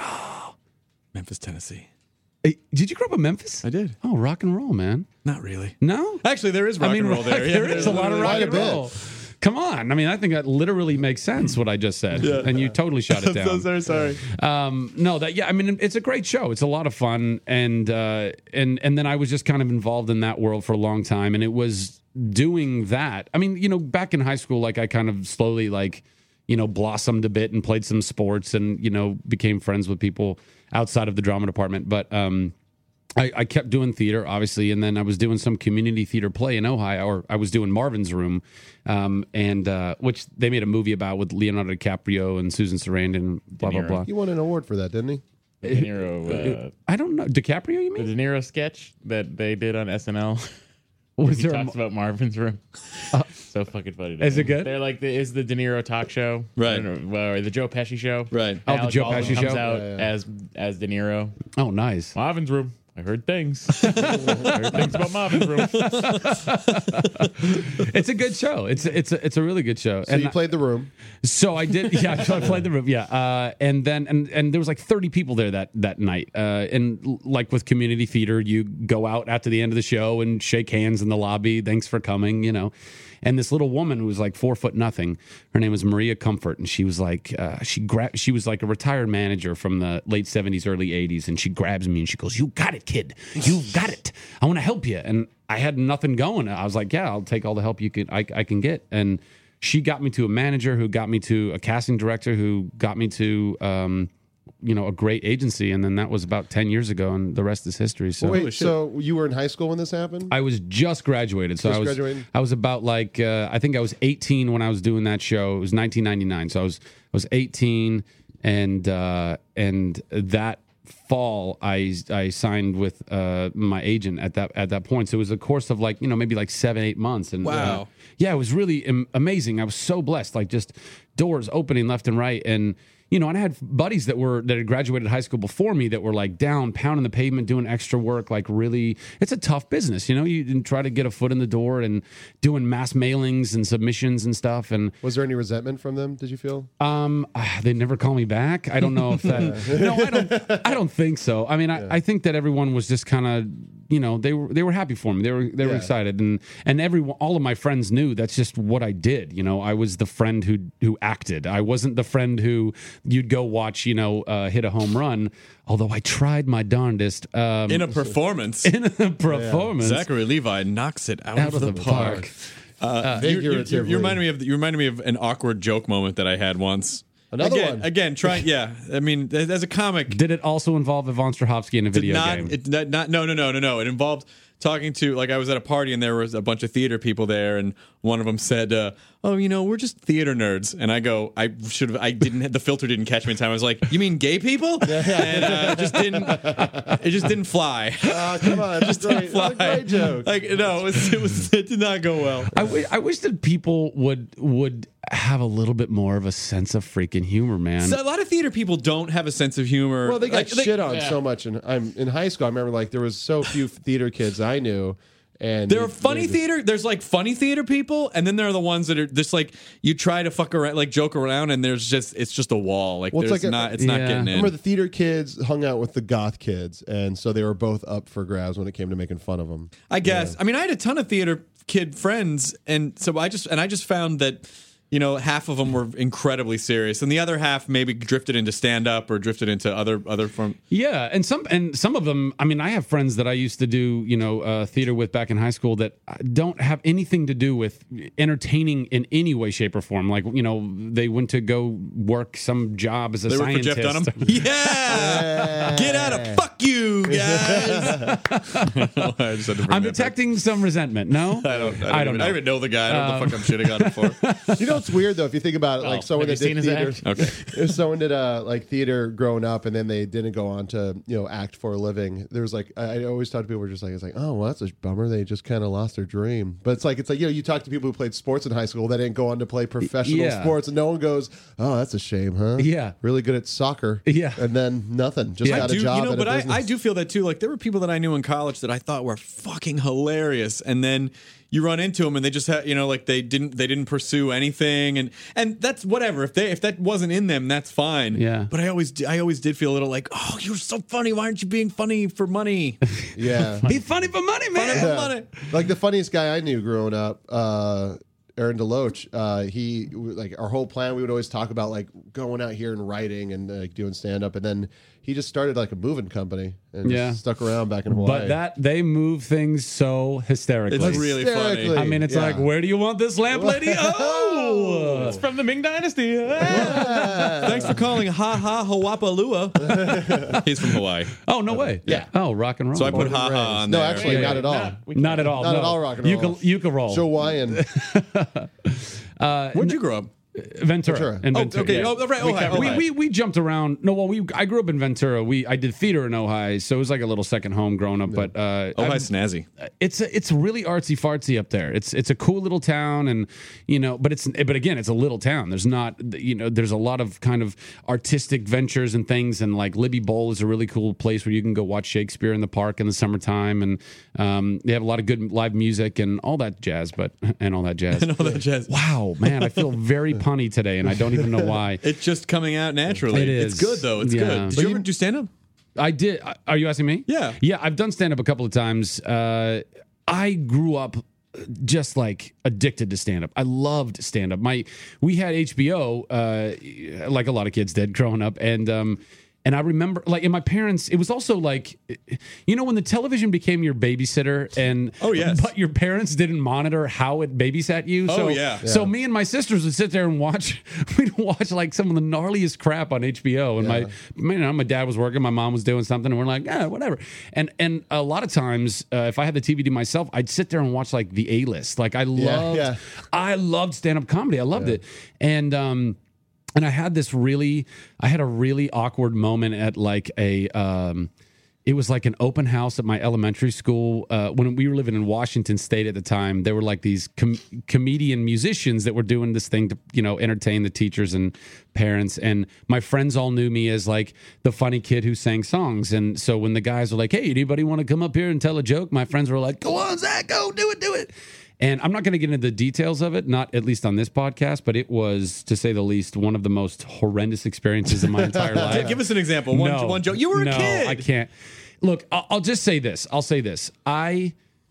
Speaker 9: Memphis, Tennessee.
Speaker 7: Hey, did you grow up in Memphis?
Speaker 9: I did.
Speaker 7: Oh, rock and roll, man.
Speaker 9: Not really.
Speaker 7: No,
Speaker 9: Actually, there is rock
Speaker 7: I mean,
Speaker 9: and roll there.
Speaker 7: rock-
Speaker 9: Yeah,
Speaker 7: there is a lot of rock
Speaker 8: quite a
Speaker 7: and
Speaker 8: bit.
Speaker 7: roll. Come on. I mean, I think that literally makes sense what I just said, and you totally shut it
Speaker 9: I'm
Speaker 7: down.
Speaker 9: so sorry. Sorry.
Speaker 7: Um, no, that yeah, I mean, it's a great show. It's a lot of fun, and uh, and and then I was just kind of involved in that world for a long time, and it was doing that. I mean, you know, back in high school, like I kind of slowly like, you know, blossomed a bit and played some sports, and you know, became friends with people outside of the drama department, but. Um, I, I kept doing theater, obviously, and then I was doing some community theater play in Ohio, or I was doing Marvin's Room, um, and uh, which they made a movie about with Leonardo DiCaprio and Susan Sarandon, and blah blah
Speaker 11: Niro.
Speaker 7: blah.
Speaker 8: He won an award for that, didn't he?
Speaker 11: De Niro, uh,
Speaker 7: I don't know DiCaprio. You
Speaker 11: the
Speaker 7: mean?
Speaker 11: De Niro sketch that they did on S N L.
Speaker 7: Was
Speaker 11: he
Speaker 7: there a
Speaker 11: talks
Speaker 7: mo-
Speaker 11: about Marvin's Room. so fucking funny. to
Speaker 7: Is
Speaker 11: me.
Speaker 7: it good?
Speaker 11: They're like the, is the De Niro talk show,
Speaker 9: Right.
Speaker 11: Or, or the Joe Pesci show,
Speaker 9: Right.
Speaker 7: Oh, the
Speaker 11: Alec
Speaker 7: Joe
Speaker 11: Baldwin
Speaker 7: Pesci
Speaker 11: comes
Speaker 7: show?
Speaker 11: out
Speaker 8: Yeah, yeah.
Speaker 11: as as De Niro.
Speaker 7: Oh, nice.
Speaker 11: Marvin's Room. I heard things. I heard things about Marvin's Room.
Speaker 7: It's a good show. It's it's a, it's a really good show.
Speaker 8: So you played The Room.
Speaker 7: So I did, yeah. So I played the room, yeah. Uh, and then and and there was like thirty people there that that night. Uh, and l- like with community theater, you go out after the end of the show and shake hands in the lobby. Thanks for coming, you know. And this little woman who was like four foot nothing, her name was Maria Comfort, and she was like uh, she gra- she was like a retired manager from the late seventies, early eighties, and she grabs me and she goes, "You got it, kid. You got it. I want to help you." And I had nothing going. I was like, "Yeah, I'll take all the help you can I, I can get." And she got me to a manager who got me to a casting director who got me to um, you know, a great agency, and then that was about ten years ago, and the rest is history. So
Speaker 8: Wait, so you were in high school when this happened?
Speaker 7: I was just graduated, so
Speaker 8: Just
Speaker 7: I was
Speaker 8: graduating?
Speaker 7: I was about like uh, I think I was eighteen when I was doing that show. It was nineteen ninety-nine, so I was I was eighteen, and uh, and that fall I I signed with uh, my agent at that at that point. So it was a course of like, you know, maybe like seven eight months, and
Speaker 9: Wow.
Speaker 7: uh, yeah, it was really am- amazing. I was so blessed, like just doors opening left and right, and. You know, and I had buddies that were that had graduated high school before me that were like down, pounding the pavement, doing extra work. Like really, it's a tough business. You know, you can try to get a foot in the door and doing mass mailings and submissions and stuff. And
Speaker 8: Was there any resentment from them? Did you feel?
Speaker 7: um, they never call me back. I don't know if that. No, I don't. I don't think so. I mean, I, I think that everyone was just kind of you know, they were they were happy for me. They were they were
Speaker 8: Yeah.
Speaker 7: excited, and and everyone, all of my friends knew that's just what I did. You know, I was the friend who who acted. I wasn't the friend who you'd go watch, you know, uh, hit a home run. Although I tried my darndest um,
Speaker 9: In a performance.
Speaker 7: in a performance.
Speaker 9: Zachary Levi knocks it out,
Speaker 7: Out
Speaker 9: of,
Speaker 7: of
Speaker 9: the,
Speaker 7: the
Speaker 9: park.
Speaker 7: park.
Speaker 9: Uh, you, you, you,
Speaker 8: Figuratively.
Speaker 9: you reminded me of you reminded me of an awkward joke moment that I had once.
Speaker 8: Another
Speaker 9: again,
Speaker 8: one.
Speaker 9: Again, try yeah. I mean, as a comic,
Speaker 7: Did it also involve Yvonne Strahovski in a
Speaker 9: did
Speaker 7: video
Speaker 9: not,
Speaker 7: game?
Speaker 9: It not, not no no no no no. It involved talking to like I was at a party and there was a bunch of theater people there and one of them said, uh, "Oh, you know, we're just theater nerds." And I go, "I should have. I didn't. The filter didn't catch me in time." I was like, "You mean gay people?" And uh, it just didn't. It just didn't fly.
Speaker 8: Oh, come on. That's
Speaker 9: Didn't
Speaker 8: great. That's a
Speaker 9: fly.
Speaker 8: great joke.
Speaker 9: Like no, it was, it was. It did not go well.
Speaker 7: I, w- I wish that people would would have a little bit more of a sense of freaking humor, man.
Speaker 9: So a lot of theater people don't have a sense of humor.
Speaker 8: Well, they got
Speaker 9: Like,
Speaker 8: shit on so much. And I'm in high school. I remember like there was so few theater kids I knew, and
Speaker 9: There
Speaker 8: they-
Speaker 9: are funny
Speaker 8: they just-
Speaker 9: theater. There's like funny theater people, and then there are the ones that are just like you try to fuck around, like joke around, and there's just it's just a wall. Like
Speaker 8: Well, it's
Speaker 9: there's
Speaker 8: like a-
Speaker 9: not, it's not
Speaker 7: Yeah.
Speaker 9: getting
Speaker 8: I
Speaker 9: in.
Speaker 8: remember the theater kids hung out with the goth kids, and so they were both up for grabs when it came to making fun of them.
Speaker 9: I guess. I mean, I had a ton of theater kid friends, and so I just and I just found that. You know, half of them were incredibly serious, and the other half maybe drifted into stand up or drifted into other other form.
Speaker 7: Yeah, and some and some of them. I mean, I have friends that I used to do, you know, uh, theater with back in high school that don't have anything to do with entertaining in any way, shape, or form. Like, you know, they went to go work some job as a
Speaker 9: They work for
Speaker 7: scientist.
Speaker 9: Jeff Dunham. Yeah, get out of fuck you guys. I just had to bring
Speaker 7: I'm
Speaker 9: that
Speaker 7: detecting some resentment. No,
Speaker 9: back. I don't. I don't,
Speaker 7: I don't
Speaker 9: even,
Speaker 7: know.
Speaker 9: I don't even know the guy. I don't know
Speaker 7: Um,
Speaker 9: the fuck I'm shitting on him for.
Speaker 8: You know, it's weird though if you think about it. Like
Speaker 11: Oh,
Speaker 8: someone
Speaker 11: have
Speaker 8: that
Speaker 11: you
Speaker 8: did
Speaker 11: seen his
Speaker 8: theater,
Speaker 11: act?
Speaker 9: Okay.
Speaker 8: if someone did uh, like theater growing up and then they didn't go on to you know act for a living. There was like I, I always talk to people who are just like it's like oh well that's a bummer they just kind of lost their dream. But it's like it's like you know you talk to people who played sports in high school that didn't go on to play professional
Speaker 7: Yeah.
Speaker 8: sports and no one goes oh that's a shame huh
Speaker 7: Yeah.
Speaker 8: really good at soccer
Speaker 7: Yeah.
Speaker 8: and then nothing just
Speaker 9: I
Speaker 8: got
Speaker 9: do,
Speaker 8: a job
Speaker 9: you know,
Speaker 8: at a
Speaker 9: but I,
Speaker 8: business.
Speaker 9: I do feel that too. Like there were people that I knew in college that I thought were fucking hilarious, and then you run into them and they just have, you know, like they didn't they didn't pursue anything, and and that's whatever. If they if that wasn't in them, that's fine.
Speaker 7: Yeah.
Speaker 9: But I always d- I always did feel a little like, oh, you're so funny. Why aren't you being funny for money?
Speaker 8: yeah.
Speaker 7: Be funny for money, man.
Speaker 9: Funny for
Speaker 8: Yeah.
Speaker 9: money.
Speaker 8: Like the funniest guy I knew growing up, uh, Aaron DeLoach. Uh, he like our whole plan. We would always talk about like going out here and writing and like doing stand up, and then he just started like a moving company and
Speaker 7: Yeah.
Speaker 8: just stuck around back in Hawaii.
Speaker 7: But that they move things so hysterically.
Speaker 9: It's really funny.
Speaker 8: Hysterically.
Speaker 7: I mean, it's
Speaker 8: Yeah.
Speaker 7: like, where do you want this lamp, lady? Oh, it's from the Ming Dynasty.
Speaker 9: Thanks for calling Ha Ha Hawapalua. He's from Hawaii.
Speaker 7: Oh, no way.
Speaker 8: Yeah.
Speaker 7: Oh, rock and roll.
Speaker 9: So I put
Speaker 8: Born and
Speaker 9: Ha Ha
Speaker 8: raised.
Speaker 9: on
Speaker 8: No,
Speaker 9: there.
Speaker 8: actually,
Speaker 7: Yeah,
Speaker 8: not
Speaker 7: yeah.
Speaker 8: at all.
Speaker 11: Nah, we
Speaker 7: Not at all.
Speaker 8: Not
Speaker 7: no.
Speaker 8: at all rock and
Speaker 7: You
Speaker 8: roll.
Speaker 7: can, you can roll.
Speaker 8: Hawaiian.
Speaker 9: Where'd you grow up?
Speaker 7: Ventura.
Speaker 8: Ventura.
Speaker 7: In
Speaker 9: Oh,
Speaker 7: Ventura,
Speaker 9: okay.
Speaker 7: yeah.
Speaker 9: Oh, right.
Speaker 7: We,
Speaker 9: Ojai,
Speaker 7: we,
Speaker 9: Ojai.
Speaker 7: we we jumped around. No, well, we I grew up in Ventura. We I did theater in Ojai, so it was like a little second home growing up. But uh,
Speaker 9: Oh, hi,
Speaker 7: I'm-
Speaker 9: snazzy.
Speaker 7: it's a, it's really artsy fartsy up there. It's it's a cool little town, and you know, but it's but again, it's a little town. There's not you know, there's a lot of kind of artistic ventures and things, and like Libby Bowl is a really cool place where you can go watch Shakespeare in the park in the summertime, and um, they have a lot of good live music and all that jazz. But and all that jazz.
Speaker 9: And all that jazz.
Speaker 7: Wow, man, I feel very punny today, and I don't even know why.
Speaker 9: It's just coming out naturally.
Speaker 7: It
Speaker 9: It's
Speaker 7: is.
Speaker 9: good though. It's
Speaker 7: Yeah.
Speaker 9: good. Did
Speaker 7: But
Speaker 9: you
Speaker 7: you-
Speaker 9: ever do stand up?
Speaker 7: I did. Are you asking me?
Speaker 9: Yeah.
Speaker 7: Yeah, I've done stand up a couple of times. Uh, I grew up just like addicted to stand up. I loved stand up. My we had H B O uh, like a lot of kids did growing up, and um, and I remember like and my parents. It was also like, you know, when the television became your babysitter, and
Speaker 9: Oh, yes.
Speaker 7: but your parents didn't monitor how it babysat you.
Speaker 9: Oh,
Speaker 7: so,
Speaker 9: yeah.
Speaker 7: So me and my sisters would sit there and watch. We'd watch like some of the gnarliest crap on H B O, and my you know, my dad was working, my mom was doing something, and we're like, yeah, whatever. And and a lot of times, uh, if I had the T V to myself, I'd sit there and watch like the A list. Like I loved,
Speaker 8: yeah.
Speaker 7: I loved stand up comedy. I loved it, and um. And I had this really, I had a really awkward moment at like a, um, it was like an open house at my elementary school. Uh, when we were living in Washington State at the time, there were like these com- comedian musicians that were doing this thing to, you know, entertain the teachers and parents. And my friends all knew me as like the funny kid who sang songs. And so when the guys were like, hey, anybody want to come up here and tell a joke? My friends were like, go on, Zach, go do it, do it. And I'm not going to get into the details of it, not at least on this podcast, but it was, to say the least, one of the most horrendous experiences of my entire life.
Speaker 9: Give us an example. One,
Speaker 7: No.
Speaker 9: one joke. You were a
Speaker 7: no,
Speaker 9: kid.
Speaker 7: I can't. look, I'll, I'll just say this. I'll say this. I,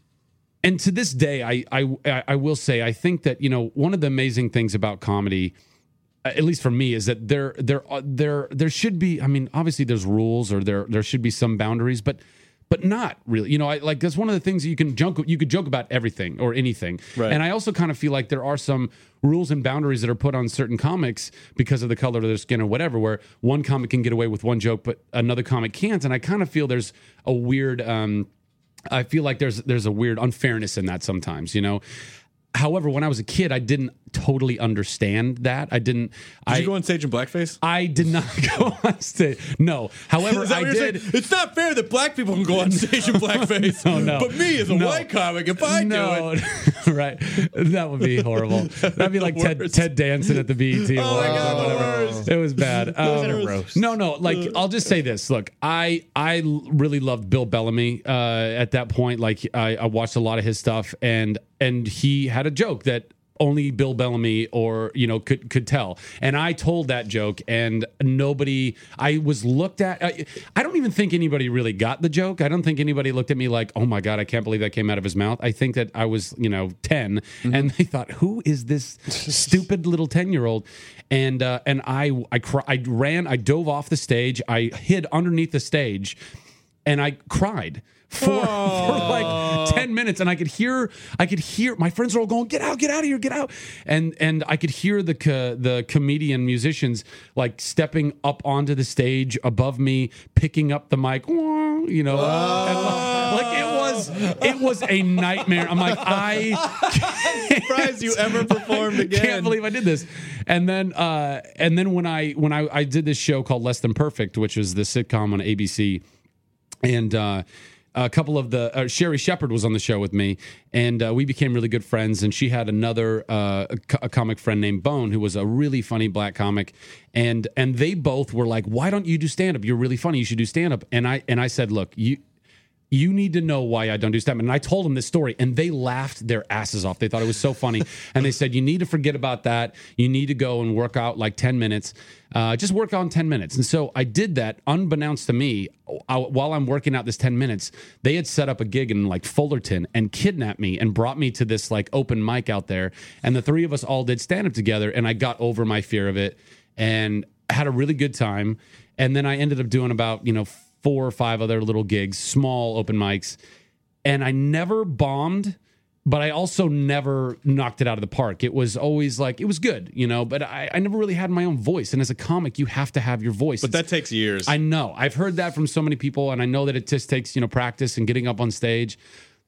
Speaker 7: and to this day, I, I, I will say, I think that, you know, one of the amazing things about comedy, at least for me, is that there, there, there, there should be. I mean, obviously, there's rules, or there, there should be some boundaries, but, but not really. You know, I like that's one of the things you can joke. You could joke about everything or anything,
Speaker 9: right.
Speaker 7: And I also kind of feel like there are some rules and boundaries that are put on certain comics because of the color of their skin or whatever. Where one comic can get away with one joke, but another comic can't, and I kind of feel there's a weird. Um, I feel like there's there's a weird unfairness in that sometimes. You know. However, when I was a kid, I didn't totally understand that. I didn't.
Speaker 9: Did
Speaker 7: I,
Speaker 9: you go on stage in blackface?
Speaker 7: I did not go on stage. No. However,
Speaker 9: Is that
Speaker 7: I
Speaker 9: what you're
Speaker 7: did.
Speaker 9: saying? It's not fair that black people can go on stage in blackface.
Speaker 7: No, no.
Speaker 9: But me as a
Speaker 7: No.
Speaker 9: white comic, if I
Speaker 7: no,
Speaker 9: do it.
Speaker 7: right. That would be horrible. That'd be like Ted, Ted Danson at the B E T
Speaker 9: Oh my
Speaker 7: Awards
Speaker 9: God,
Speaker 7: or
Speaker 9: the
Speaker 7: whatever.
Speaker 9: worst.
Speaker 7: It was bad. Um,
Speaker 11: a roast.
Speaker 7: No, no. Like, I'll just say this. Look, I I really loved Bill Bellamy uh, at that point. Like, I, I watched a lot of his stuff, and and he had a joke that only Bill Bellamy or you know could could tell, and I told that joke, and nobody. I was looked at. I, I don't even think anybody really got the joke. I don't think anybody looked at me like, "Oh my god, I can't believe that came out of his mouth." I think that I was you know ten,
Speaker 9: Mm-hmm.
Speaker 7: and they thought, "Who is this stupid little ten year old?" And uh, and I I cr- I ran. I dove off the stage. I hid underneath the stage, and I cried. For, for like ten minutes, and I could hear, I could hear my friends were all going, "Get out, get out of here, get out!" And and I could hear the co- the comedian musicians like stepping up onto the stage above me, picking up the mic, you know, and, like it was it was a nightmare. I'm like, I
Speaker 9: I'm surprised you ever performed again.
Speaker 7: can't believe I did this. And then uh, and then when I when I, I did this show called Less Than Perfect, which was the sitcom on A B C, and. Uh, A couple of the uh, Sherry Shepard was on the show with me, and uh, we became really good friends. And she had another uh, a, co- a comic friend named Bone, who was a really funny black comic. And and they both were like, "Why don't you do stand up? You're really funny. You should do stand up." And I and I said, "Look, you." You need to know why I don't do stand-up. And I told them this story, and they laughed their asses off. They thought it was so funny. And they said, you need to forget about that. You need to go and work out like ten minutes. Uh, just work out in ten minutes. And so I did that, unbeknownst to me. I, while I'm working out this ten minutes, they had set up a gig in like Fullerton and kidnapped me and brought me to this like open mic out there. And the three of us all did stand-up together, and I got over my fear of it and had a really good time. And then I ended up doing about, you know, four or five other little gigs, small open mics, and I never bombed, but I also never knocked it out of the park. It was always like, it was good, you know, but I, I never really had my own voice. And as a comic, you have to have your voice.
Speaker 9: But
Speaker 7: It's-
Speaker 9: that takes years.
Speaker 7: I know. I've heard that from so many people, and I know that it just takes, you know, practice and getting up on stage.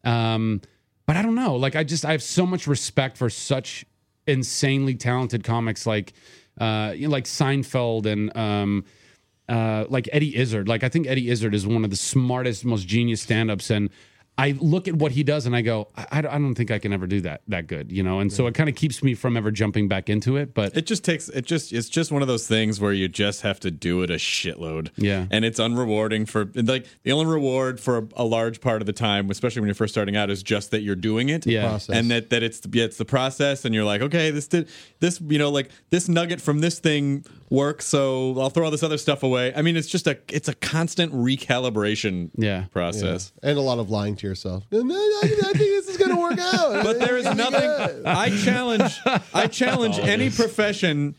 Speaker 7: Um, but I don't know. Like, I just, I have so much respect for such insanely talented comics like, uh, you know, like Seinfeld and, um, Uh, like Eddie Izzard. Like, I think Eddie Izzard is one of the smartest, most genius stand-ups. And I look at what he does and I go, I, I don't think I can ever do that that good, you know? And so it kind of keeps me from ever jumping back into it. But
Speaker 9: it just takes, it just, it's just one of those things where you just have to do it a shitload.
Speaker 7: Yeah.
Speaker 9: And it's unrewarding for, like, the only reward for a, a large part of the time, especially when you're first starting out, is just that you're doing it.
Speaker 7: Yeah.
Speaker 8: Process.
Speaker 9: And that, that it's, yeah, it's the process, and you're like, okay, this did, this, you know, like, this nugget from this thing works, so I'll throw all this other stuff away. I mean, it's just a, it's a constant recalibration
Speaker 7: Yeah.
Speaker 9: process.
Speaker 8: Yeah. And a lot of lying to yourself. No, no, I, I think this is going to work out.
Speaker 9: But there is
Speaker 8: It's gonna be
Speaker 9: nothing.
Speaker 8: good.
Speaker 9: I challenge. I challenge any profession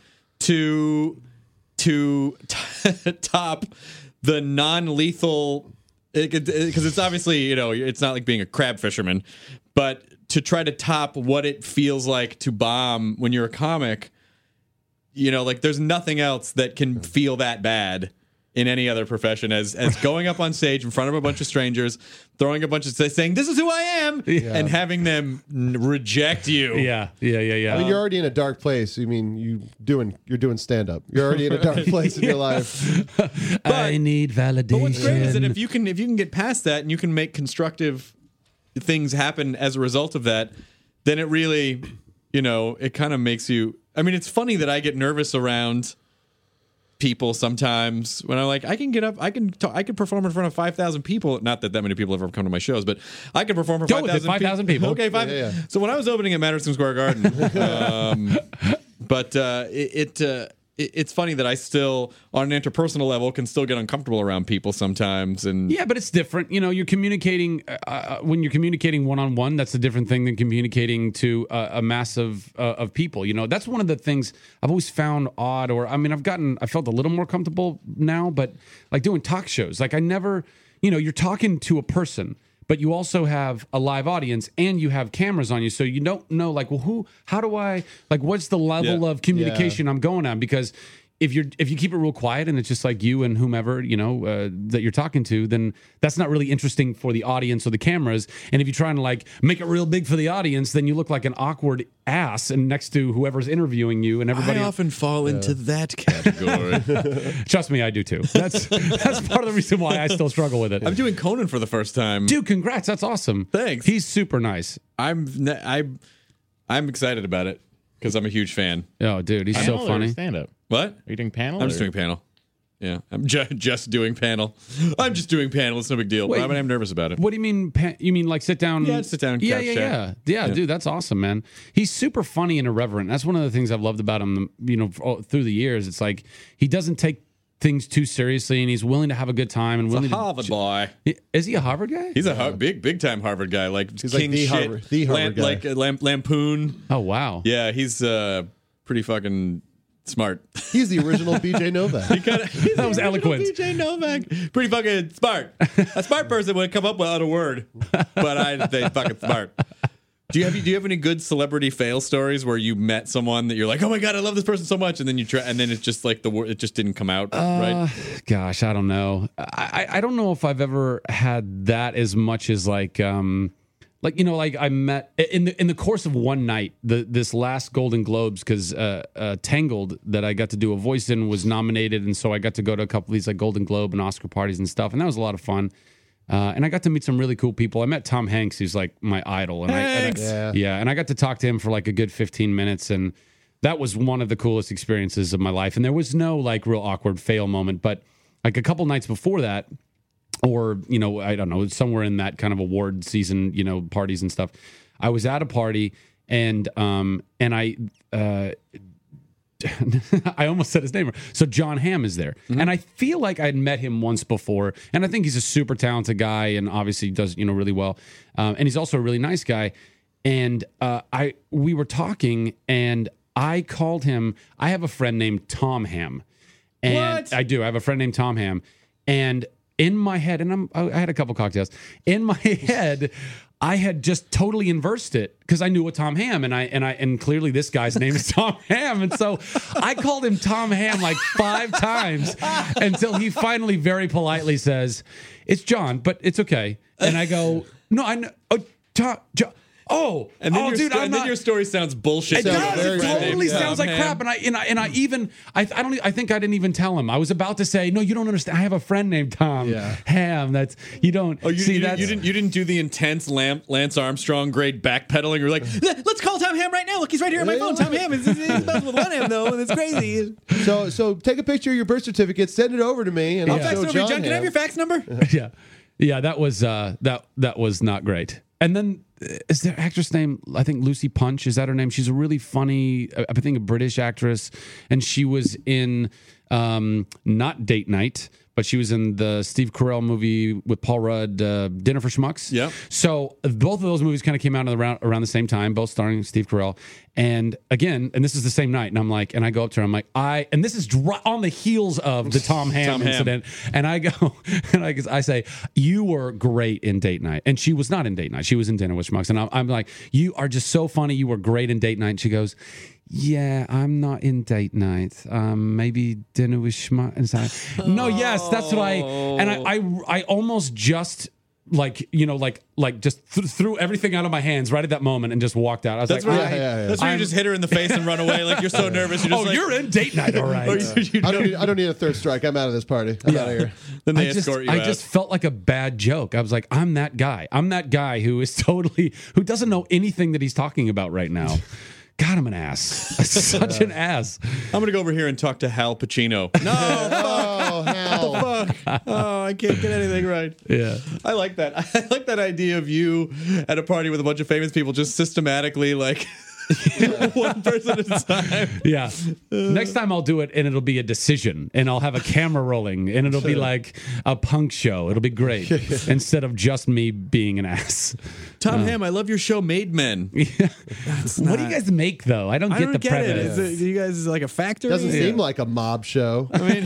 Speaker 9: to to t- top the non-lethal, because it's obviously, you know, it's not like being a crab fisherman, but to try to top what it feels like to bomb when you're a comic. You know, like, there's nothing else that can feel that bad in any other profession as as going up on stage in front of a bunch of strangers, throwing a bunch of saying, "This is who I am,"
Speaker 8: Yeah.
Speaker 9: and having them n- reject you.
Speaker 7: yeah, yeah, yeah, yeah.
Speaker 8: I mean, you're already in a dark place. I mean, you doing you're doing stand up. You're already in a dark place in your life.
Speaker 7: I need validation.
Speaker 9: But what's great is that if you can if you can get past that and you can make constructive things happen as a result of that, then it really, you know, it kind of makes you. I mean, it's funny that I get nervous around people sometimes when I'm like, I can get up, I can, talk, I can perform in front of five thousand people. Not that that many people have ever come to my shows, but I can perform for
Speaker 7: Go
Speaker 9: five
Speaker 7: with it,
Speaker 9: thousand
Speaker 7: five thousand people.
Speaker 9: Okay, five.
Speaker 8: Yeah, yeah, yeah.
Speaker 9: So when I was opening at Madison Square Garden, um, but uh, it, it uh, it, it's funny that I still, on an interpersonal level, can still get uncomfortable around people sometimes. And
Speaker 7: Yeah, but it's different. You know, you're communicating uh, when you're communicating one on one. That's a different thing than communicating to uh, a mass of uh, of people. You know, that's one of the things I've always found odd. Or I mean, I've gotten, I felt a little more comfortable now. But like doing talk shows, like I never, you know, you're talking to a person, but you also have a live audience and you have cameras on you. So you don't know, like, well, who, how do I, like, what's the level
Speaker 9: Yeah.
Speaker 7: of communication I'm going on? Because if you're, if you keep it real quiet and it's just like you and whomever, you know, uh, that you're talking to, then that's not really interesting for the audience or the cameras. And if you're trying to like make it real big for the audience, then you look like an awkward ass and next to whoever's interviewing you and everybody.
Speaker 9: I often fall into that category.
Speaker 7: Trust me, I do too. That's, that's part of the reason why I still struggle with it.
Speaker 9: I'm doing Conan for the first time.
Speaker 7: Dude, congrats. That's awesome.
Speaker 9: Thanks.
Speaker 7: He's super nice.
Speaker 9: I'm ne- I, I'm excited about it because I'm a huge fan.
Speaker 7: Oh, dude, he's so funny.
Speaker 11: Stand up.
Speaker 9: What?
Speaker 11: Are you doing panel?
Speaker 9: I'm just
Speaker 11: or-
Speaker 9: doing panel. Yeah, I'm ju- just doing panel. I'm just doing panel. It's no big deal.
Speaker 7: Wait.
Speaker 9: But I'm, I'm nervous about it.
Speaker 7: What do you mean? Pa- you mean like sit down?
Speaker 9: Yeah, sit down,
Speaker 7: Yeah,
Speaker 9: couch
Speaker 7: yeah,
Speaker 9: chat.
Speaker 7: yeah, yeah,
Speaker 9: Yeah.
Speaker 7: Dude, that's awesome, man. He's super funny and irreverent. That's one of the things I've loved about him. You know, f- through the years, it's like he doesn't take things too seriously, and he's willing to have a good time and
Speaker 9: It's a
Speaker 7: willing
Speaker 9: Harvard
Speaker 7: to.
Speaker 9: boy.
Speaker 7: Is he a Harvard guy?
Speaker 9: He's a har- big, big time Harvard guy. Like
Speaker 8: He's like
Speaker 9: king
Speaker 8: the
Speaker 9: shit.
Speaker 8: Harvard- the Harvard guy.
Speaker 9: Like uh, Lam- Lampoon.
Speaker 7: Oh wow.
Speaker 9: Yeah, he's uh, pretty fucking smart.
Speaker 8: He's the original B J Novak.
Speaker 7: That was eloquent.
Speaker 9: B J Novak. Pretty fucking smart. A smart person would come up without a word, but I they fucking smart. Do you have do you have any good celebrity fail stories where you met someone that you're like, oh my god, I love this person so much, and then you try, and then it's just like the word, it just didn't come out
Speaker 7: Uh,
Speaker 9: right?
Speaker 7: Gosh, I don't know. I, I I don't know if I've ever had that as much as like um like you know like I met in the in the course of one night the this last Golden Globes because uh, uh, Tangled that I got to do a voice in was nominated, and so I got to go to a couple of these like Golden Globe and Oscar parties and stuff, and that was a lot of fun. Uh, and I got to meet some really cool people. I met Tom Hanks, who's like my idol, and I, and I
Speaker 8: Yeah.
Speaker 7: yeah, and I got to talk to him for like a good fifteen minutes, and that was one of the coolest experiences of my life. And there was no like real awkward fail moment, but like a couple nights before that, or you know, I don't know, somewhere in that kind of award season, you know, parties and stuff, I was at a party, and um, and I. Uh, I almost said his name. So John Hamm is there,
Speaker 9: Mm-hmm.
Speaker 7: and I feel like I'd met him once before, and I think he's a super talented guy, and obviously does you know really well, um, and he's also a really nice guy. And uh, I we were talking, and I called him. I have a friend named Tom Hamm, and
Speaker 9: What?
Speaker 7: I do. I have a friend named Tom Hamm, and in my head, and I'm, I had a couple cocktails. In my head, I had just totally inversed it because I knew what Tom Hamm and I and I and clearly this guy's name is Tom Hamm, and so I called him Tom Hamm like five times until he finally very politely says, "It's John, but it's okay." And I go, "No, I know, oh, Tom, John." Oh,
Speaker 9: And then,
Speaker 7: oh,
Speaker 9: your,
Speaker 7: dude,
Speaker 9: sto-
Speaker 7: I'm
Speaker 9: and then
Speaker 7: not-
Speaker 9: your story sounds bullshit.
Speaker 7: it
Speaker 8: Sounds
Speaker 7: does.
Speaker 8: very
Speaker 7: It
Speaker 8: random.
Speaker 7: totally
Speaker 8: Yeah.
Speaker 7: sounds like
Speaker 9: Tom
Speaker 7: crap. And I and I and I even I I don't e, I think I didn't even tell him. I was about to say, no, you don't understand. I have a friend named Tom
Speaker 8: Yeah.
Speaker 7: Ham. That's you don't
Speaker 9: Oh, you,
Speaker 7: see
Speaker 9: you,
Speaker 7: that.
Speaker 9: didn't, you didn't you didn't do the intense Lam- Lance Armstrong grade backpedaling. You're like, let's call Tom Ham right now. Look, he's right here on my phone. Tom Ham is he's spelled with one M though, and it's crazy.
Speaker 8: So, so take a picture of your birth certificate, send it over to me, and
Speaker 9: I'll
Speaker 8: I'll
Speaker 9: fax
Speaker 8: show
Speaker 9: it over to you.
Speaker 8: John.
Speaker 9: John, can I have your fax number?
Speaker 7: yeah, yeah. That was uh, that that was not great. And then uh, is there actress name? I think Lucy Punch. Is that her name? She's a really funny, I I think a British actress, and she was in um, not Date Night, but she was in the Steve Carell movie with Paul Rudd, uh, Dinner for Schmucks.
Speaker 9: Yep.
Speaker 7: So uh, both of those movies kind of came out around around the same time, both starring Steve Carell. And again, and this is the same night, and I'm like, and I go up to her, I'm like, I, and this is dr- on the heels of the Tom Ham
Speaker 9: Tom Ham.
Speaker 7: incident, and I go, and I, I say, you were great in Date Night, and she was not in Date Night, she was in Dinner with Schmucks, and I'm, I'm like, you are just so funny, you were great in Date Night, and she goes, yeah, I'm not in Date Night. Um, maybe Dinner with Schmucks. And it's like, no, yes, that's what I. And I, I, I almost just like you know, like like just th- threw everything out of my hands right at that moment and just walked out. I was
Speaker 9: That's
Speaker 7: like,
Speaker 9: where,
Speaker 7: I,
Speaker 8: yeah, yeah.
Speaker 9: that's where you
Speaker 7: I'm-
Speaker 9: just hit her in the face and run away. Like you're so nervous. You're just
Speaker 7: oh,
Speaker 9: like,
Speaker 7: you're in Date Night, all right.
Speaker 9: Or you- you
Speaker 8: I
Speaker 9: know-
Speaker 8: don't, need, I don't need a third strike. I'm out of this party. I'm out of here.
Speaker 9: Then they
Speaker 7: I just,
Speaker 9: escort you
Speaker 7: I
Speaker 9: out.
Speaker 7: just felt like a bad joke. I was like, I'm that guy. I'm that guy who is totally who doesn't know anything that he's talking about right now. God, I'm an ass. Such an ass.
Speaker 9: I'm gonna go over here and talk to Hal Pacino. No,
Speaker 8: Oh, hell.
Speaker 9: fuck. Oh, I can't get anything right.
Speaker 7: Yeah.
Speaker 9: I like that. I like that idea of you at a party with a bunch of famous people just systematically like One person at a time.
Speaker 7: Yeah. Next time I'll do it and it'll be a decision and I'll have a camera rolling and it'll be like a punk show. It'll be great instead of just me being an ass.
Speaker 9: Tom
Speaker 7: Uh,
Speaker 9: Ham, I love your show, Made Men.
Speaker 7: What do you guys make though? I don't
Speaker 9: I
Speaker 7: get
Speaker 9: don't
Speaker 7: the
Speaker 9: get it.
Speaker 7: premise.
Speaker 9: Is it. You guys is like a factory?
Speaker 8: Doesn't seem like a mob show.
Speaker 9: I mean,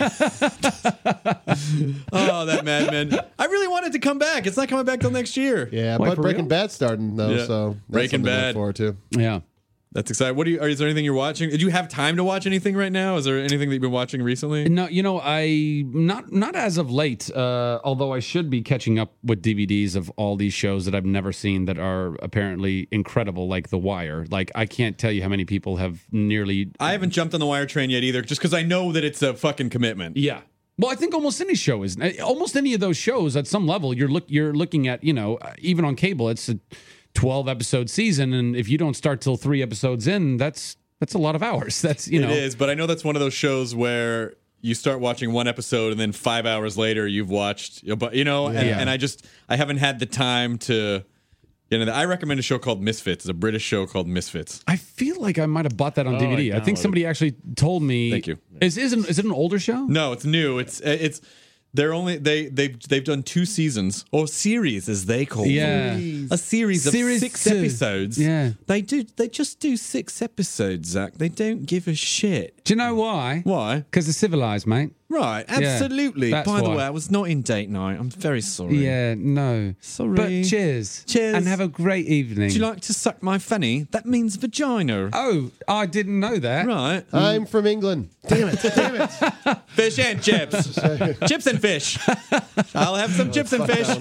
Speaker 9: oh, that Mad Men. I really wanted to come back. It's not coming back till next year.
Speaker 8: Yeah,
Speaker 7: Wait,
Speaker 8: but
Speaker 7: for
Speaker 8: Breaking
Speaker 7: real?
Speaker 8: Bad's starting though,
Speaker 9: Yeah.
Speaker 8: so that's
Speaker 9: Breaking
Speaker 8: something to look
Speaker 9: Bad.
Speaker 8: forward to.
Speaker 7: Yeah.
Speaker 9: That's exciting. What do you? Is there anything you're watching? Did you have time to watch anything right now? Is there anything that you've been watching recently?
Speaker 7: No, you know, I not not as of late. Uh, although I should be catching up with D V Ds of all these shows that I've never seen that are apparently incredible, like The Wire. Like I can't tell you how many people have nearly.
Speaker 9: I haven't jumped on the Wire train yet either, just because I know that it's a fucking commitment.
Speaker 7: Yeah. Well, I think almost any show is almost any of those shows at some level. You're look you're looking at, you know, even on cable, it's a twelve episode season, and if you don't start till three episodes in, that's that's a lot of hours. That's you know,
Speaker 9: It is, but I know that's one of those shows where you start watching one episode and then five hours later you've watched, you know, and,
Speaker 7: Yeah.
Speaker 9: and I just I haven't had the time to. You know, I recommend a show called Misfits. It's a British show called Misfits.
Speaker 7: I feel like I might have bought that on
Speaker 11: Oh,
Speaker 7: D V D.
Speaker 11: I
Speaker 7: I, think
Speaker 11: downloaded
Speaker 7: somebody actually told me.
Speaker 9: Thank you.
Speaker 7: Is is, an, is it an older show?
Speaker 9: No, it's new. It's it's they're only they they've they've done two seasons or series as they call
Speaker 7: Yeah.
Speaker 9: them. A series of
Speaker 7: Series
Speaker 9: six
Speaker 7: two.
Speaker 9: episodes.
Speaker 7: Yeah.
Speaker 9: They do they just do six episodes, Zach. They don't give a shit.
Speaker 7: Do you know why?
Speaker 9: Why?
Speaker 7: Because they're civilized, mate.
Speaker 9: Right,
Speaker 7: Yeah,
Speaker 9: absolutely.
Speaker 7: that's
Speaker 9: By the
Speaker 7: why.
Speaker 9: way, I was not in date night. I'm very sorry.
Speaker 7: Yeah, no.
Speaker 9: Sorry.
Speaker 7: But cheers.
Speaker 9: Cheers.
Speaker 7: And have a great evening.
Speaker 9: Would you like to suck my fanny? That means vagina.
Speaker 7: Oh, I didn't know that.
Speaker 9: Right.
Speaker 8: I'm from England. Damn it! Damn it!
Speaker 9: Fish and chips. Chips and fish. I'll have some chips and fish.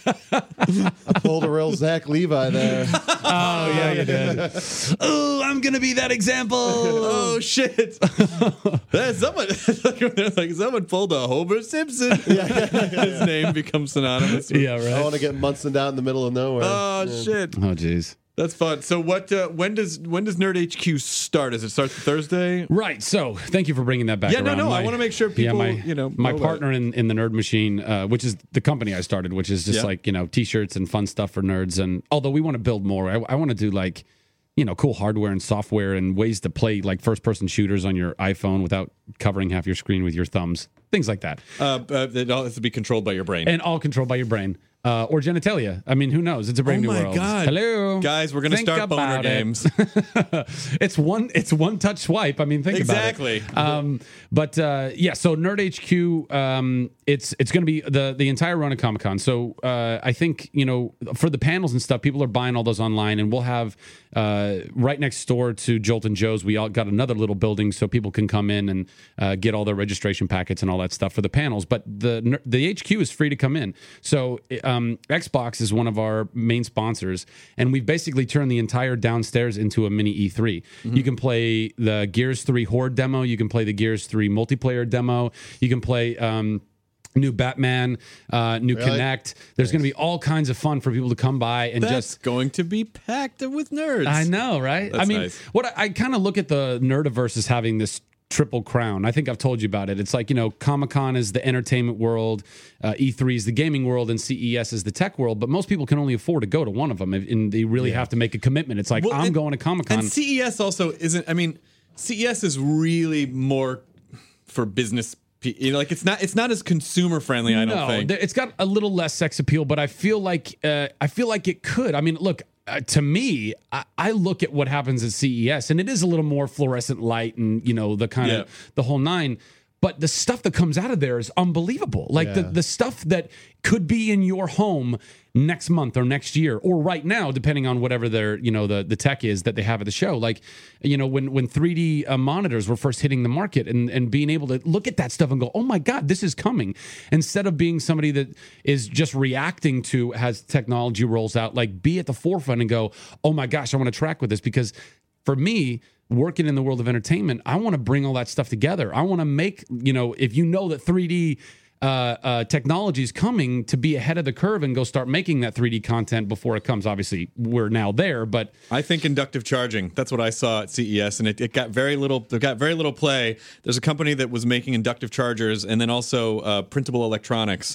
Speaker 8: I pulled a real Zach Levi there.
Speaker 7: Oh, yeah, you did. Oh, I'm going to be that example.
Speaker 9: Oh shit! There's someone like someone pulled a Homer Simpson. His name becomes synonymous. With,
Speaker 7: Yeah,
Speaker 8: I
Speaker 7: right.
Speaker 8: want to get Munson down in the middle of nowhere.
Speaker 9: Oh
Speaker 8: Yeah.
Speaker 9: shit!
Speaker 7: Oh, jeez.
Speaker 9: That's fun. So what? Uh, when does when does Nerd H Q start? Does it start Thursday?
Speaker 7: Right. So thank you for bringing that back
Speaker 9: Yeah, no,
Speaker 7: around.
Speaker 9: no, I
Speaker 7: My-
Speaker 9: wanna make sure people,
Speaker 7: my,
Speaker 9: you know,
Speaker 7: my
Speaker 9: know about
Speaker 7: partner in, in the Nerd Machine, uh, which is the company I started, which is just
Speaker 9: Yeah.
Speaker 7: like, you know, t-shirts and fun stuff for nerds. And although we want to build more, I, I want to do like, you know, cool hardware and software and ways to play like first person shooters on your iPhone without covering half your screen with your thumbs, things like that.
Speaker 9: Uh, uh, it all has to be controlled by your brain.
Speaker 7: And all controlled by your brain. Uh, or genitalia. I mean, who knows? It's a brand
Speaker 9: Oh
Speaker 7: new
Speaker 9: my
Speaker 7: world.
Speaker 9: God.
Speaker 7: Hello,
Speaker 9: Guys, we're gonna
Speaker 7: Think
Speaker 9: start boner
Speaker 7: about it.
Speaker 9: games.
Speaker 7: it's one. It's one touch swipe. I mean, think
Speaker 9: Exactly.
Speaker 7: about it. Um, but uh, yeah, so Nerd H Q. Um, it's it's going to be the the entire run of Comic Con. So uh, I think you know for the panels and stuff, people are buying all those online, and we'll have uh, right next door to Jolt and Joe's. We all got another little building so people can come in and uh, get all their registration packets and all that stuff for the panels. But the the H Q is free to come in. So um, Xbox is one of our main sponsors, and we've basically turned the entire downstairs into a mini E three. You can play the Gears three Horde demo. You can play the Gears three multiplayer demo. You can play um, new Batman, uh, new
Speaker 8: Really?
Speaker 7: Connect. There's going to be all kinds of fun for people to come by and
Speaker 9: That's
Speaker 7: just.
Speaker 9: going to be packed with nerds.
Speaker 7: I know, right?
Speaker 9: That's
Speaker 7: I mean,
Speaker 9: nice.
Speaker 7: what I, I kind of look at the Nerdiverse as having this triple crown. I think I've told you about it. It's like, you know, Comic-Con is the entertainment world, uh, E three is the gaming world, and C E S is the tech world. But most people can only afford to go to one of them, and they really have to make a commitment. It's like,
Speaker 9: Well,
Speaker 7: I'm
Speaker 9: and-
Speaker 7: going to Comic-Con.
Speaker 9: And C E S also isn't. I mean, C E S is really more for business. pe- You know, like it's not. It's not as consumer friendly. I don't
Speaker 7: no,
Speaker 9: think.
Speaker 7: th- it's got a little less sex appeal, but I feel like uh, I feel like it could. I mean, look. Uh, to me, I, I look at what happens at C E S, and it is a little more fluorescent light, and you know the kind
Speaker 9: Yeah.
Speaker 7: of the whole nine. But the stuff that comes out of there is unbelievable. Like the
Speaker 8: Yeah.
Speaker 7: the stuff that could be in your home next month or next year or right now, depending on whatever their you know the the tech is that they have at the show. Like you know when when three D uh, monitors were first hitting the market, and and being able to look at that stuff and go, oh my god, this is coming, instead of being somebody that is just reacting to as technology rolls out. Like be at the forefront and go, oh my gosh, I want to track with this, because for me, working in the world of entertainment, I want to bring all that stuff together. I want to make, you know, if you know that three D uh, uh, technology is coming, to be ahead of the curve and go start making that three D content before it comes. Obviously, we're now there, but
Speaker 9: I think inductive charging. That's what I saw at C E S, and it, it got very little. It got very little play. There's a company that was making inductive chargers, and then also uh, printable electronics.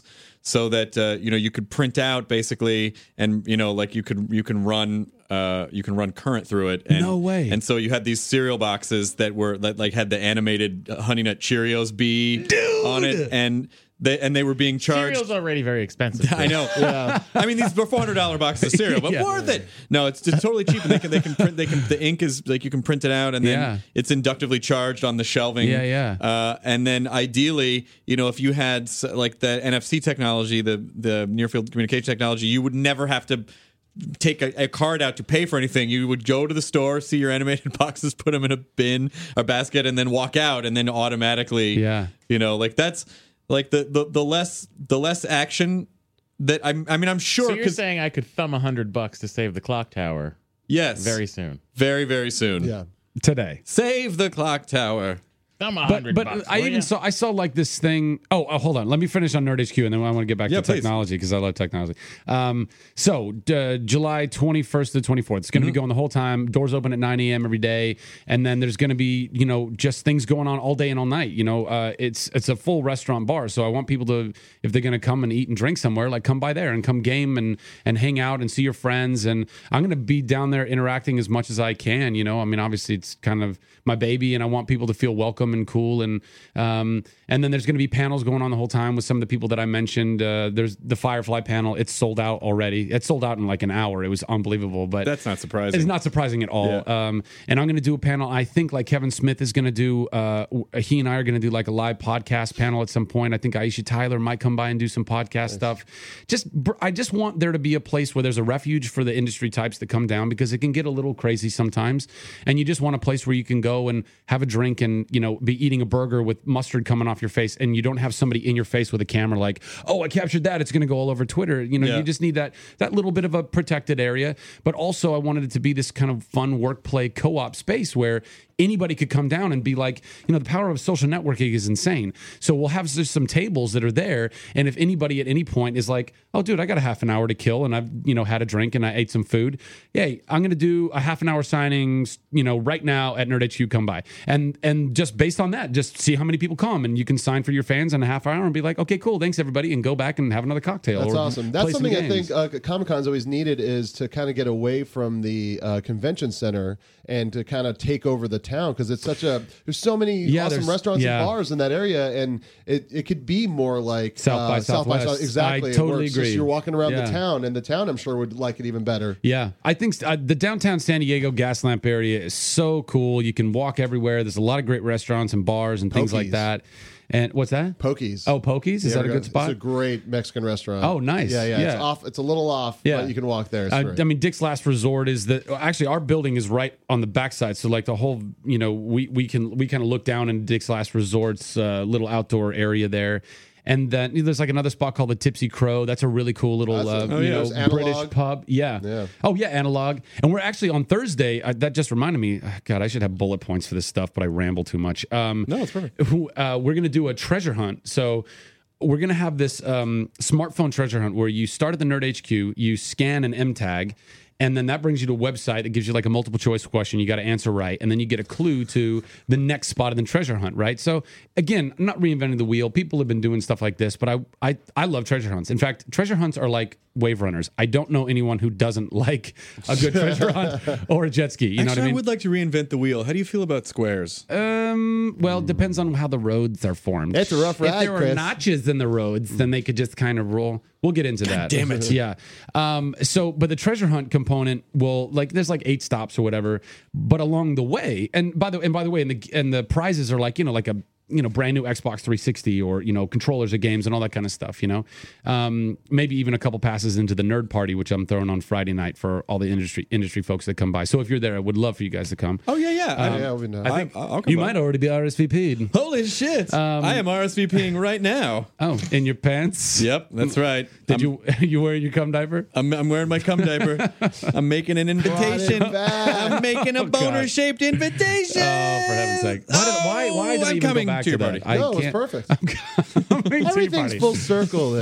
Speaker 9: so that uh, you know you could print out basically, and you know like you could you can run uh, you can run current through it. And,
Speaker 7: No way.
Speaker 9: And so you had these cereal boxes that were that like had the animated Honey Nut Cheerios bee on it, and. They, and they were being charged.
Speaker 11: Cereal's already very expensive.
Speaker 9: I know. Yeah. I mean, these were four hundred dollar boxes of cereal, but
Speaker 7: Yeah.
Speaker 9: worth it. No, it's just totally cheap, and they can they can print. They can the ink is like you can print it out, and then
Speaker 7: Yeah.
Speaker 9: it's inductively charged on the shelving.
Speaker 7: Yeah, yeah.
Speaker 9: Uh, and then ideally, you know, if you had s- like the N F C technology, the the near field communication technology, you would never have to take a, a card out to pay for anything. You would go to the store, see your animated boxes, put them in a bin or basket, and then walk out, and then automatically,
Speaker 7: Yeah.
Speaker 9: you know, like that's. Like the, the, the less the less action that I'm, I mean I'm sure.
Speaker 11: So you're
Speaker 9: 'cause-
Speaker 11: saying I could thumb a hundred bucks to save the clock tower?
Speaker 9: yes,
Speaker 11: Very soon.
Speaker 9: very very soon.
Speaker 8: Yeah.
Speaker 7: Today.
Speaker 9: Save the clock tower.
Speaker 11: Thumb a
Speaker 7: But
Speaker 11: hundred
Speaker 7: but
Speaker 11: bucks.
Speaker 7: I
Speaker 11: will
Speaker 7: even
Speaker 11: ya?
Speaker 7: saw I saw like this thing. Oh, oh, hold on. Let me finish on Nerd H Q, and then I want to get back
Speaker 9: Yeah,
Speaker 7: to
Speaker 9: please.
Speaker 7: technology because I love technology. Um, so uh, July twenty-first to twenty-fourth. It's going to
Speaker 9: Mm-hmm.
Speaker 7: be going the whole time. Doors open at nine a.m. every day, and then there's going to be you know just things going on all day and all night. You know, uh, it's it's a full restaurant bar. So I want people to, if they're going to come and eat and drink somewhere, like come by there and come game and and hang out and see your friends. And I'm going to be down there interacting as much as I can. You know, I mean, obviously it's kind of my baby, and I want people to feel welcome and cool. And um, and then there's going to be panels going on the whole time with some of the people that I mentioned. Uh, there's the Firefly panel. It's sold out already. It's sold out in like an hour. It was unbelievable. But
Speaker 9: That's not surprising.
Speaker 7: It's not surprising at all.
Speaker 9: Yeah.
Speaker 7: Um, and I'm going to do a panel. I think like Kevin Smith is going to do. Uh, he and I are going to do like a live podcast panel at some point. I think Aisha Tyler might come by and do some podcast stuff. Just br- I just want there to be a place where there's a refuge for the industry types that come down because it can get a little crazy sometimes. And you just want a place where you can go and have a drink and you know be eating a burger with mustard coming off your face, and you don't have somebody in your face with a camera like, oh, I captured that. It's going to go all over Twitter. You know,
Speaker 9: Yeah.
Speaker 7: you just need that that little bit of a protected area. But also, I wanted it to be this kind of fun work play co-op space where anybody could come down and be like, you know, the power of social networking is insane. So we'll have just some tables that are there, and if anybody at any point is like, oh, dude, I got a half an hour to kill, and I've you know had a drink and I ate some food, yay, I'm going to do a half an hour signings, you know, right now at Nerd H Q. Come by, and and just based on that, just see how many people come, and you can sign for your fans in a half hour and be like, okay, cool, thanks everybody, and go back and have another cocktail.
Speaker 8: That's
Speaker 7: or
Speaker 8: awesome.
Speaker 7: play
Speaker 8: That's
Speaker 7: some
Speaker 8: something I
Speaker 7: games.
Speaker 8: think uh, Comic Con's always needed is to kind of get away from the uh, convention center and to kind of take over the town because it's such a there's so many
Speaker 7: Yeah,
Speaker 8: awesome
Speaker 7: there's-
Speaker 8: restaurants
Speaker 7: yeah.
Speaker 8: and bars in that area, and it, it could be more like
Speaker 7: South by
Speaker 8: uh, South by
Speaker 7: Southwest.
Speaker 8: South. Exactly,
Speaker 7: I
Speaker 8: It
Speaker 7: totally
Speaker 8: works. Just
Speaker 7: agree.
Speaker 8: you're walking around
Speaker 7: Yeah.
Speaker 8: the town, and the town I'm sure would like it even better.
Speaker 7: Yeah, I think uh, the downtown San Diego gas lamp area is so cool. You can walk everywhere. There's a lot of great restaurants and bars and things like
Speaker 8: Pokies.
Speaker 7: that. And what's that?
Speaker 8: Pokies.
Speaker 7: Oh, Pokies? Is
Speaker 8: Yeah,
Speaker 7: that a
Speaker 8: we
Speaker 7: good
Speaker 8: got-
Speaker 7: spot?
Speaker 8: It's a great Mexican restaurant.
Speaker 7: Oh, nice.
Speaker 8: Yeah, yeah.
Speaker 7: Yeah.
Speaker 8: It's off. It's a little off,
Speaker 7: Yeah.
Speaker 8: but you can walk there. It's
Speaker 7: I,
Speaker 8: great.
Speaker 7: I mean, Dick's Last Resort is the actually our building is right on the backside, so like the whole you know we we can we kind of look down in Dick's Last Resort's uh, little outdoor area there. And then there's like another spot called the Tipsy Crow. That's a really cool little,
Speaker 8: That's a-
Speaker 7: uh,
Speaker 8: oh,
Speaker 7: you
Speaker 8: yeah.
Speaker 7: know,
Speaker 8: There's Analog.
Speaker 7: British pub. Yeah.
Speaker 8: Yeah.
Speaker 7: Oh yeah, Analog. And we're actually on Thursday. Uh, that just reminded me. uh, God, I should have bullet points for this stuff, but I ramble too much. Um,
Speaker 9: No, it's perfect.
Speaker 7: Uh, we're gonna do a treasure hunt. So we're gonna have this um, smartphone treasure hunt where you start at the Nerd H Q, you scan an M tag. And then that brings you to a website that gives you like a multiple choice question. You got to answer right. And then you get a clue to the next spot in the treasure hunt, right? So again, I'm not reinventing the wheel. People have been doing stuff like this, but I, I, I love treasure hunts. In fact, treasure hunts are like wave runners. I don't know anyone who doesn't like a good treasure hunt or a jet ski. You know
Speaker 9: Actually,
Speaker 7: what I mean?
Speaker 9: would like to reinvent the wheel. How do you feel about squares?
Speaker 7: Um, well, it depends on how the roads are formed.
Speaker 8: It's a rough
Speaker 7: If
Speaker 8: ride,
Speaker 7: there were
Speaker 8: Chris.
Speaker 7: notches in the roads, then they could just kind of roll. We'll get into that.
Speaker 9: damn it.
Speaker 7: Yeah. Um, so, but the treasure hunt component will like there's like eight stops or whatever, but along the way, and by the and by the way, and the and the prizes are like you know like a you know brand new Xbox three sixty or you know controllers of games and all that kind of stuff. You know, um, maybe even a couple passes into the nerd party, which I'm throwing on Friday night for all the industry industry folks that come by. So if you're there, I would love for you guys to come.
Speaker 9: Oh yeah, yeah.
Speaker 8: Oh,
Speaker 9: I-
Speaker 8: yeah, we know.
Speaker 7: I think
Speaker 9: I'll come
Speaker 7: you
Speaker 9: by.
Speaker 7: might already be R S V P'd.
Speaker 9: Holy shit! I am R S V Ping right now.
Speaker 7: Oh, in your pants?
Speaker 9: Yep, that's right.
Speaker 7: Did
Speaker 9: I'm,
Speaker 7: you you wearing your cum diaper?
Speaker 9: I'm, I'm wearing my cum diaper. I'm making an invitation.
Speaker 8: Brought it back.
Speaker 9: I'm making a
Speaker 7: Oh, God.
Speaker 9: boner-shaped invitation.
Speaker 7: Oh, for heaven's sake! Why did, why, why did I
Speaker 9: I'm
Speaker 7: even
Speaker 9: coming
Speaker 7: go back
Speaker 9: to your
Speaker 7: that?
Speaker 9: party.
Speaker 7: I
Speaker 8: No, it was
Speaker 7: can't-
Speaker 8: perfect.
Speaker 7: I'm coming to your
Speaker 8: Everything's
Speaker 7: party.
Speaker 8: full circle there.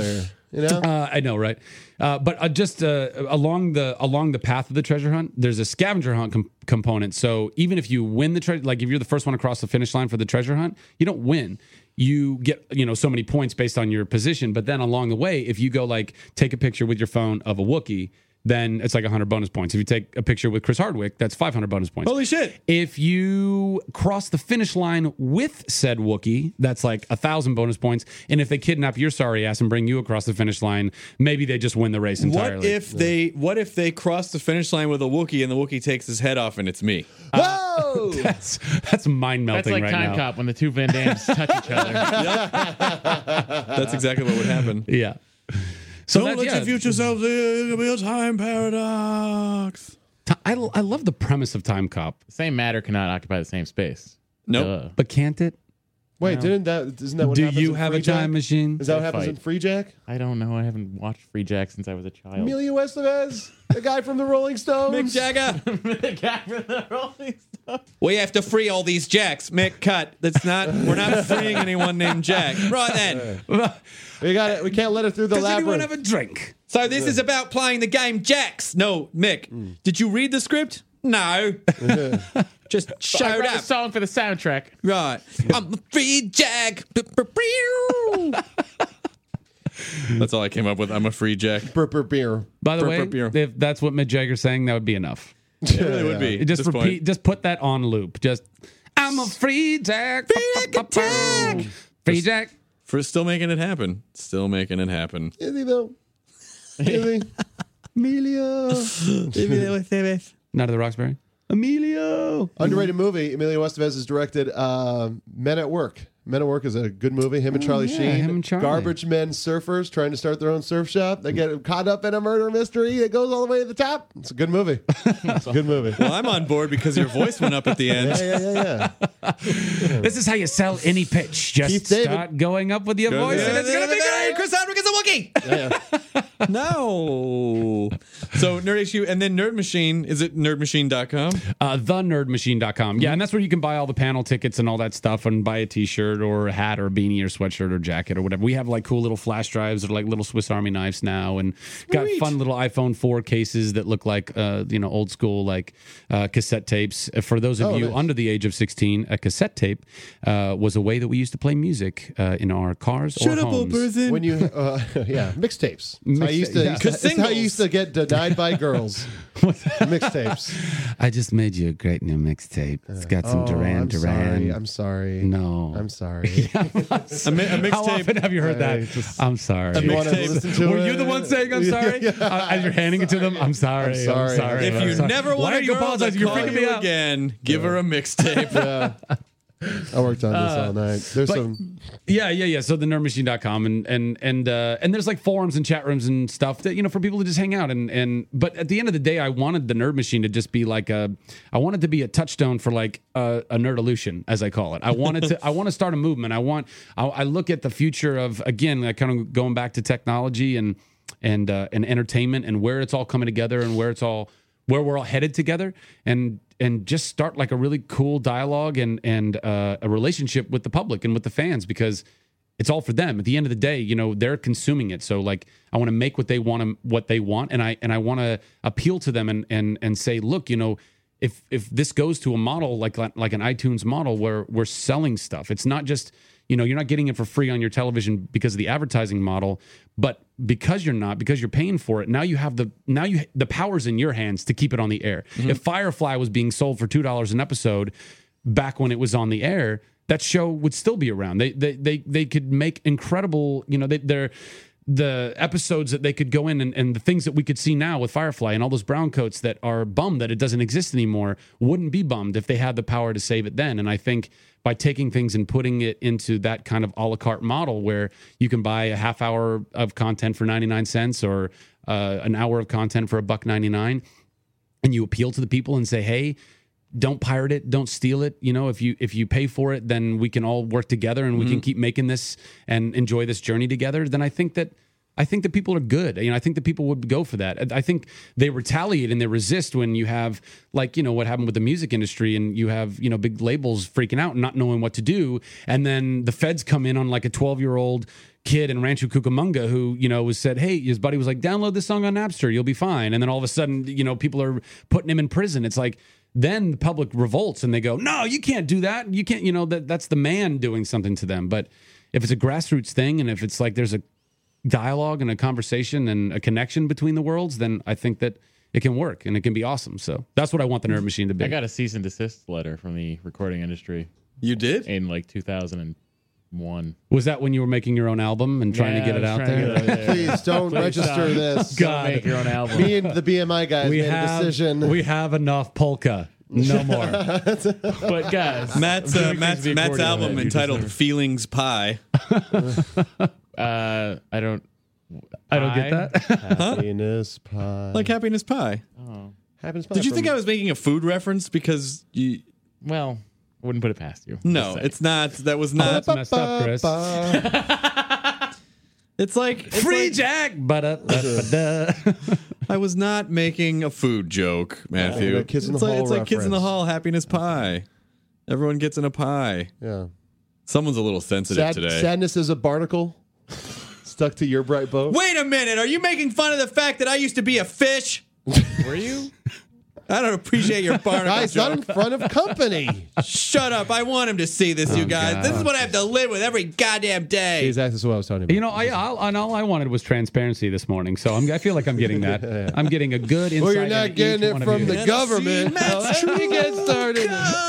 Speaker 8: You know,
Speaker 7: Uh, I know, right? Uh, but uh, just uh, along the along the path of the treasure hunt, there's a scavenger hunt com- component. So even if you win the treasure, like if you're the first one across the finish line for the treasure hunt, you don't win. You get, you know, so many points based on your position. But then along the way, if you go like take a picture with your phone of a Wookiee, then it's like one hundred bonus points. If you take a picture with Chris Hardwick, that's five hundred bonus points.
Speaker 9: Holy shit.
Speaker 7: If you cross the finish line with said Wookiee, that's like one thousand bonus points. And if they kidnap your sorry ass and bring you across the finish line, maybe they just win the race entirely.
Speaker 9: What if they what if they cross the finish line with a Wookiee and the Wookiee takes his head off and it's me?
Speaker 8: Whoa!
Speaker 7: That's, that's mind
Speaker 11: That's
Speaker 7: melting
Speaker 11: like
Speaker 7: right
Speaker 11: Time
Speaker 7: now.
Speaker 11: Cop when the two Van Dams touch each other.
Speaker 9: That's exactly what would happen.
Speaker 7: Yeah. So
Speaker 9: Don't
Speaker 7: that-
Speaker 9: let
Speaker 7: yeah.
Speaker 9: your future self think it'll be a time paradox.
Speaker 7: Ti- I, I love the premise of Time Cop.
Speaker 11: Same matter cannot occupy the same space.
Speaker 9: Nope.
Speaker 11: Duh.
Speaker 7: But can't it?
Speaker 8: Wait, didn't that? Isn't that what
Speaker 7: Do
Speaker 8: happens
Speaker 7: you
Speaker 8: in
Speaker 7: have
Speaker 8: Free
Speaker 7: a time
Speaker 8: Jack?
Speaker 7: machine?
Speaker 8: Is that what
Speaker 11: They
Speaker 8: happens in
Speaker 11: fight.
Speaker 8: Free Jack?
Speaker 11: I don't know. I haven't watched Free Jack since I was a child.
Speaker 8: Emilio Estevez, the guy from the Rolling Stones.
Speaker 9: Mick Jagger.
Speaker 11: the guy from the Rolling Stones.
Speaker 9: We have to free all these Jacks. Mick, cut. That's not. We're not freeing anyone named Jack. Right then.
Speaker 8: We got it. We can't let it through the
Speaker 7: Does anyone
Speaker 8: labyrinth.
Speaker 7: have a drink?
Speaker 9: So this is about playing the game Jacks. No, Mick. Did you read the script? No. Just
Speaker 11: I
Speaker 9: showed
Speaker 11: wrote a
Speaker 9: up.
Speaker 11: song for the soundtrack.
Speaker 9: Right. I'm a free Jack. That's all I came up with. I'm a free Jack.
Speaker 8: Burp, burp, beer.
Speaker 7: By the
Speaker 9: Burp,
Speaker 7: way,
Speaker 9: burp, beer.
Speaker 7: if that's what Mick Jagger sang, that would be enough.
Speaker 9: It really would be. at
Speaker 7: Just
Speaker 9: this
Speaker 7: repeat.
Speaker 9: point.
Speaker 7: Just put that on loop. Just I'm a free Jack.
Speaker 9: Free Jack.
Speaker 7: Free Jack.
Speaker 9: For still making it happen. Still making it happen.
Speaker 8: Is he though? Is he? Emilio.
Speaker 7: Not of the Roxbury. Emilio.
Speaker 8: Underrated movie. Emilio Estevez has directed uh, Men at Work. Men at Work is a good movie. Him and Charlie
Speaker 7: yeah,
Speaker 8: Sheen.
Speaker 7: him and Charlie.
Speaker 8: Garbage men surfers trying to start their own surf shop. They get caught up in a murder mystery that goes all the way to the top. It's a good movie. It's a good movie.
Speaker 9: Well, I'm on board because your voice went up at the end.
Speaker 8: Yeah, yeah, yeah, yeah.
Speaker 7: This is how you sell any pitch. Just
Speaker 8: Keith David.
Speaker 7: start going up with your voice, and it's gonna be great.
Speaker 9: Chris Hardwick is a Wookiee.
Speaker 8: Yeah, yeah.
Speaker 9: No. So Nerd Issue and then Nerd Machine. Is it nerd machine dot com?
Speaker 7: Uh, the nerd machine dot com. Yeah, and that's where you can buy all the panel tickets and all that stuff and buy a t-shirt or a hat or a beanie or sweatshirt or jacket or whatever. We have like cool little flash drives that are like little Swiss Army knives now, and got fun little iPhone four cases that look like uh, you know, old school like uh, cassette tapes. Uh, For those of
Speaker 8: Oh,
Speaker 7: you
Speaker 8: nice.
Speaker 7: under the age of sixteen, a cassette tape uh, was a way that we used to play music uh, in our cars or homes.
Speaker 8: When you, uh, yeah, mixtapes. That's how you used to,
Speaker 7: Yeah.
Speaker 8: that's how you used to get denied by girls. Mixtapes.
Speaker 7: I just made you a great new mixtape. It's got some
Speaker 8: Oh,
Speaker 7: Duran
Speaker 8: I'm
Speaker 7: Duran.
Speaker 8: sorry. I'm sorry.
Speaker 7: No.
Speaker 8: I'm sorry.
Speaker 9: A, mi- a
Speaker 7: How
Speaker 9: mixtape.
Speaker 7: often have you heard
Speaker 8: I
Speaker 7: that?
Speaker 8: just-
Speaker 7: I'm sorry.
Speaker 8: Do you want to
Speaker 9: mixtape.
Speaker 8: listen to
Speaker 7: Were
Speaker 8: it?
Speaker 7: you the one saying I'm sorry?
Speaker 8: Yeah.
Speaker 7: Uh, as you're handing it to them, I'm sorry.
Speaker 8: I'm sorry.
Speaker 7: I'm sorry.
Speaker 9: If
Speaker 7: I'm
Speaker 9: you
Speaker 7: sorry.
Speaker 9: never
Speaker 7: Why
Speaker 9: want
Speaker 7: are
Speaker 9: a
Speaker 7: you
Speaker 9: girl to
Speaker 7: apologizing? You're
Speaker 9: call
Speaker 7: freaking me
Speaker 9: you
Speaker 7: out.
Speaker 9: again, give her a mixtape.
Speaker 8: Yeah. I worked on this all night. There's
Speaker 7: but-
Speaker 8: some.
Speaker 7: Yeah, yeah, yeah. So the nerd machine dot com and and and uh, and there's like forums and chat rooms and stuff that, you know, for people to just hang out and and but at the end of the day, I wanted the Nerd Machine to just be like a I wanted to be a touchstone for like a, a nerdolution, as I call it. I wanted to I want to start a movement. I want I, I look at the future of, again, like kind of going back to technology and and uh, and entertainment and where it's all coming together and where it's all where we're all headed together, and and just start like a really cool dialogue and and uh, a relationship with the public and with the fans, because it's all for them. At the end of the day, you know, they're consuming it. So like, I want to make what they want to, what they want, and I and I want to appeal to them and and and say, look, you know, if if this goes to a model like like an iTunes model where we're selling stuff, it's not just, you know, you're not getting it for free on your television because of the advertising model, but because you're not, because you're paying for it, now you have the now you the power's in your hands to keep it on the air.
Speaker 9: Mm-hmm.
Speaker 7: If Firefly was being sold for two dollars an episode back when it was on the air, that show would still be around. They they they they could make incredible, you know, they, they're the episodes that they could go in and, and the things that we could see now with Firefly and all those brown coats that are bummed that it doesn't exist anymore wouldn't be bummed if they had the power to save it then. And I think by taking things and putting it into that kind of a la carte model where you can buy a half hour of content for ninety-nine cents or uh, an hour of content for a buck ninety-nine, and you appeal to the people and say, hey, don't pirate it, don't steal it. You know, if you if you pay for it, then we can all work together and we
Speaker 9: Mm-hmm.
Speaker 7: can keep making this and enjoy this journey together. Then I think that I think that people are good. You know, I think that people would go for that. I think they retaliate and they resist when you have, like, you know, what happened with the music industry, and you have, you know, big labels freaking out and not knowing what to do. And then the feds come in on like a twelve-year-old kid in Rancho Cucamonga who, you know, was said, hey, his buddy was like, download this song on Napster, you'll be fine. And then all of a sudden, you know, people are putting him in prison. It's like, then the public revolts and they go, no, you can't do that. You can't, you know, that that's the man doing something to them. But if it's a grassroots thing, and if it's like there's a dialogue and a conversation and a connection between the worlds, then I think that it can work and it can be awesome. So that's what I want the Nerd Machine to be.
Speaker 11: I got a cease and desist letter from the recording industry.
Speaker 9: You did?
Speaker 11: In like two thousand one.
Speaker 7: Was that when you were making your own album and trying
Speaker 11: Yeah,
Speaker 7: to get
Speaker 11: I
Speaker 7: it
Speaker 11: was
Speaker 7: out
Speaker 11: trying to
Speaker 7: there?
Speaker 11: get it out there.
Speaker 8: Please don't
Speaker 11: Please
Speaker 8: register
Speaker 11: don't.
Speaker 8: this.
Speaker 11: Don't make your own album.
Speaker 8: Me and the B M I guys
Speaker 7: we
Speaker 8: made
Speaker 7: have,
Speaker 8: a decision.
Speaker 7: We have enough polka. No more.
Speaker 11: But guys,
Speaker 9: Matt's uh, Matt's, Matt's album entitled "Feelings Pie."
Speaker 11: uh, I don't.
Speaker 7: I don't get that.
Speaker 8: Happiness pie.
Speaker 9: Like happiness pie.
Speaker 11: Oh.
Speaker 8: Happiness pie.
Speaker 9: Did you
Speaker 8: from-
Speaker 9: think I was making a food reference because you?
Speaker 11: Well, I wouldn't put it past you.
Speaker 9: No,
Speaker 11: Just saying.
Speaker 9: it's not. That was
Speaker 7: Oh,
Speaker 9: not.
Speaker 7: that's messed up, Chris.
Speaker 9: It's like it's
Speaker 7: Free
Speaker 9: like-
Speaker 7: Jack. Ba-da-da-da-da.
Speaker 9: I was not making a food joke, Matthew.
Speaker 8: Yeah, Kids in the
Speaker 9: it's like,
Speaker 8: Hall
Speaker 9: it's like Kids in the
Speaker 8: reference.
Speaker 9: Hall, happiness pie. Everyone gets in a pie.
Speaker 8: Yeah.
Speaker 9: Someone's a little sensitive
Speaker 8: Sad,
Speaker 9: today.
Speaker 8: Sadness is a barnacle stuck to your bright boat.
Speaker 9: Wait a minute. Are you making fun of the fact that I used to be a fish?
Speaker 11: Were you?
Speaker 9: I don't appreciate your barnacle
Speaker 8: Guys, not in
Speaker 9: joke.
Speaker 8: front of company.
Speaker 9: Shut up. I want him to see this, you guys. This is what I have to live with every goddamn day.
Speaker 8: Exactly what I was talking about.
Speaker 7: You know, I, I'll, and all I wanted was transparency this morning, so I'm, I feel like I'm getting that. I'm getting a good insight.
Speaker 8: Well, you're not
Speaker 7: into
Speaker 8: getting
Speaker 7: each
Speaker 8: it
Speaker 7: one of
Speaker 8: from
Speaker 7: you.
Speaker 8: the government.
Speaker 9: Matt's
Speaker 8: Now, let me get started.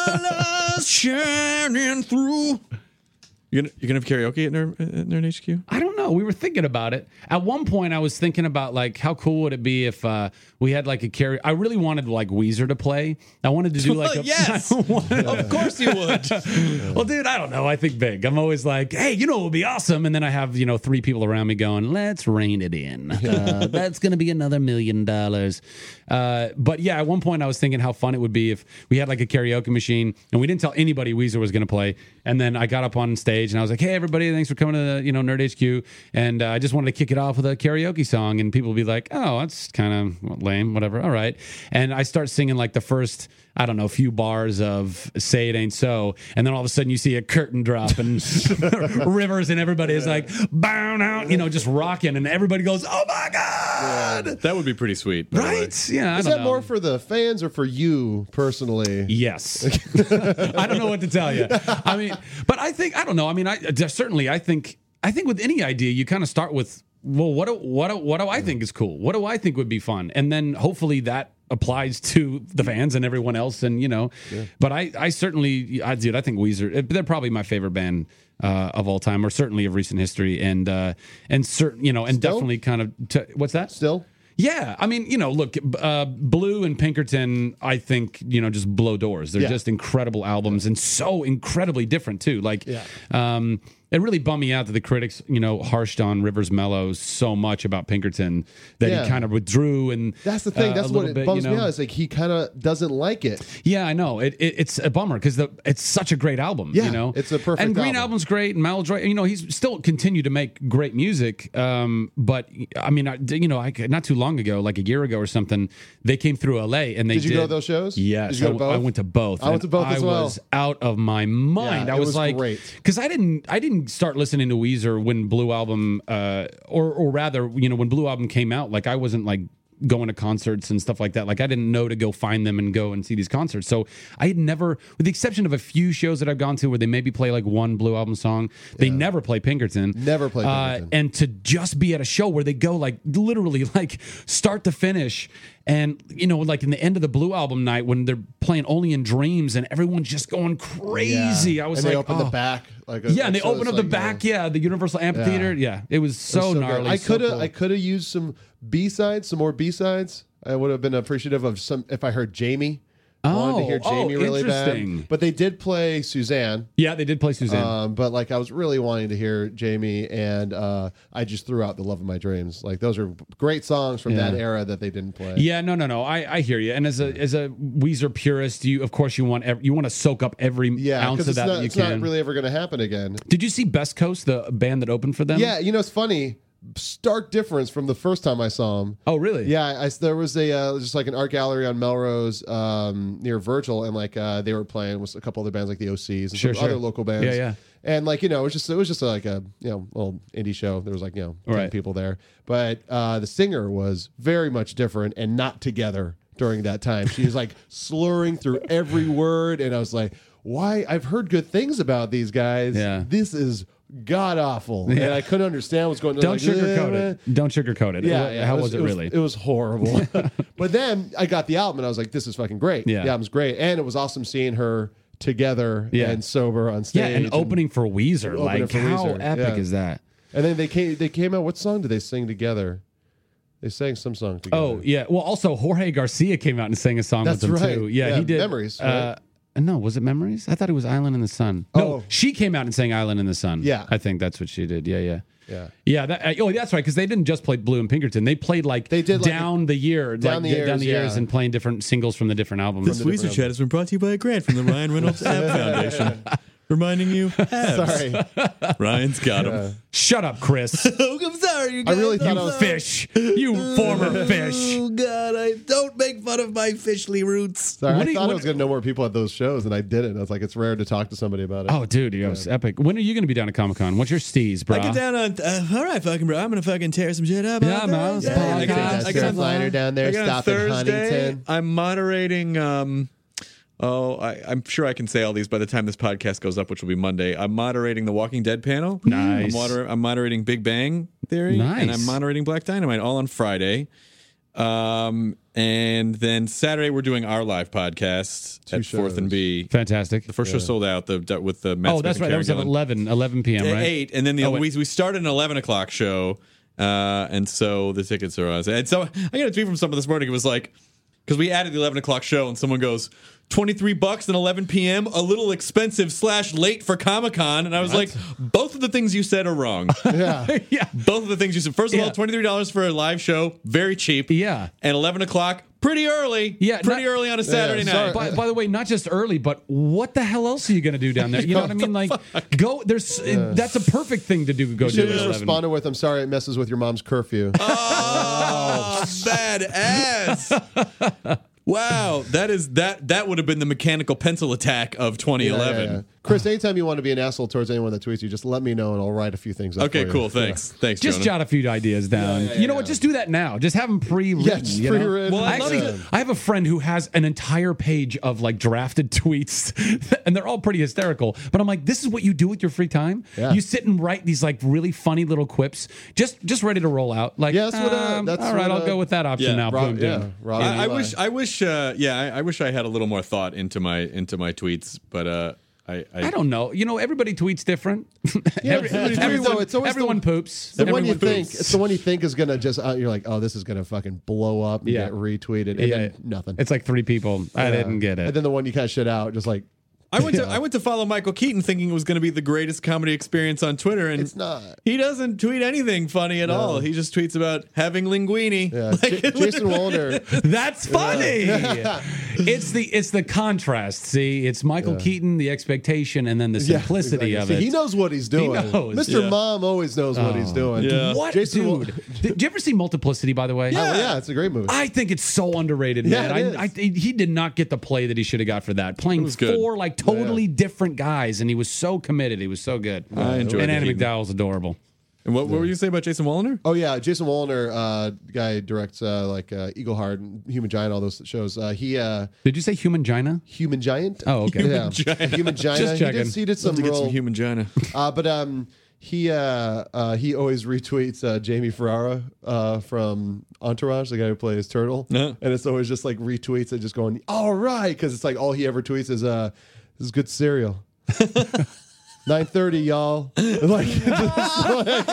Speaker 9: Colors shining through. You're gonna, you're gonna have karaoke at Nerd, at Nerd H Q?
Speaker 7: I don't know. We were thinking about it. At one point, I was thinking about like how cool would it be if uh, we had like a karaoke. I really wanted like Weezer to play. I wanted to do like a
Speaker 9: yes, of course you would.
Speaker 7: Well, dude, I don't know. I think big. I'm always like, hey, you know, it would be awesome. And then I have, you know, three people around me going, let's rein it in. Uh, that's going to be another million dollars. Uh, but yeah, at one point I was thinking how fun it would be if we had like a karaoke machine and we didn't tell anybody Weezer was going to play. And then I got up on stage and I was like, hey, everybody, thanks for coming to the, you know, Nerd H Q. And uh, I just wanted to kick it off with a karaoke song. And people would be like, oh, that's kind of lame, whatever. All right. And I start singing like the first, I don't know, few bars of Say It Ain't So. And then all of a sudden you see a curtain drop and Rivers and everybody is like, bow out, you know, just rocking. And everybody goes, oh my God.
Speaker 9: That would be pretty sweet. by the way.
Speaker 7: Right? Yeah. I
Speaker 8: Is
Speaker 7: don't
Speaker 8: that
Speaker 7: know.
Speaker 8: more for the fans or for you personally?
Speaker 7: Yes. I don't know what to tell you. I mean, but I think, I don't know. I mean, I certainly, I think, I think with any idea, you kind of start with, well, what do, what do, what do I think is cool? What do I think would be fun? And then hopefully that applies to the fans and everyone else. And, you know, yeah. but I, I certainly, I dude, I think Weezer, they're probably my favorite band uh, of all time, or certainly of recent history. And, uh, and certain, you know, and
Speaker 8: Still?
Speaker 7: definitely kind of, t- what's that?
Speaker 8: Still?
Speaker 7: Yeah, I mean, you know, look, uh, Blue and Pinkerton, I think, you know, just blow doors. They're
Speaker 8: Yeah.
Speaker 7: just incredible albums and so incredibly different, too. Like,
Speaker 8: Yeah.
Speaker 7: um, it really bummed me out that the critics, you know, harshed on Rivers Mellows so much about Pinkerton that
Speaker 8: Yeah.
Speaker 7: he kind of withdrew. And
Speaker 8: That's the thing.
Speaker 7: uh,
Speaker 8: That's
Speaker 7: a
Speaker 8: what
Speaker 7: little
Speaker 8: it
Speaker 7: bit,
Speaker 8: bums
Speaker 7: you
Speaker 8: me
Speaker 7: know?
Speaker 8: out. It's like he kind of doesn't like it.
Speaker 7: Yeah, I know. It, it it's a bummer because it's such a great album.
Speaker 8: Yeah,
Speaker 7: you know,
Speaker 8: it's a perfect
Speaker 7: And Green
Speaker 8: album.
Speaker 7: Album's great, and Maladroit. You know, he's still continued to make great music. Um, but I mean, I, you know, I, not too long ago, like a year ago or something, they came through L A and they
Speaker 8: Did you
Speaker 7: did,
Speaker 8: go to those shows?
Speaker 7: Yes,
Speaker 8: Did you go to
Speaker 7: I, I
Speaker 8: both?
Speaker 7: went to both.
Speaker 8: I went
Speaker 7: and
Speaker 8: to both as well.
Speaker 7: I was out of my mind.
Speaker 8: Yeah,
Speaker 7: I
Speaker 8: it
Speaker 7: was,
Speaker 8: was
Speaker 7: like,
Speaker 8: great.
Speaker 7: because I didn't, I didn't start listening to Weezer when Blue Album, uh, or or rather, you know, when Blue Album came out. Like I wasn't like going to concerts and stuff like that. Like I didn't know to go find them and go and see these concerts. So I had never, with the exception of a few shows that I've gone to where they maybe play like one Blue Album song, they never play Pinkerton.
Speaker 8: Never play Pinkerton.
Speaker 7: Uh, and to just be at a show where they go like literally like start to finish. And, you know, like in the end of the Blue Album night when they're playing Only in Dreams and everyone's just going crazy.
Speaker 8: Yeah.
Speaker 7: I was
Speaker 8: and
Speaker 7: like,
Speaker 8: they open
Speaker 7: oh.
Speaker 8: the back. Like
Speaker 7: Yeah, and they
Speaker 8: so
Speaker 7: open
Speaker 8: it's
Speaker 7: up the
Speaker 8: like,
Speaker 7: back.
Speaker 8: yeah.
Speaker 7: Yeah, the Universal Amphitheater. Yeah, it was so,
Speaker 8: It was
Speaker 7: gnarly.
Speaker 8: good. I
Speaker 7: so
Speaker 8: could have
Speaker 7: cool.
Speaker 8: I could have used some B sides, some more B sides. I would have been appreciative of some if I heard Jamie. I wanted to hear
Speaker 7: Oh,
Speaker 8: Jamie
Speaker 7: oh,
Speaker 8: really bad.
Speaker 7: interesting.
Speaker 8: But they did play Suzanne.
Speaker 7: Yeah, they did play Suzanne.
Speaker 8: Um, but like I was really wanting to hear Jamie, and uh, I just threw out The Love of My Dreams. Like those are great songs from
Speaker 7: Yeah.
Speaker 8: that era that they didn't play.
Speaker 7: Yeah, no, no, no. I, I hear you. And as a as a Weezer purist, you of course you want ev- you want to soak up every
Speaker 8: Yeah,
Speaker 7: ounce
Speaker 8: because
Speaker 7: of
Speaker 8: it's,
Speaker 7: that
Speaker 8: not,
Speaker 7: that you
Speaker 8: it's
Speaker 7: can.
Speaker 8: not really ever going to happen again.
Speaker 7: Did you see Best Coast, the band that opened for them?
Speaker 8: Yeah, you know it's funny. stark difference from the first time I saw him.
Speaker 7: Oh, really?
Speaker 8: Yeah, I, I- there was a uh, just like an art gallery on Melrose um, near Virgil, and like uh, they were playing with a couple other bands like the O Cs and
Speaker 7: Sure,
Speaker 8: some
Speaker 7: sure.
Speaker 8: other local bands.
Speaker 7: Yeah, yeah.
Speaker 8: And like you know, it was just it was just like a you know little indie show. There was like you know ten
Speaker 7: Right.
Speaker 8: people there, but uh, the singer was very much different and not together during that time. She was like slurring through every word, and I was like, "Why? I've heard good things about these guys.
Speaker 7: Yeah.
Speaker 8: This is god awful."
Speaker 7: Yeah.
Speaker 8: And I couldn't understand what's going on.
Speaker 7: Don't
Speaker 8: Like,
Speaker 7: sugarcoat
Speaker 8: "Eh,
Speaker 7: it. Don't sugarcoat it.
Speaker 8: yeah,
Speaker 7: What-
Speaker 8: yeah,
Speaker 7: How was, it really?
Speaker 8: It was horrible. But then I got the album and I was like, this is fucking great.
Speaker 7: Yeah.
Speaker 8: The album's great. And it was awesome seeing her together
Speaker 7: Yeah.
Speaker 8: and sober on stage.
Speaker 7: yeah, and opening for Weezer.
Speaker 8: Opening
Speaker 7: Like,
Speaker 8: for
Speaker 7: how
Speaker 8: Weezer,
Speaker 7: epic
Speaker 8: yeah.
Speaker 7: is that?
Speaker 8: And then they came they came out, what song did they sing together? They sang some song together.
Speaker 7: Oh, yeah. Well, also, Jorge Garcia came out and sang a song
Speaker 8: That's
Speaker 7: with them,
Speaker 8: right.
Speaker 7: too. Yeah,
Speaker 8: Yeah,
Speaker 7: he did.
Speaker 8: Memories,
Speaker 7: Uh, no, was it Memories? I thought it was Island in the Sun. No,
Speaker 8: Oh.
Speaker 7: she came out and sang Island in the Sun.
Speaker 8: Yeah.
Speaker 7: I think that's what she did. Yeah, yeah.
Speaker 8: Yeah.
Speaker 7: Yeah, that, uh, oh, that's right. Because they didn't just play Blue and Pinkerton; they played like
Speaker 8: They did, like,
Speaker 7: down the year,
Speaker 8: down
Speaker 7: like,
Speaker 8: the
Speaker 7: d-
Speaker 8: years,
Speaker 7: down the years,
Speaker 8: yeah.
Speaker 7: and playing different singles from the different albums.
Speaker 9: This Weezer chat has been brought to you by a grant from the Ryan Reynolds App Foundation. Reminding you, abs.
Speaker 8: Sorry.
Speaker 9: Ryan's got him.
Speaker 7: Shut up, Chris.
Speaker 9: Oh, I'm sorry, you
Speaker 8: I really thought I
Speaker 7: you
Speaker 8: was
Speaker 7: fish. You former fish.
Speaker 9: Oh God, I don't make fun of my fishly roots.
Speaker 8: Sorry,
Speaker 7: What
Speaker 8: I
Speaker 7: do you-
Speaker 8: thought
Speaker 7: what-
Speaker 8: I was gonna know more people at those shows and I didn't. I was like, it's rare to talk to somebody about it.
Speaker 7: Oh, dude, it was epic. When are you going to be down at Comic Con? What's your steez, bro?
Speaker 9: I get down on. Uh, all right, fucking bro. I'm gonna fucking tear some shit up.
Speaker 7: Yeah,
Speaker 9: out
Speaker 7: man.
Speaker 9: there.
Speaker 7: Yeah,
Speaker 9: I get on-
Speaker 7: podcast.
Speaker 9: I get on-
Speaker 8: Liner down there,
Speaker 9: I get on
Speaker 8: stop in
Speaker 9: Thursday.
Speaker 8: Huntington.
Speaker 9: I'm moderating. Um, oh, I, I'm sure I can say all these by the time this podcast goes up, which will be Monday. I'm moderating the Walking Dead panel.
Speaker 7: Nice.
Speaker 9: I'm, moder- I'm moderating Big Bang Theory.
Speaker 7: Nice.
Speaker 9: And I'm moderating Black Dynamite all on Friday. Um, and then Saturday we're doing our live podcast
Speaker 8: Two
Speaker 9: at Fourth and
Speaker 8: shows.
Speaker 9: B.
Speaker 7: Fantastic.
Speaker 9: The first show sold out. The with the Matt
Speaker 7: Oh,
Speaker 9: Smith
Speaker 7: that's
Speaker 9: and
Speaker 7: right. That was at
Speaker 9: Karen Gillan.
Speaker 7: eleven, eleven p.m.,
Speaker 9: At
Speaker 7: right?
Speaker 9: eight, and then the
Speaker 7: Oh,
Speaker 9: we
Speaker 7: wait.
Speaker 9: we started an eleven o'clock show, uh, and so the tickets are us. And so I got a tweet from someone this morning. It was like, because we added the eleven o'clock show, and someone goes, twenty-three bucks and eleven p.m. a little expensive slash late for Comic Con, and I was like, both of the things you said are wrong.
Speaker 8: Yeah.
Speaker 7: Yeah.
Speaker 9: Both of the things you said. First of
Speaker 7: Yeah.
Speaker 9: all, twenty-three dollars for a live show, very cheap.
Speaker 7: Yeah.
Speaker 9: and eleven o'clock, pretty early.
Speaker 7: Yeah,
Speaker 9: pretty
Speaker 7: not-
Speaker 9: early on a Saturday
Speaker 8: Yeah,
Speaker 9: night.
Speaker 8: sorry.
Speaker 7: By, by the way, not just early, but what the hell else are you going to do down there? You know what I mean? Like, go. There's that's a perfect thing to do. Go
Speaker 8: You
Speaker 7: do
Speaker 8: should
Speaker 7: at
Speaker 8: have just
Speaker 7: eleven.
Speaker 8: responded with, I'm sorry it messes with your mom's curfew.
Speaker 9: Oh, bad ass. Wow, that is that that would have been the mechanical pencil attack of twenty eleven.
Speaker 8: Yeah, yeah, yeah. Chris, anytime you want to be an asshole towards anyone that tweets you, just let me know and I'll write a few things up.
Speaker 9: Okay,
Speaker 8: for you.
Speaker 9: cool. Thanks. Thanks,
Speaker 7: Just
Speaker 9: Jonah.
Speaker 7: jot a few ideas down. you know what? Just do that now. Just have them pre-written.
Speaker 8: Yeah, just
Speaker 7: you know?
Speaker 8: pre-written.
Speaker 9: Well, I
Speaker 7: I
Speaker 9: love
Speaker 7: actually,
Speaker 9: it.
Speaker 7: I have a friend who has an entire page of like drafted tweets, and they're all pretty hysterical. But I'm like, this is what you do with your free time.
Speaker 8: Yeah.
Speaker 7: You sit and write these like really funny little quips, just just ready to roll out. Like,
Speaker 8: Yeah, that's what, uh,
Speaker 7: um,
Speaker 8: that's
Speaker 7: all right,
Speaker 8: what,
Speaker 7: I'll
Speaker 8: uh,
Speaker 7: go with that option
Speaker 9: yeah,
Speaker 7: now.
Speaker 8: Rob-
Speaker 7: Boom,
Speaker 8: yeah,
Speaker 7: doom.
Speaker 8: Rob-
Speaker 9: I, I
Speaker 8: Eli.
Speaker 9: wish I wish uh, yeah I, I wish I had a little more thought into my into my tweets, but uh, I, I
Speaker 7: I don't know. You know, everybody tweets different.
Speaker 8: Yeah,
Speaker 7: Every-
Speaker 8: everybody tweets,
Speaker 7: everyone
Speaker 8: though. It's always
Speaker 7: everyone
Speaker 8: the-
Speaker 7: poops.
Speaker 8: The one you
Speaker 7: Everyone
Speaker 8: think,
Speaker 7: poops.
Speaker 8: it's the one you think is gonna just. Uh, you're like, oh, this is gonna fucking blow up and
Speaker 7: Yeah.
Speaker 8: get retweeted, and
Speaker 7: Yeah.
Speaker 8: then nothing.
Speaker 7: It's like three people. I
Speaker 8: Yeah.
Speaker 7: didn't get it.
Speaker 8: And then the one you kind of shit out, just like
Speaker 9: I went to I went to follow Michael Keaton thinking it was going to be the greatest comedy experience on Twitter, and
Speaker 8: it's not.
Speaker 9: he doesn't tweet anything funny at all. He just tweets about having linguine.
Speaker 8: Yeah,
Speaker 9: Like,
Speaker 8: J- Jason Wallner.
Speaker 7: That's funny. it's the it's the contrast. See, it's Michael Keaton, the expectation, and then the
Speaker 8: Yeah,
Speaker 7: simplicity
Speaker 8: exactly.
Speaker 7: of
Speaker 8: See,
Speaker 7: it.
Speaker 8: he knows what he's doing.
Speaker 7: knows.
Speaker 8: Mister
Speaker 9: Yeah.
Speaker 8: Mom always knows what he's doing.
Speaker 9: Yeah.
Speaker 7: What,
Speaker 8: Jason Wall-
Speaker 7: dude? Did you ever see Multiplicity? By the way,
Speaker 8: Oh, yeah, it's a great movie.
Speaker 7: I think it's so underrated,
Speaker 8: Yeah,
Speaker 7: man.
Speaker 8: it
Speaker 7: I, I,
Speaker 8: is.
Speaker 7: he did not get the play that he should have got for that. Playing
Speaker 9: was good.
Speaker 7: four like totally different guys, and he was so committed. He was so good.
Speaker 9: I enjoyed
Speaker 7: And
Speaker 9: it,
Speaker 7: Andy
Speaker 9: Keaton.
Speaker 7: McDowell's adorable.
Speaker 9: And what, what were you saying about Jason Wallner?
Speaker 8: Oh yeah, Jason Wallner, uh, guy directs uh, like uh, Eagle Heart, and Human Giant, all those shows. Uh, he uh,
Speaker 7: Did you say Human Gina?
Speaker 8: Human Giant.
Speaker 7: Oh, okay.
Speaker 8: Yeah, Human Giant.
Speaker 7: Just
Speaker 8: he,
Speaker 7: checking.
Speaker 8: did, he did some
Speaker 9: Love to get
Speaker 8: real,
Speaker 9: some human gina.
Speaker 8: uh, but um, he uh, uh, he always retweets uh, Jamie Ferrara uh, from Entourage, the guy who plays Turtle,
Speaker 9: Uh-huh.
Speaker 8: and it's always just like retweets and just going, all right, because it's like all he ever tweets is uh, this is good cereal. nine thirty, y'all. Like, just like,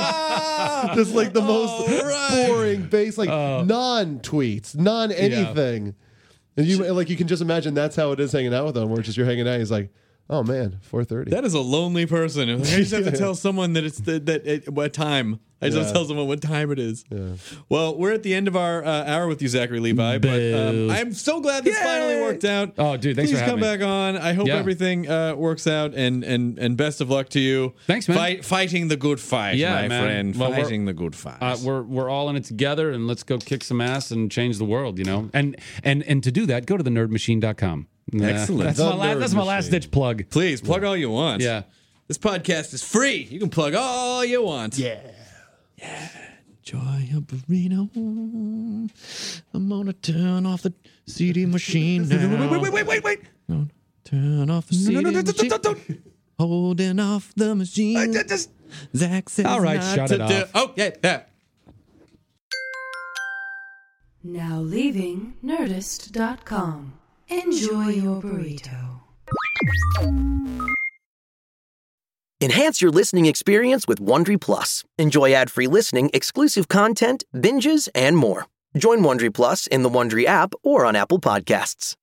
Speaker 8: just like the most boring base, like non-tweets, non-anything. And you like you can just imagine that's how it is hanging out with him, where it's just you're hanging out. He's like, Oh man, four thirty.
Speaker 9: That is a lonely person. I just have to tell someone that it's the, that it, what time. I just
Speaker 8: Yeah.
Speaker 9: have to tell someone what time it is.
Speaker 8: Yeah.
Speaker 9: Well, we're at the end of our uh, hour with you, Zachary Levi. But um,
Speaker 11: Boo.
Speaker 9: I'm so glad this finally worked out.
Speaker 7: Oh, dude, thanks
Speaker 9: Please
Speaker 7: for
Speaker 9: come
Speaker 7: having
Speaker 9: back on. I hope
Speaker 7: Yeah.
Speaker 9: everything uh, works out, and and and best of luck to you.
Speaker 7: Thanks, man.
Speaker 9: Fight, fighting the good fight,
Speaker 7: Yeah,
Speaker 9: my
Speaker 7: man.
Speaker 9: friend.
Speaker 7: Well, we're-
Speaker 9: fighting the good fight.
Speaker 7: Uh, we're we're all in it together, and let's go kick some ass and change the world, you know. And and and to do that, go to the nerd machine dot com.
Speaker 9: Excellent.
Speaker 7: That's
Speaker 8: The
Speaker 7: my last.
Speaker 8: Nerd
Speaker 7: That's my last
Speaker 8: Machine.
Speaker 7: ditch plug.
Speaker 9: Please plug all you want.
Speaker 7: Yeah.
Speaker 9: This podcast is free. You can plug all you want.
Speaker 8: Yeah.
Speaker 9: Enjoy a burrito. I'm gonna turn off the C D machine now.
Speaker 7: Wait, wait, wait, wait, wait, wait.
Speaker 9: Turn off the C D
Speaker 7: No, no, no,
Speaker 9: machine.
Speaker 7: don't, don't, don't.
Speaker 9: Holding off the machine.
Speaker 7: I did just-
Speaker 9: Zach says
Speaker 7: All right,
Speaker 9: not
Speaker 7: shut
Speaker 9: to
Speaker 7: it
Speaker 9: do-
Speaker 7: off.
Speaker 9: Oh, yeah, yeah.
Speaker 6: Now leaving Nerdist dot com. Enjoy your burrito.
Speaker 12: Enhance your listening experience with Wondery Plus. Enjoy ad-free listening, exclusive content, binges, and more. Join Wondery Plus in the Wondery app or on Apple Podcasts.